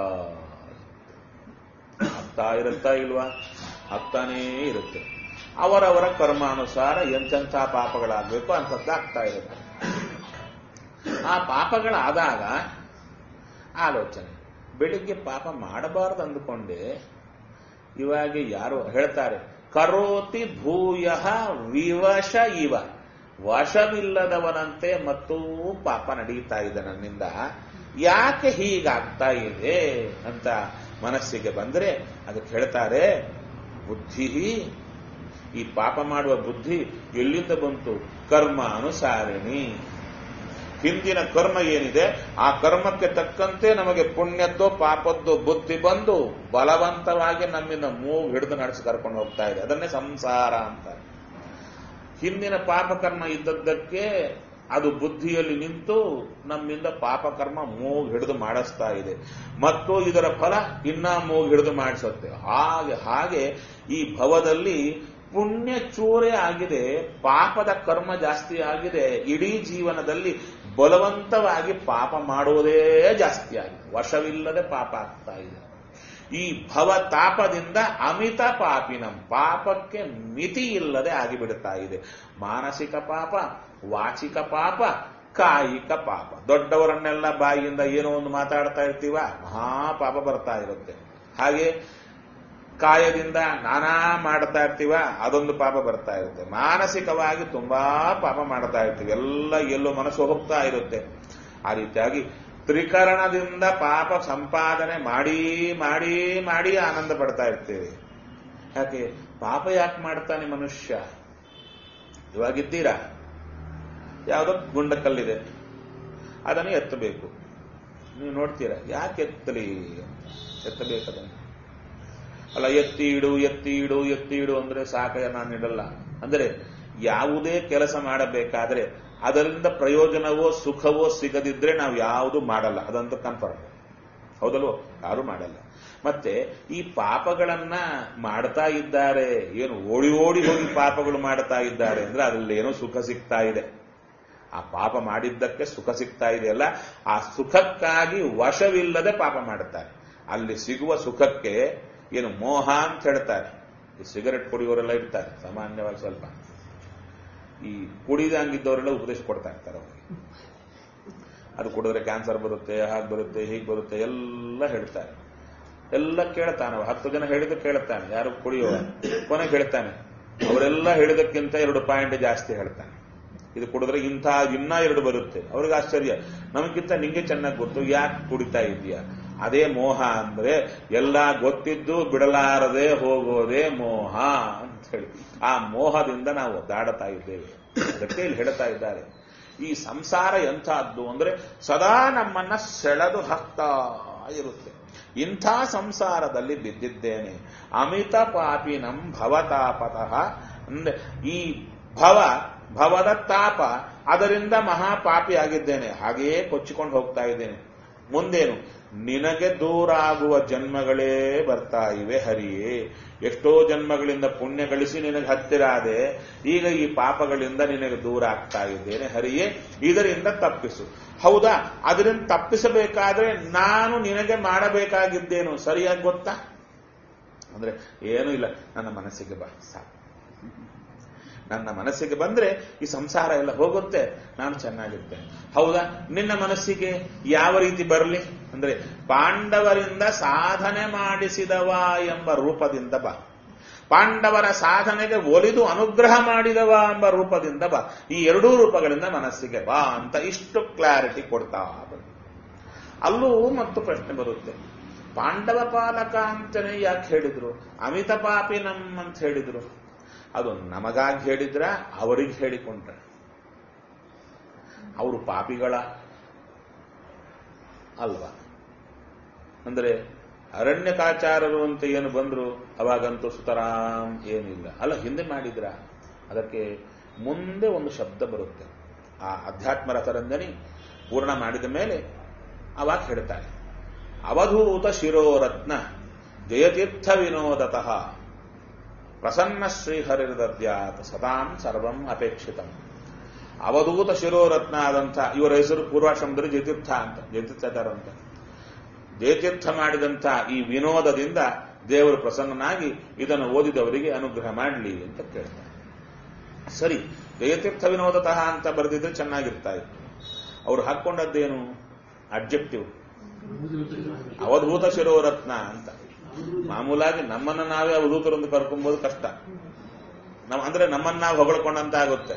ಆಗ್ತಾ ಇರುತ್ತಾ ಇಲ್ವಾ? ಆಗ್ತಾನೇ ಇರುತ್ತೆ. ಅವರವರ ಕರ್ಮಾನುಸಾರ ಎಂತೆಂಥ ಪಾಪಗಳಾಗಬೇಕು ಅಂಥದ್ದಾಗ್ತಾ ಇರುತ್ತೆ. ಆ ಪಾಪಗಳಾದಾಗ ಆಲೋಚನೆ, ಬೆಳಿಗ್ಗೆ ಪಾಪ ಮಾಡಬಾರದು ಅಂದುಕೊಂಡೆ, ಇವಾಗ ಯಾರು ಹೇಳ್ತಾರೆ, ಕರೋತಿ ಭೂಯ ವಿವಶ ಇವ, ವಶವಿಲ್ಲದವನಂತೆ ಮತ್ತೂ ಪಾಪ ನಡೀತಾ ಇದೆ ನನ್ನಿಂದ, ಯಾಕೆ ಹೀಗಾಗ್ತಾ ಇದೆ ಅಂತ ಮನಸ್ಸಿಗೆ ಬಂದ್ರೆ ಅದಕ್ಕೆ ಹೇಳ್ತಾರೆ, ಬುದ್ಧಿ, ಈ ಪಾಪ ಮಾಡುವ ಬುದ್ಧಿ ಎಲ್ಲಿಂದ ಬಂತು? ಕರ್ಮ ಅನುಸಾರಿಣಿ. ಹಿಂದಿನ ಕರ್ಮ ಏನಿದೆ ಆ ಕರ್ಮಕ್ಕೆ ತಕ್ಕಂತೆ ನಮಗೆ ಪುಣ್ಯದ್ದೋ ಪಾಪದ್ದೋ ಬುದ್ಧಿ ಬಂದು ಬಲವಂತವಾಗಿ ನಮ್ಮಿಂದ ಮೂಗು ಹಿಡಿದು ನಡೆಸಿ ಕರ್ಕೊಂಡು ಹೋಗ್ತಾ ಇದೆ. ಅದನ್ನೇ ಸಂಸಾರ ಅಂತ. ಹಿಂದಿನ ಪಾಪಕರ್ಮ ಇದ್ದದ್ದಕ್ಕೆ ಅದು ಬುದ್ಧಿಯಲ್ಲಿ ನಿಂತು ನಮ್ಮಿಂದ ಪಾಪಕರ್ಮ ಮೂಗು ಹಿಡಿದು ಮಾಡಿಸ್ತಾ ಇದೆ, ಮತ್ತು ಇದರ ಫಲ ಇನ್ನ ಮೂಗು ಹಿಡಿದು ಮಾಡಿಸುತ್ತೆ. ಹಾಗೆ ಹಾಗೆ ಈ ಭವದಲ್ಲಿ ಪುಣ್ಯ ಚೂರೇ ಆಗಿದೆ, ಪಾಪದ ಕರ್ಮ ಜಾಸ್ತಿ ಆಗಿದೆ. ಇಡೀ ಜೀವನದಲ್ಲಿ ಬಲವಂತವಾಗಿ ಪಾಪ ಮಾಡುವುದೇ ಜಾಸ್ತಿ ಆಗಿದೆ, ವಶವಿಲ್ಲದೆ ಪಾಪ ಆಗ್ತಾ ಇದೆ. ಈ ಭವ ತಾಪದಿಂದ ಅಮಿತ ಪಾಪಿನಂ, ಪಾಪಕ್ಕೆ ಮಿತಿ ಇಲ್ಲದೆ ಆಗಿಬಿಡ್ತಾ ಇದೆ. ಮಾನಸಿಕ ಪಾಪ, ವಾಚಿಕ ಪಾಪ, ಕಾಯಿಕ ಪಾಪ. ದೊಡ್ಡವರನ್ನೆಲ್ಲ ಬಾಯಿಯಿಂದ ಏನೋ ಒಂದು ಮಾತಾಡ್ತಾ ಇರ್ತೀವ, ಮಹಾಪಾಪ ಬರ್ತಾ ಇರುತ್ತೆ. ಹಾಗೆ ಕಾಯದಿಂದ ನಾನಾ ಮಾಡ್ತಾ ಇರ್ತೀವ, ಅದೊಂದು ಪಾಪ ಬರ್ತಾ ಇರುತ್ತೆ. ಮಾನಸಿಕವಾಗಿ ತುಂಬಾ ಪಾಪ ಮಾಡ್ತಾ ಇರ್ತೀವಿ, ಎಲ್ಲ ಎಲ್ಲೋ ಮನಸ್ಸು ಹೋಗ್ತಾ ಇರುತ್ತೆ. ಆ ರೀತಿಯಾಗಿ ತ್ರಿಕರಣದಿಂದ ಪಾಪ ಸಂಪಾದನೆ ಮಾಡಿ ಮಾಡಿ ಮಾಡಿ ಆನಂದ ಪಡ್ತಾ ಇರ್ತೇವೆ. ಯಾಕೆ ಪಾಪ ಯಾಕೆ ಮಾಡ್ತಾನೆ ಮನುಷ್ಯ? ಇವಾಗಿದ್ದೀರಾ, ಯಾವುದೋ ಗುಂಡ ಕಲ್ಲಿದೆ, ಅದನ್ನು ಎತ್ತಬೇಕು. ನೀವು ನೋಡ್ತೀರಾ, ಯಾಕೆ ಎತ್ತಲಿ ಎತ್ತಬೇಕದನ್ನು? ಅಲ್ಲ, ಎತ್ತಿ ಇಡು ಎತ್ತಿ ಇಡು ಎತ್ತಿ ಇಡು ಅಂದ್ರೆ ಸಾಕಯ್ಯ, ನಾನು ಇಡಲ್ಲ ಅಂದ್ರೆ ಯಾವುದೇ ಕೆಲಸ ಮಾಡಬೇಕಾದ್ರೆ ಅದರಿಂದ ಪ್ರಯೋಜನವೋ ಸುಖವೋ ಸಿಗದಿದ್ರೆ ನಾವು ಯಾವುದು ಮಾಡಲ್ಲ, ಅದಂತೂ ಕನ್ಫರ್ಮ್. ಹೌದಲ್ವೋ? ಯಾರು ಮಾಡಲ್ಲ. ಮತ್ತೆ ಈ ಪಾಪಗಳನ್ನ ಮಾಡ್ತಾ ಇದ್ದಾರೆ, ಏನು ಓಡಿ ಓಡಿ ಹೋಗಿ ಪಾಪಗಳು ಮಾಡ್ತಾ ಇದ್ದಾರೆ ಅಂದ್ರೆ ಅದರಲ್ಲಿ ಏನೋ ಸುಖ ಸಿಗ್ತಾ ಇದೆ. ಆ ಪಾಪ ಮಾಡಿದ್ದಕ್ಕೆ ಸುಖ ಸಿಗ್ತಾ ಇದೆಯಲ್ಲ, ಆ ಸುಖಕ್ಕಾಗಿ ವಶವಿಲ್ಲದೆ ಪಾಪ ಮಾಡುತ್ತಾರೆ. ಅಲ್ಲಿ ಸಿಗುವ ಸುಖಕ್ಕೆ ಏನು ಮೋಹ ಅಂತ ಹೇಳ್ತಾರೆ. ಈ ಸಿಗರೆಟ್ ಕುಡಿಯೋರೆಲ್ಲ ಇರ್ತಾರೆ ಸಾಮಾನ್ಯವಾಗಿ, ಸ್ವಲ್ಪ ಈ ಕುಡಿದಂಗಿದ್ದವರೆಲ್ಲ ಉಪದೇಶ ಕೊಡ್ತಾ ಇರ್ತಾರೆ ಅವರಿಗೆ. ಅದು ಕುಡಿದ್ರೆ ಕ್ಯಾನ್ಸರ್ ಬರುತ್ತೆ, ಹಾಗೆ ಬರುತ್ತೆ, ಹೀಗೆ ಬರುತ್ತೆ ಎಲ್ಲ ಹೇಳ್ತಾರೆ. ಎಲ್ಲ ಕೇಳ್ತಾನೆ, ಹತ್ತು ಜನ ಹೇಳಿದ್ದು ಕೇಳ್ತಾನೆ, ಯಾರು ಕುಡಿಯೋ ಕೊನೆಗೆ ಹೇಳ್ತಾನೆ, ಅವರೆಲ್ಲ ಹೇಳಿದಕ್ಕಿಂತ ಎರಡು ಪಾಯಿಂಟ್ ಜಾಸ್ತಿ ಹೇಳ್ತಾನೆ. ಇದು ಕುಡಿದ್ರೆ ಇಂಥ ಇನ್ನ ಎರಡು ಬರುತ್ತೆ. ಅವ್ರಿಗೆ ಆಶ್ಚರ್ಯ, ನಮಗಿಂತ ನಿಂಗೆ ಚೆನ್ನಾಗಿ ಗೊತ್ತು, ಯಾಕೆ ಕುಡಿತಾ ಇದೆಯಾ? ಅದೇ ಮೋಹ ಅಂದ್ರೆ ಎಲ್ಲ ಗೊತ್ತಿದ್ದು ಬಿಡಲಾರದೆ ಹೋಗೋದೇ ಮೋಹ ಅಂತ ಹೇಳಿ, ಆ ಮೋಹದಿಂದ ನಾವು ಒದ್ದಾಡ್ತಾ ಇದ್ದೇವೆ. ಅದಕ್ಕೆ ಇಲ್ಲಿ ಹೇಳ್ತಾ ಇದ್ದಾರೆ, ಈ ಸಂಸಾರ ಎಂಥದ್ದು ಅಂದ್ರೆ ಸದಾ ನಮ್ಮನ್ನ ಸೆಳೆದು ಹಾಕ್ತಾ ಇರುತ್ತೆ. ಇಂಥ ಸಂಸಾರದಲ್ಲಿ ಬಿದ್ದಿದ್ದೇನೆ. ಅಮಿತ ಪಾಪಿನಂ ಭವತಾಪತಃ ಅಂದ್ರೆ ಈ ಭವ ಭವದ ತಾಪ, ಅದರಿಂದ ಮಹಾಪಾಪಿ ಆಗಿದ್ದೇನೆ, ಹಾಗೆಯೇ ಕೊಚ್ಚಿಕೊಂಡು ಹೋಗ್ತಾ ಇದ್ದೇನೆ. ಮುಂದೇನು? ನಿನಗೆ ದೂರ ಆಗುವ ಜನ್ಮಗಳೇ ಬರ್ತಾ ಇವೆ ಹರಿಯೇ. ಎಷ್ಟೋ ಜನ್ಮಗಳಿಂದ ಪುಣ್ಯ ಗಳಿಸಿ ನಿನಗೆ ಹತ್ತಿರ ಆದೆ, ಈಗ ಈ ಪಾಪಗಳಿಂದ ನಿನಗೆ ದೂರ ಆಗ್ತಾ ಇದ್ದೇನೆ ಹರಿಯೇ, ಇದರಿಂದ ತಪ್ಪಿಸು. ಹೌದಾ? ಅದರಿಂದ ತಪ್ಪಿಸಬೇಕಾದ್ರೆ ನಾನು ನಿನಗೆ ಮಾಡಬೇಕಾಗಿದ್ದೇನು ಸರಿಯಾಗಿ ಗೊತ್ತಾ? ಅಂದ್ರೆ ಏನೂ ಇಲ್ಲ, ನನ್ನ ಮನಸ್ಸಿಗೆ ಬಾ ಸಾಕು. ನನ್ನ ಮನಸ್ಸಿಗೆ ಬಂದ್ರೆ ಈ ಸಂಸಾರ ಎಲ್ಲ ಹೋಗುತ್ತೆ, ನಾನು ಚೆನ್ನಾಗಿರ್ತೇನೆ. ಹೌದಾ? ನಿನ್ನ ಮನಸ್ಸಿಗೆ ಯಾವ ರೀತಿ ಬರಲಿ ಅಂದ್ರೆ ಪಾಂಡವರಿಂದ ಸಾಧನೆ ಮಾಡಿಸಿದವ ಎಂಬ ರೂಪದಿಂದ ಬಾ, ಪಾಂಡವರ ಸಾಧನೆಗೆ ಒಲಿದು ಅನುಗ್ರಹ ಮಾಡಿದವ ಎಂಬ ರೂಪದಿಂದ ಬಾ. ಈ ಎರಡೂ ರೂಪಗಳಿಂದ ಮನಸ್ಸಿಗೆ ಬಾ ಅಂತ ಇಷ್ಟು ಕ್ಲಾರಿಟಿ ಕೊಡ್ತಾ ಬಂದು. ಅಲ್ಲೂ ಮತ್ತು ಪ್ರಶ್ನೆ ಬರುತ್ತೆ, ಪಾಂಡವ ಪಾಲಕ ಅಂತಲೇ ಯಾಕೆ ಹೇಳಿದ್ರು? ಅಮಿತ ಪಾಪಿ ನಮ್ ಅಂತ ಹೇಳಿದ್ರು. ಅದು ನಮಗಾಗಿ ಹೇಳಿದ್ರ, ಅವರಿಗೆ ಹೇಳಿಕೊಂಡ್ರೆ? ಅವರು ಪಾಪಿಗಳ ಅಲ್ವಾ? ಅಂದ್ರೆ ಅರಣ್ಯಕಾಚಾರರು ಅಂತ ಏನು ಬಂದ್ರು, ಅವಾಗಂತೂ ಸುತರಾಮ್ ಏನಿಲ್ಲ ಅಲ್ಲ, ಹಿಂದೆ ಮಾಡಿದ್ರ. ಅದಕ್ಕೆ ಮುಂದೆ ಒಂದು ಶಬ್ದ ಬರುತ್ತೆ, ಆ ಅಧ್ಯಾತ್ಮ ರಸರಂಜನಿ ಪೂರ್ಣ ಮಾಡಿದ ಮೇಲೆ ಅವಾಗ ಹೇಳ್ತಾರೆ, ಅವಧೂತ ಶಿರೋರತ್ನ ಜಯತೀರ್ಥ ವಿನೋದತಃ ಪ್ರಸನ್ನ ಶ್ರೀಹರಿರ್ದದ್ಯಾತ್ ಸತಾಂ ಸರ್ವಂ ಅಪೇಕ್ಷಿತಂ. ಅವಧೂತ ಶಿರೋರತ್ನ ಆದಂಥ ಇವರ ಹೆಸರು ಪೂರ್ವಾಶ್ರಮದಲ್ಲಿ ಜಯತೀರ್ಥ ಅಂತ, ಜಯತೀರ್ಥಾಚಾರ ಅಂತ. ಜಯತೀರ್ಥ ಮಾಡಿದಂಥ ಈ ವಿನೋದದಿಂದ ದೇವರು ಪ್ರಸನ್ನನಾಗಿ ಇದನ್ನು ಓದಿದವರಿಗೆ ಅನುಗ್ರಹ ಮಾಡಲಿ ಅಂತ ಕೇಳ್ತಾರೆ. ಸರಿ, ಜಯತೀರ್ಥ ವಿನೋದತಃ ಅಂತ ಬರೆದಿದ್ರೆ ಚೆನ್ನಾಗಿರ್ತಾ ಇತ್ತು. ಅವರು ಹಾಕೊಂಡದ್ದೇನು ಅಬ್ಜೆಕ್ಟಿವ್? ಅವಧೂತ ಶಿರೋರತ್ನ ಅಂತ. ಮಾಮೂಲಾಗಿ ನಮ್ಮನ್ನ ನಾವೇ ಅವಧೂತರೊಂದು ಕರ್ಕೊಂಬೋದು ಕಷ್ಟ, ನಮ್ ಅಂದ್ರೆ ನಮ್ಮನ್ನ ನಾವು ಹೊಗಳ್ಕೊಂಡಂತ ಆಗುತ್ತೆ.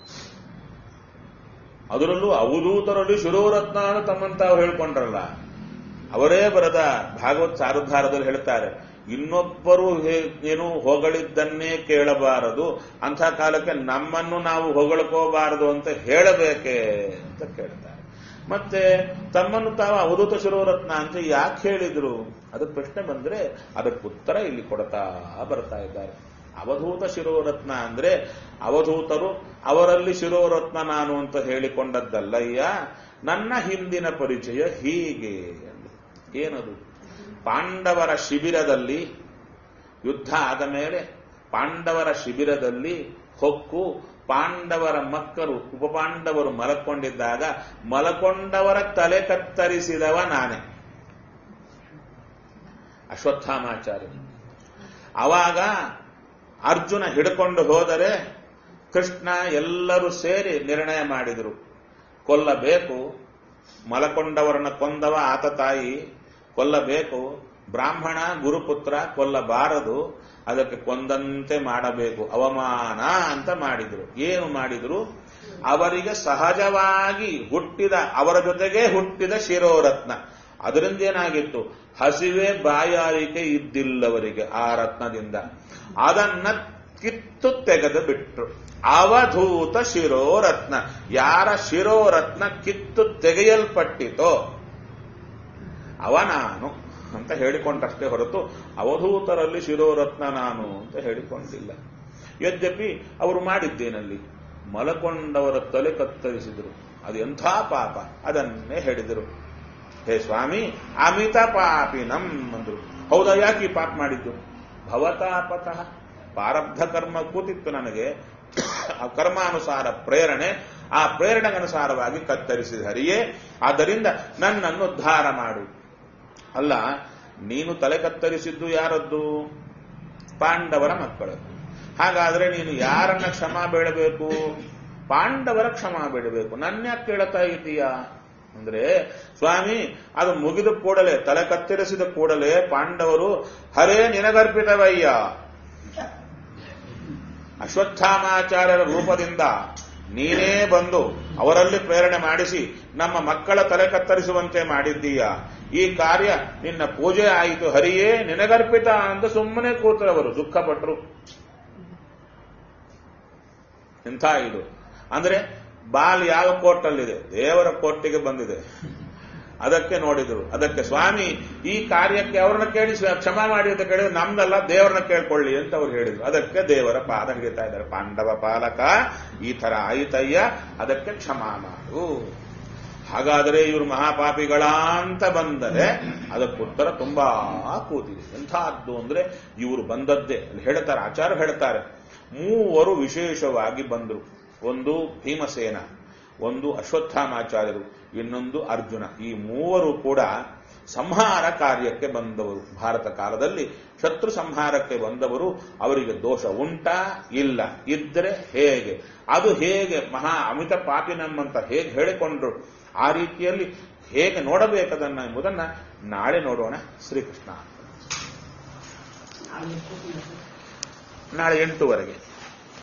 ಅದರಲ್ಲೂ ಅವಧೂತರಲ್ಲಿ ಶಿರೋರತ್ನ ಅಂತ ತಮ್ಮಂತಾವು ಹೇಳ್ಕೊಂಡ್ರಲ್ಲ, ಅವರೇ ಬರದ ಭಾಗವತ್ ಸಾರುದ್ಧಾರದಲ್ಲಿ ಹೇಳ್ತಾರೆ, ಇನ್ನೊಬ್ಬರು ಏನು ಹೊಗಳಿದ್ದನ್ನೇ ಕೇಳಬಾರದು, ಅಂಥ ಕಾಲಕ್ಕೆ ನಮ್ಮನ್ನು ನಾವು ಹೊಗಳ್ಕೋಬಾರದು ಅಂತ ಹೇಳಬೇಕೆ ಅಂತ ಕೇಳ್ತಾರೆ. ಮತ್ತೆ ತಮ್ಮನ್ನು ತಾವು ಅವಧೂತ ಶಿರೋರತ್ನ ಅಂತ ಯಾಕೆ ಹೇಳಿದ್ರು? ಅದಕ್ಕೆ ಪ್ರಶ್ನೆ ಬಂದ್ರೆ ಅದಕ್ಕೆ ಉತ್ತರ ಇಲ್ಲಿ ಕೊಡ್ತಾ ಬರ್ತಾ ಇದ್ದಾರೆ. ಅವಧೂತ ಶಿರೋರತ್ನ ಅಂದ್ರೆ ಅವಧೂತರು ಅವರಲ್ಲಿ ಶಿರೋರತ್ನ ನಾನು ಅಂತ ಹೇಳಿಕೊಂಡದ್ದಲ್ಲಯ್ಯ, ನನ್ನ ಹಿಂದಿನ ಪರಿಚಯ ಹೀಗೆ. ಏನದು? ಪಾಂಡವರ ಶಿಬಿರದಲ್ಲಿ ಯುದ್ಧ ಆದ ಮೇಲೆ ಪಾಂಡವರ ಶಿಬಿರದಲ್ಲಿ ಹೊಕ್ಕು ಪಾಂಡವರ ಮಕ್ಕಳು ಉಪಪಾಂಡವರು ಮಲಕೊಂಡಿದ್ದಾಗ ಮಲಕೊಂಡವರ ತಲೆ ಕತ್ತರಿಸಿದವ ನಾನೇ, ಅಶ್ವತ್ಥಾಮಾಚಾರ್ಯ. ಅವಾಗ ಅರ್ಜುನ ಹಿಡ್ಕೊಂಡು ಹೋದರೆ ಕೃಷ್ಣ ಎಲ್ಲರೂ ಸೇರಿ ನಿರ್ಣಯ ಮಾಡಿದರು, ಕೊಲ್ಲಬೇಕು. ಮಲಕೊಂಡವರನ್ನ ಕೊಂದವ ಆತ ತಾಯಿ, ಕೊಲ್ಲಬೇಕು. ಬ್ರಾಹ್ಮಣ ಗುರುಪುತ್ರ ಕೊಲ್ಲಬಾರದು, ಅದಕ್ಕೆ ಕೊಂದಂತೆ ಮಾಡಬೇಕು, ಅವಮಾನ ಅಂತ ಮಾಡಿದ್ರು. ಏನು ಮಾಡಿದ್ರು? ಅವರಿಗೆ ಸಹಜವಾಗಿ ಹುಟ್ಟಿದ, ಅವರ ಜೊತೆಗೆ ಹುಟ್ಟಿದ ಶಿರೋರತ್ನ, ಅದರಿಂದ ಏನಾಗಿತ್ತು? ಹಸಿವೆ ಬಾಯಾರಿಕೆ ಇದ್ದಿಲ್ಲವರಿಗೆ ಆ ರತ್ನದಿಂದ. ಅದನ್ನ ಕಿತ್ತು ತೆಗೆದು ಬಿಟ್ರು. ಅವಧೂತ ಶಿರೋರತ್ನ. ಯಾರ ಶಿರೋರತ್ನ ಕಿತ್ತು ತೆಗೆಯಲ್ಪಟ್ಟಿತೋ ಅವ ನಾನು ಅಂತ ಹೇಳಿಕೊಂಡಷ್ಟೇ ಹೊರತು ಅವಧೂತರಲ್ಲಿ ಶಿರೋರತ್ನ ನಾನು ಅಂತ ಹೇಳಿಕೊಂಡಿಲ್ಲ. ಯದ್ಯಪಿ ಅವರು ಮಾಡಿದ್ದೇನಲ್ಲಿ ಮಲಕೊಂಡವರ ತಲೆ ಕತ್ತರಿಸಿದರು. ಅದು ಎಂಥ ಪಾಪ, ಅದನ್ನೇ ಹೇಳಿದರು. ಹೇ ಸ್ವಾಮಿ, ಅಮಿತ ಪಾಪಿನಂ ಅಂದ್ರು. ಹೌದಾ, ಯಾಕೆ ಈ ಪಾಪ ಮಾಡಿದ್ದು? ಭವತಾಪತಃ, ಪ್ರಾರಬ್ಧ ಕರ್ಮ ಕೂತಿತ್ತು ನನಗೆ, ಆ ಕರ್ಮಾನುಸಾರ ಪ್ರೇರಣೆ, ಆ ಪ್ರೇರಣೆಗನುಸಾರವಾಗಿ ಕತ್ತರಿಸಿದ ಹರಿಯೇ, ಆದ್ದರಿಂದ ನನ್ನನ್ನು ಉದ್ಧಾರ ಮಾಡು. ಅಲ್ಲ, ನೀನು ತಲೆ ಕತ್ತರಿಸಿದ್ದು ಯಾರದ್ದು? ಪಾಂಡವರ ಮಕ್ಕಳದ್ದು. ಹಾಗಾದ್ರೆ ನೀನು ಯಾರನ್ನ ಕ್ಷಮಾ ಬೇಡಬೇಕು? ಪಾಂಡವರ ಕ್ಷಮಾ ಬೇಡಬೇಕು. ನನ್ನ ಯಾಕೆ ಕೇಳ್ತಾ ಇದೀಯಾ ಅಂದ್ರೆ, ಸ್ವಾಮಿ ಅದು ಮುಗಿದ ಕೂಡಲೇ, ತಲೆ ಕತ್ತರಿಸಿದ ಕೂಡಲೇ ಪಾಂಡವರು ಹರೇ ನಿನಗರ್ಪಿತವಯ್ಯ, ಅಶ್ವತ್ಥಾಮಾಚಾರ್ಯರ ರೂಪದಿಂದ ನೀನೇ ಬಂದು ಅವರಲ್ಲಿ ಪ್ರೇರಣೆ ಮಾಡಿಸಿ ನಮ್ಮ ಮಕ್ಕಳ ತಲೆ ಕತ್ತರಿಸುವಂತೆ ಮಾಡಿದ್ದೀಯ. ಈ ಕಾರ್ಯ ನಿನ್ನ ಪೂಜೆ ಆಯಿತು ಹರಿಯೇ, ನಿನಗರ್ಪಿತ ಅಂತ ಸುಮ್ಮನೆ ಕೂತರವರು, ದುಃಖಪಟ್ಟರು. ಎಂಥ ಇದು ಅಂದ್ರೆ, ಬಾಲ್ ಯಾವ ಕೋರ್ಟಲ್ಲಿದೆ? ದೇವರ ಕೋರ್ಟಿಗೆ ಬಂದಿದೆ. ಅದಕ್ಕೆ ನೋಡಿದ್ರು. ಅದಕ್ಕೆ ಸ್ವಾಮಿ ಈ ಕಾರ್ಯಕ್ಕೆ ಅವ್ರನ್ನ ಕೇಳಿ ಕ್ಷಮಾ ಮಾಡಿ ಅಂತ ಕೇಳಿದ್ರು, ನಮ್ದಲ್ಲ ದೇವರನ್ನ ಕೇಳ್ಕೊಳ್ಳಿ ಅಂತ ಅವ್ರು ಹೇಳಿದ್ರು. ಅದಕ್ಕೆ ದೇವರ ಪಾದ ಹಿಡಿತಾ ಇದ್ದಾರೆ. ಪಾಂಡವ ಪಾಲಕ, ಈ ತರ ಆಯಿತಯ್ಯ, ಅದಕ್ಕೆ ಕ್ಷಮಾ ಮಾಡು. ಹಾಗಾದರೆ ಇವರು ಮಹಾಪಾಪಿಗಳ ಅಂತ ಬಂದರೆ ಅದಕ್ಕೆ ಉತ್ತರ ತುಂಬಾ ಕೂತಿದೆ. ಎಂಥದ್ದು ಅಂದ್ರೆ, ಇವರು ಬಂದದ್ದೇ ಅಲ್ಲಿ ಹೇಳ್ತಾರೆ, ಆಚಾರ್ಯ ಹೇಳ್ತಾರೆ, ಮೂವರು ವಿಶೇಷವಾಗಿ ಬಂದರು. ಒಂದು ಭೀಮಸೇನ, ಒಂದು ಅಶ್ವತ್ಥಾಮಾಚಾರ್ಯರು, ಇನ್ನೊಂದು ಅರ್ಜುನ. ಈ ಮೂವರು ಕೂಡ ಸಂಹಾರ ಕಾರ್ಯಕ್ಕೆ ಬಂದವರು. ಭಾರತ ಕಾಲದಲ್ಲಿ ಶತ್ರು ಸಂಹಾರಕ್ಕೆ ಬಂದವರು. ಅವರಿಗೆ ದೋಷ ಉಂಟಾ? ಇಲ್ಲ. ಇದ್ರೆ ಹೇಗೆ? ಅದು ಹೇಗೆ ಮಹಾ ಅಮಿತ ಪಾಪಿನಮ್ಮಂತ ಹೇಗೆ ಹೇಳಿಕೊಂಡ್ರು, ಆ ರೀತಿಯಲ್ಲಿ ಹೇಗೆ ನೋಡಬೇಕದನ್ನ ಎಂಬುದನ್ನ ನಾಳೆ ನೋಡೋಣ. ಶ್ರೀಕೃಷ್ಣ. ನಾಳೆ ಎಂಟುವರೆಗೆ.